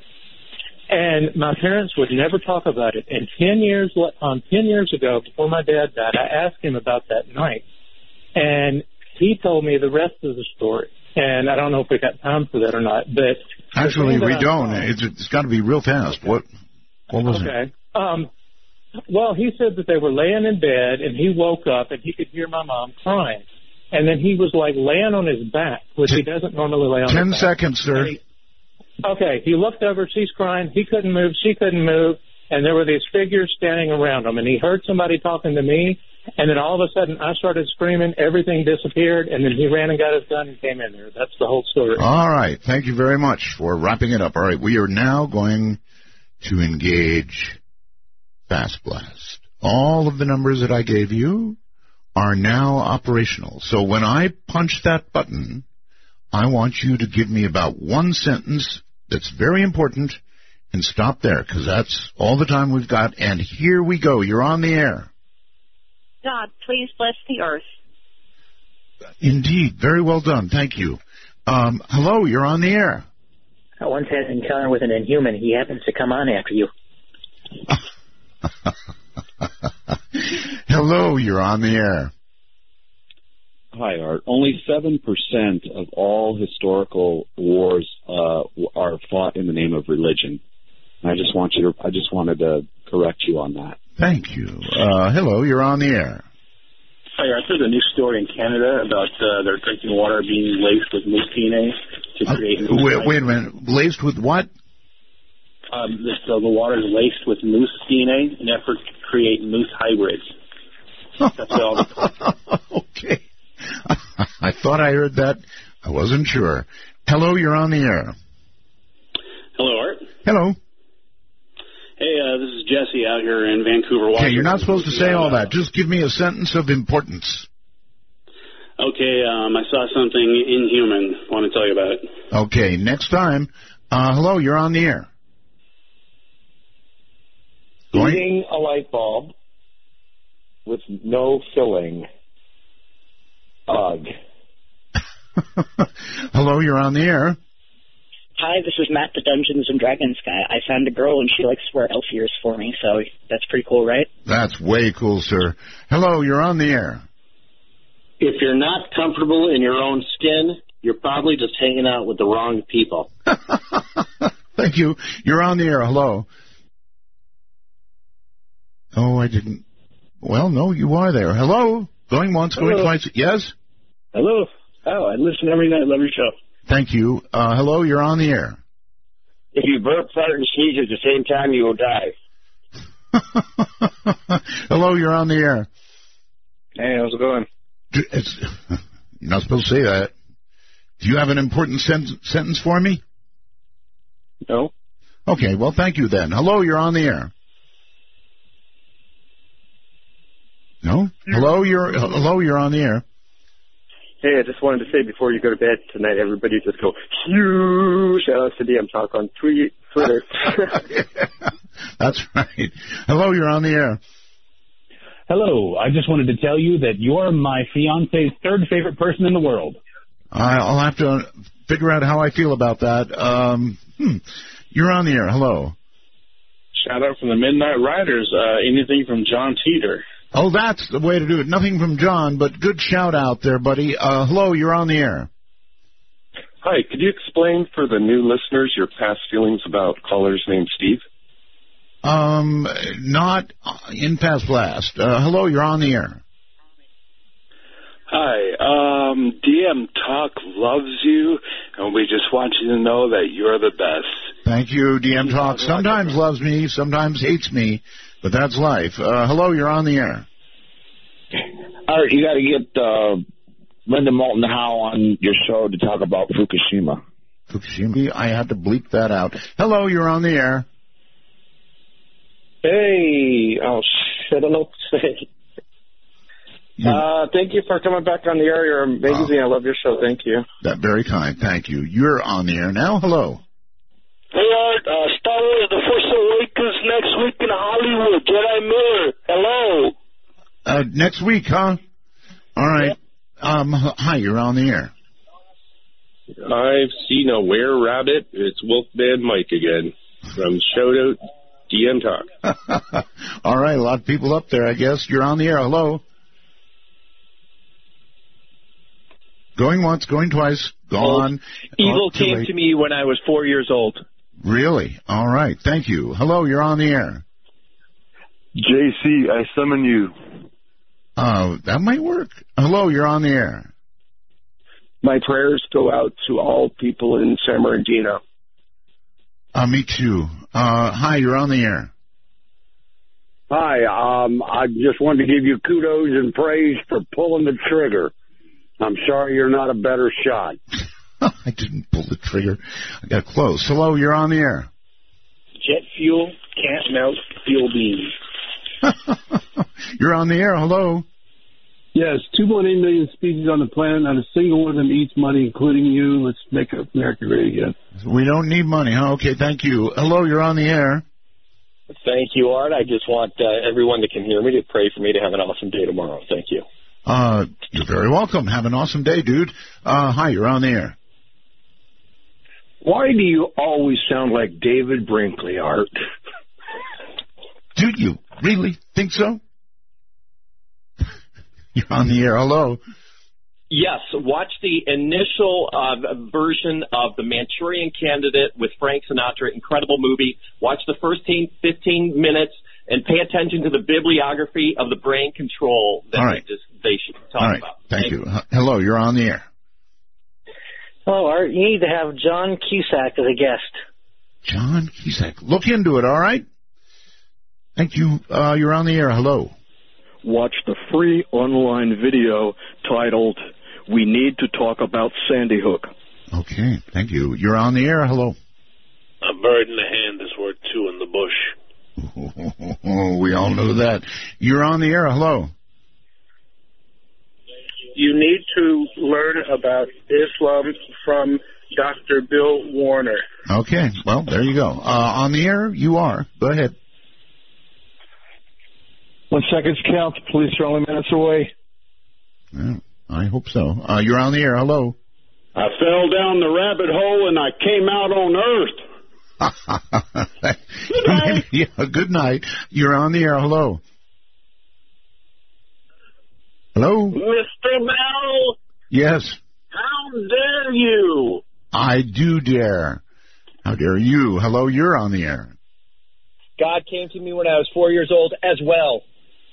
And my parents would never talk about it. And 10 years ago, before my dad died, I asked him about that night. And he told me the rest of the story. And I don't know if we got time for that or not. But actually, we don't. It's got to be real fast. What was it? Okay. Well, he said that they were laying in bed, and he woke up, and he could hear my mom crying. And then he was, like, laying on his back, which he doesn't normally lay on his back. 10 seconds, sir. He looked over, she's crying, he couldn't move, she couldn't move, and there were these figures standing around him. And he heard somebody talking to me, and then all of a sudden I started screaming, everything disappeared, and then he ran and got his gun and came in there. That's the whole story. All right. Thank you very much for wrapping it up. All right. We are now going to engage Fast Blast. All of the numbers that I gave you are now operational. So when I punch that button, I want you to give me about one sentence that's very important and stop there, because that's all the time we've got. And here we go. You're on the air. God, please bless the earth. Indeed. Very well done. Thank you. Hello, you're on the air. I once had an encounter with an Inhuman. He happens to come on after you. Hello, you're on the air. Hi, Art. Only 7% of all historical wars are fought in the name of religion. I just wanted to correct you on that. Thank you. Hello, you're on the air. Hi, Art. There's a new story in Canada about their drinking water being laced with moose DNA to create moose. Wait a minute. Laced with what? The water is laced with moose DNA in an effort to create moose hybrids. That's all. Okay. I thought I heard that. I wasn't sure. Hello, you're on the air. Hello, Art. Hello. Hey, this is Jesse out here in Vancouver, Washington. Okay, you're not supposed to say all that. Just give me a sentence of importance. Okay, I saw something inhuman. I want to tell you about it. Okay, next time. Hello, you're on the air. Eating a light bulb with no filling. Ugh. Hello, you're on the air. Hi, this is Matt, the Dungeons and Dragons guy. I found a girl, and she likes to wear elf ears for me, so that's pretty cool, right? That's way cool, sir. Hello, you're on the air. If you're not comfortable in your own skin, You're probably just hanging out with the wrong people. Thank you. You're on the air. Hello. Oh, I didn't. Well, no, you are there. Hello. Going once, going twice. Yes? Hello. Oh, I listen every night. Love your show. Thank you. Hello, you're on the air. If you burp, fart, and sneeze at the same time, you will die. Hello, you're on the air. Hey, how's it going? You're not supposed to say that. Do you have an important sentence for me? No. Okay, well, thank you then. Hello, you're on the air. No? Hello, you're on the air. Hey, I just wanted to say before you go to bed tonight, everybody just go, huge. Shout out to DM Talk on Twitter. That's right. Hello, you're on the air. Hello, I just wanted to tell you that you're my fiance's third favorite person in the world. I'll have to figure out how I feel about that. You're on the air. Hello. Shout out from the Midnight Riders. Anything from John Teeter. Oh, that's the way to do it. Nothing from John, but good shout out there, buddy. Hello, you're on the air. Hi, could you explain for the new listeners your past feelings about callers named Steve? Not in past blast. Hello, you're on the air. Hi, DM Talk loves you, and we just want you to know that you're the best. Thank you, DM Talk. Sometimes loves me, sometimes hates me, but that's life. Hello, you're on the air. All right, you got to get Linda Moulton Howe on your show to talk about Fukushima. Fukushima? I had to bleep that out. Hello, you're on the air. Hey, oh, shit, I don't know what to say. Thank you for coming back on the air. You're amazing. I love your show. Thank you. That's very kind. Thank you. You're on the air now. Hello. Hey, Art. Star Wars The Force Awakens next week in Hollywood. Jedi Miller. Hello. Next week, huh? All right. Hi, you're on the air. I've seen a were-rabbit. It's Wolfman Mike again from Shoutout DM Talk. All right, a lot of people up there, I guess. You're on the air. Hello. Going once, going twice, gone. Evil came to me when I was 4 years old. Really? All right. Thank you. Hello, you're on the air. JC, I summon you. That might work. Hello, you're on the air. My prayers go out to all people in San Bernardino. Me too. Hi, you're on the air. Hi, I just wanted to give you kudos and praise for pulling the trigger. I'm sorry you're not a better shot. I didn't pull the trigger. I got close. Hello, you're on the air. Jet fuel can't melt fuel beans. You're on the air. Hello. Yes, 2.8 million species on the planet. Not a single one of them eats money, including you. Let's make America great again. We don't need money, huh? Okay, thank you. Hello, you're on the air. Thank you, Art. I just want everyone that can hear me to pray for me to have an awesome day tomorrow. Thank you. You're very welcome. Have an awesome day, dude. Hi, you're on the air. Why do you always sound like David Brinkley, Art? Do you really think so? You're on the air. Hello. Yes, watch the initial version of The Manchurian Candidate with Frank Sinatra. Incredible movie. Watch the first 15 minutes and pay attention to the bibliography of the brain control that they should talk about. Thank you. Hello, you're on the air. Hello, Art. You need to have John Cusack as a guest. John Cusack. Look into it, all right? Thank you. You're on the air. Hello. Watch the free online video titled, We Need to Talk About Sandy Hook. Okay, thank you. You're on the air. Hello. A bird in the hand is worth two in the bush. Oh, we all know that. You're on the air. Hello. You need to learn about Islam from Dr. Bill Warner. Okay, well, there you go. On the air, you are. Go ahead. 1 second count. The police are only minutes away. Yeah, I hope so. You're on the air. Hello. I fell down the rabbit hole and I came out on Earth. Good night. Yeah, good night. You're on the air. Hello. Hello? Mr. Bell? Yes. How dare dare you? I do dare. How dare you? Hello, you're on the air. God came to me when I was 4 years old as well.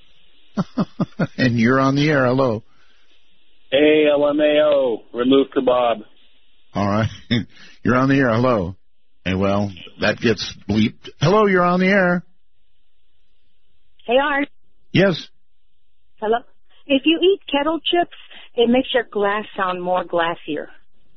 And you're on the air. Hello. Hey, LMAO, remove kebab. All right. You're on the air. Hello. Hey, well, that gets bleeped. Hello, you're on the air. Hey, Art. Yes. Hello. If you eat kettle chips, it makes your glass sound more glassier.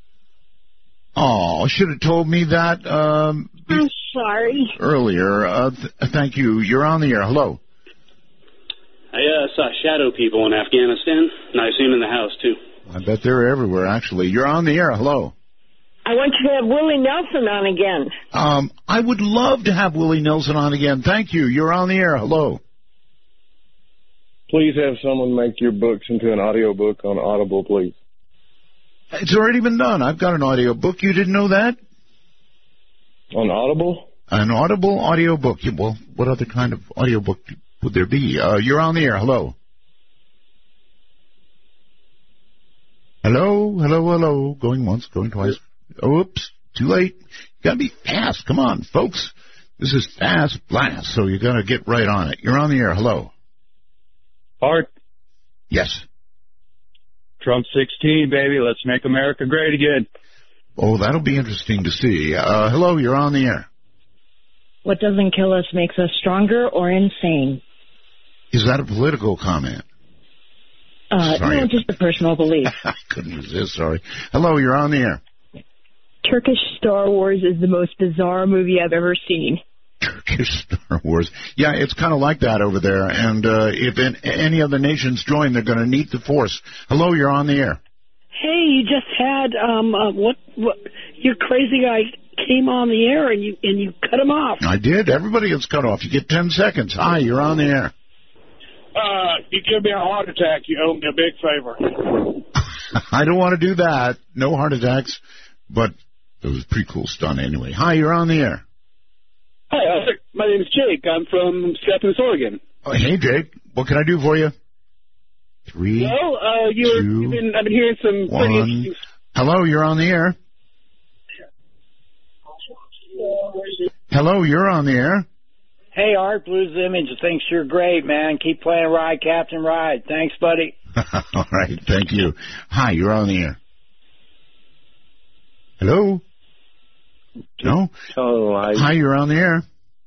Oh, should have told me that I'm sorry. earlier. Thank you. You're on the air. Hello. I saw shadow people in Afghanistan, and I see them in the house, too. I bet they're everywhere, actually. You're on the air. Hello. I want you to have Willie Nelson on again. I would love to have Willie Nelson on again. Thank you. You're on the air. Hello. Please have someone make your books into an audiobook on Audible, please. It's already been done. I've got an audio book. You didn't know that? On Audible? An Audible audio book. Well, what other kind of audio book would there be? You're on the air. Hello. Hello, hello, hello. Going once, going twice. Oops, too late. You got to be fast. Come on, folks. This is Fast Blast, so you got to get right on it. You're on the air. Hello. Art. Yes. Trump 16, baby. Let's make America great again. Oh, that'll be interesting to see. Hello, you're on the air. What doesn't kill us makes us stronger or insane. Is that a political comment? No, just a personal belief. I couldn't resist, sorry. Hello, you're on the air. Turkish Star Wars is the most bizarre movie I've ever seen. Turkish Star Wars. Yeah, it's kind of like that over there. And if any other nations join, they're going to need the force. Hello, you're on the air. Hey, you just had what your crazy guy came on the air and you cut him off. I did. Everybody gets cut off. You get 10 seconds. Hi, you're on the air. You give me a heart attack, you owe me a big favor. I don't want to do that. No heart attacks. But it was a pretty cool stunt anyway. Hi, you're on the air. Hi, my name is Jake. I'm from Stephens, Oregon. Oh, hey, Jake. What can I do for you? 3, Well, 2, I've been hearing some pretty 1. interesting... Hello, you're on the air. Hello, you're on the air. Hey, Art, Blues Image thinks you're great, man. Keep playing Ride, Captain Ride. Thanks, buddy. All right, thank you. Hi, you're on the air. Hello? No? Oh, Hi, you're on the air.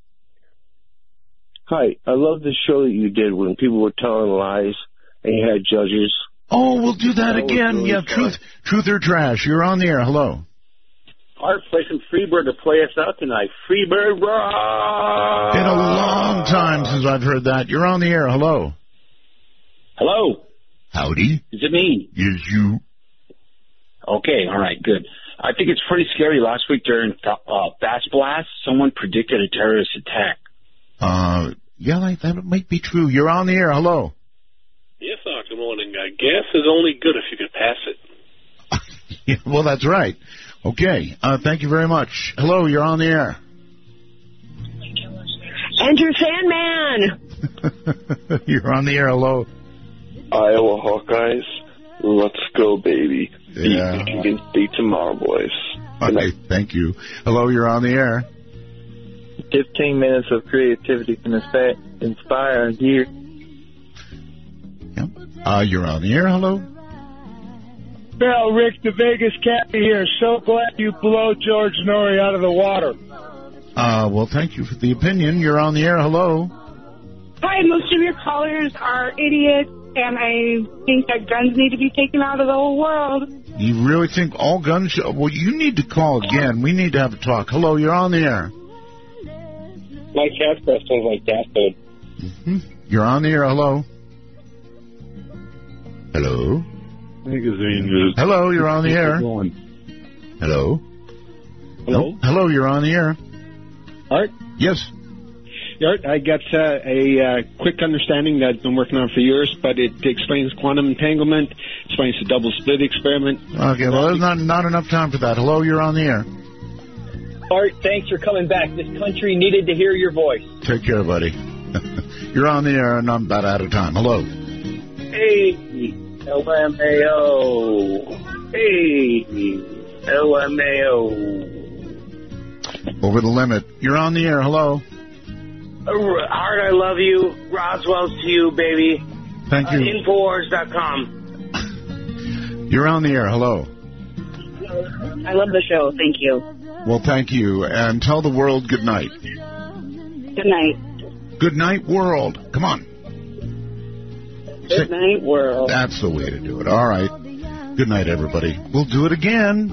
Hi, I love the show that you did when people were telling lies and you had judges. Oh, we'll do that again. Really yeah, truth or trash. You're on the air. Hello. Art, play some Freebird to play us out tonight. Freebird rock! Been a long time since I've heard that. You're on the air. Hello. Hello. Howdy. Is it me? Is you. Okay, all right, good. I think it's pretty scary. Last week during Fast Blast, someone predicted a terrorist attack. Yeah, that might be true. You're on the air. Hello. Yes, sir. Good morning. Gas is only good if you could pass it. Yeah, well, that's right. Okay. Thank you very much. Hello, you're on the air. Enter Sandman! You're on the air. Hello. Iowa Hawkeyes, let's go, baby. Yeah. Beat tomorrow, boys. Okay, thank you. Hello, you're on the air. 15 minutes of creativity can inspire a year. Yep. You're on the air. Hello. Well, Rick, the Vegas Cappy here. So glad you blow George Norrie out of the water. Well, thank you for the opinion. You're on the air. Hello. Hi, most of your callers are idiots, and I think that guns need to be taken out of the whole world. You really think all guns should... Well, you need to call again. We need to have a talk. Hello, you're on the air. My cat breath sounds like that, dude. Mm-hmm. You're on the air. Hello. Hello. Hello, you're on the air. Hello. Hello. Hello, you're on the air. Art? Yes. Art, I got a quick understanding that I've been working on for years, but it explains quantum entanglement, explains the double slit experiment. Okay, well, there's not enough time for that. Hello, you're on the air. Art, thanks for coming back. This country needed to hear your voice. Take care, buddy. You're on the air, and I'm about out of time. Hello. Hey, LMAO. Hey, LMAO. Over the limit. You're on the air. Hello. Art, I love you. Roswell's to you, baby. Thank you. Infowars.com. You're on the air. Hello. I love the show. Thank you. Well, thank you. And tell the world good night. Good night. Good night, world. Come on. Good night, world. That's the way to do it. All right. Good night, everybody. We'll do it again.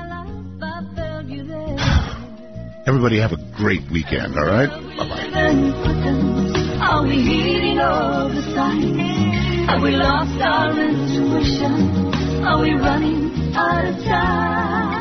Everybody have a great weekend, all right? Bye-bye. Are we heeding all the signs? Have we lost our intuition? Are we running out of time?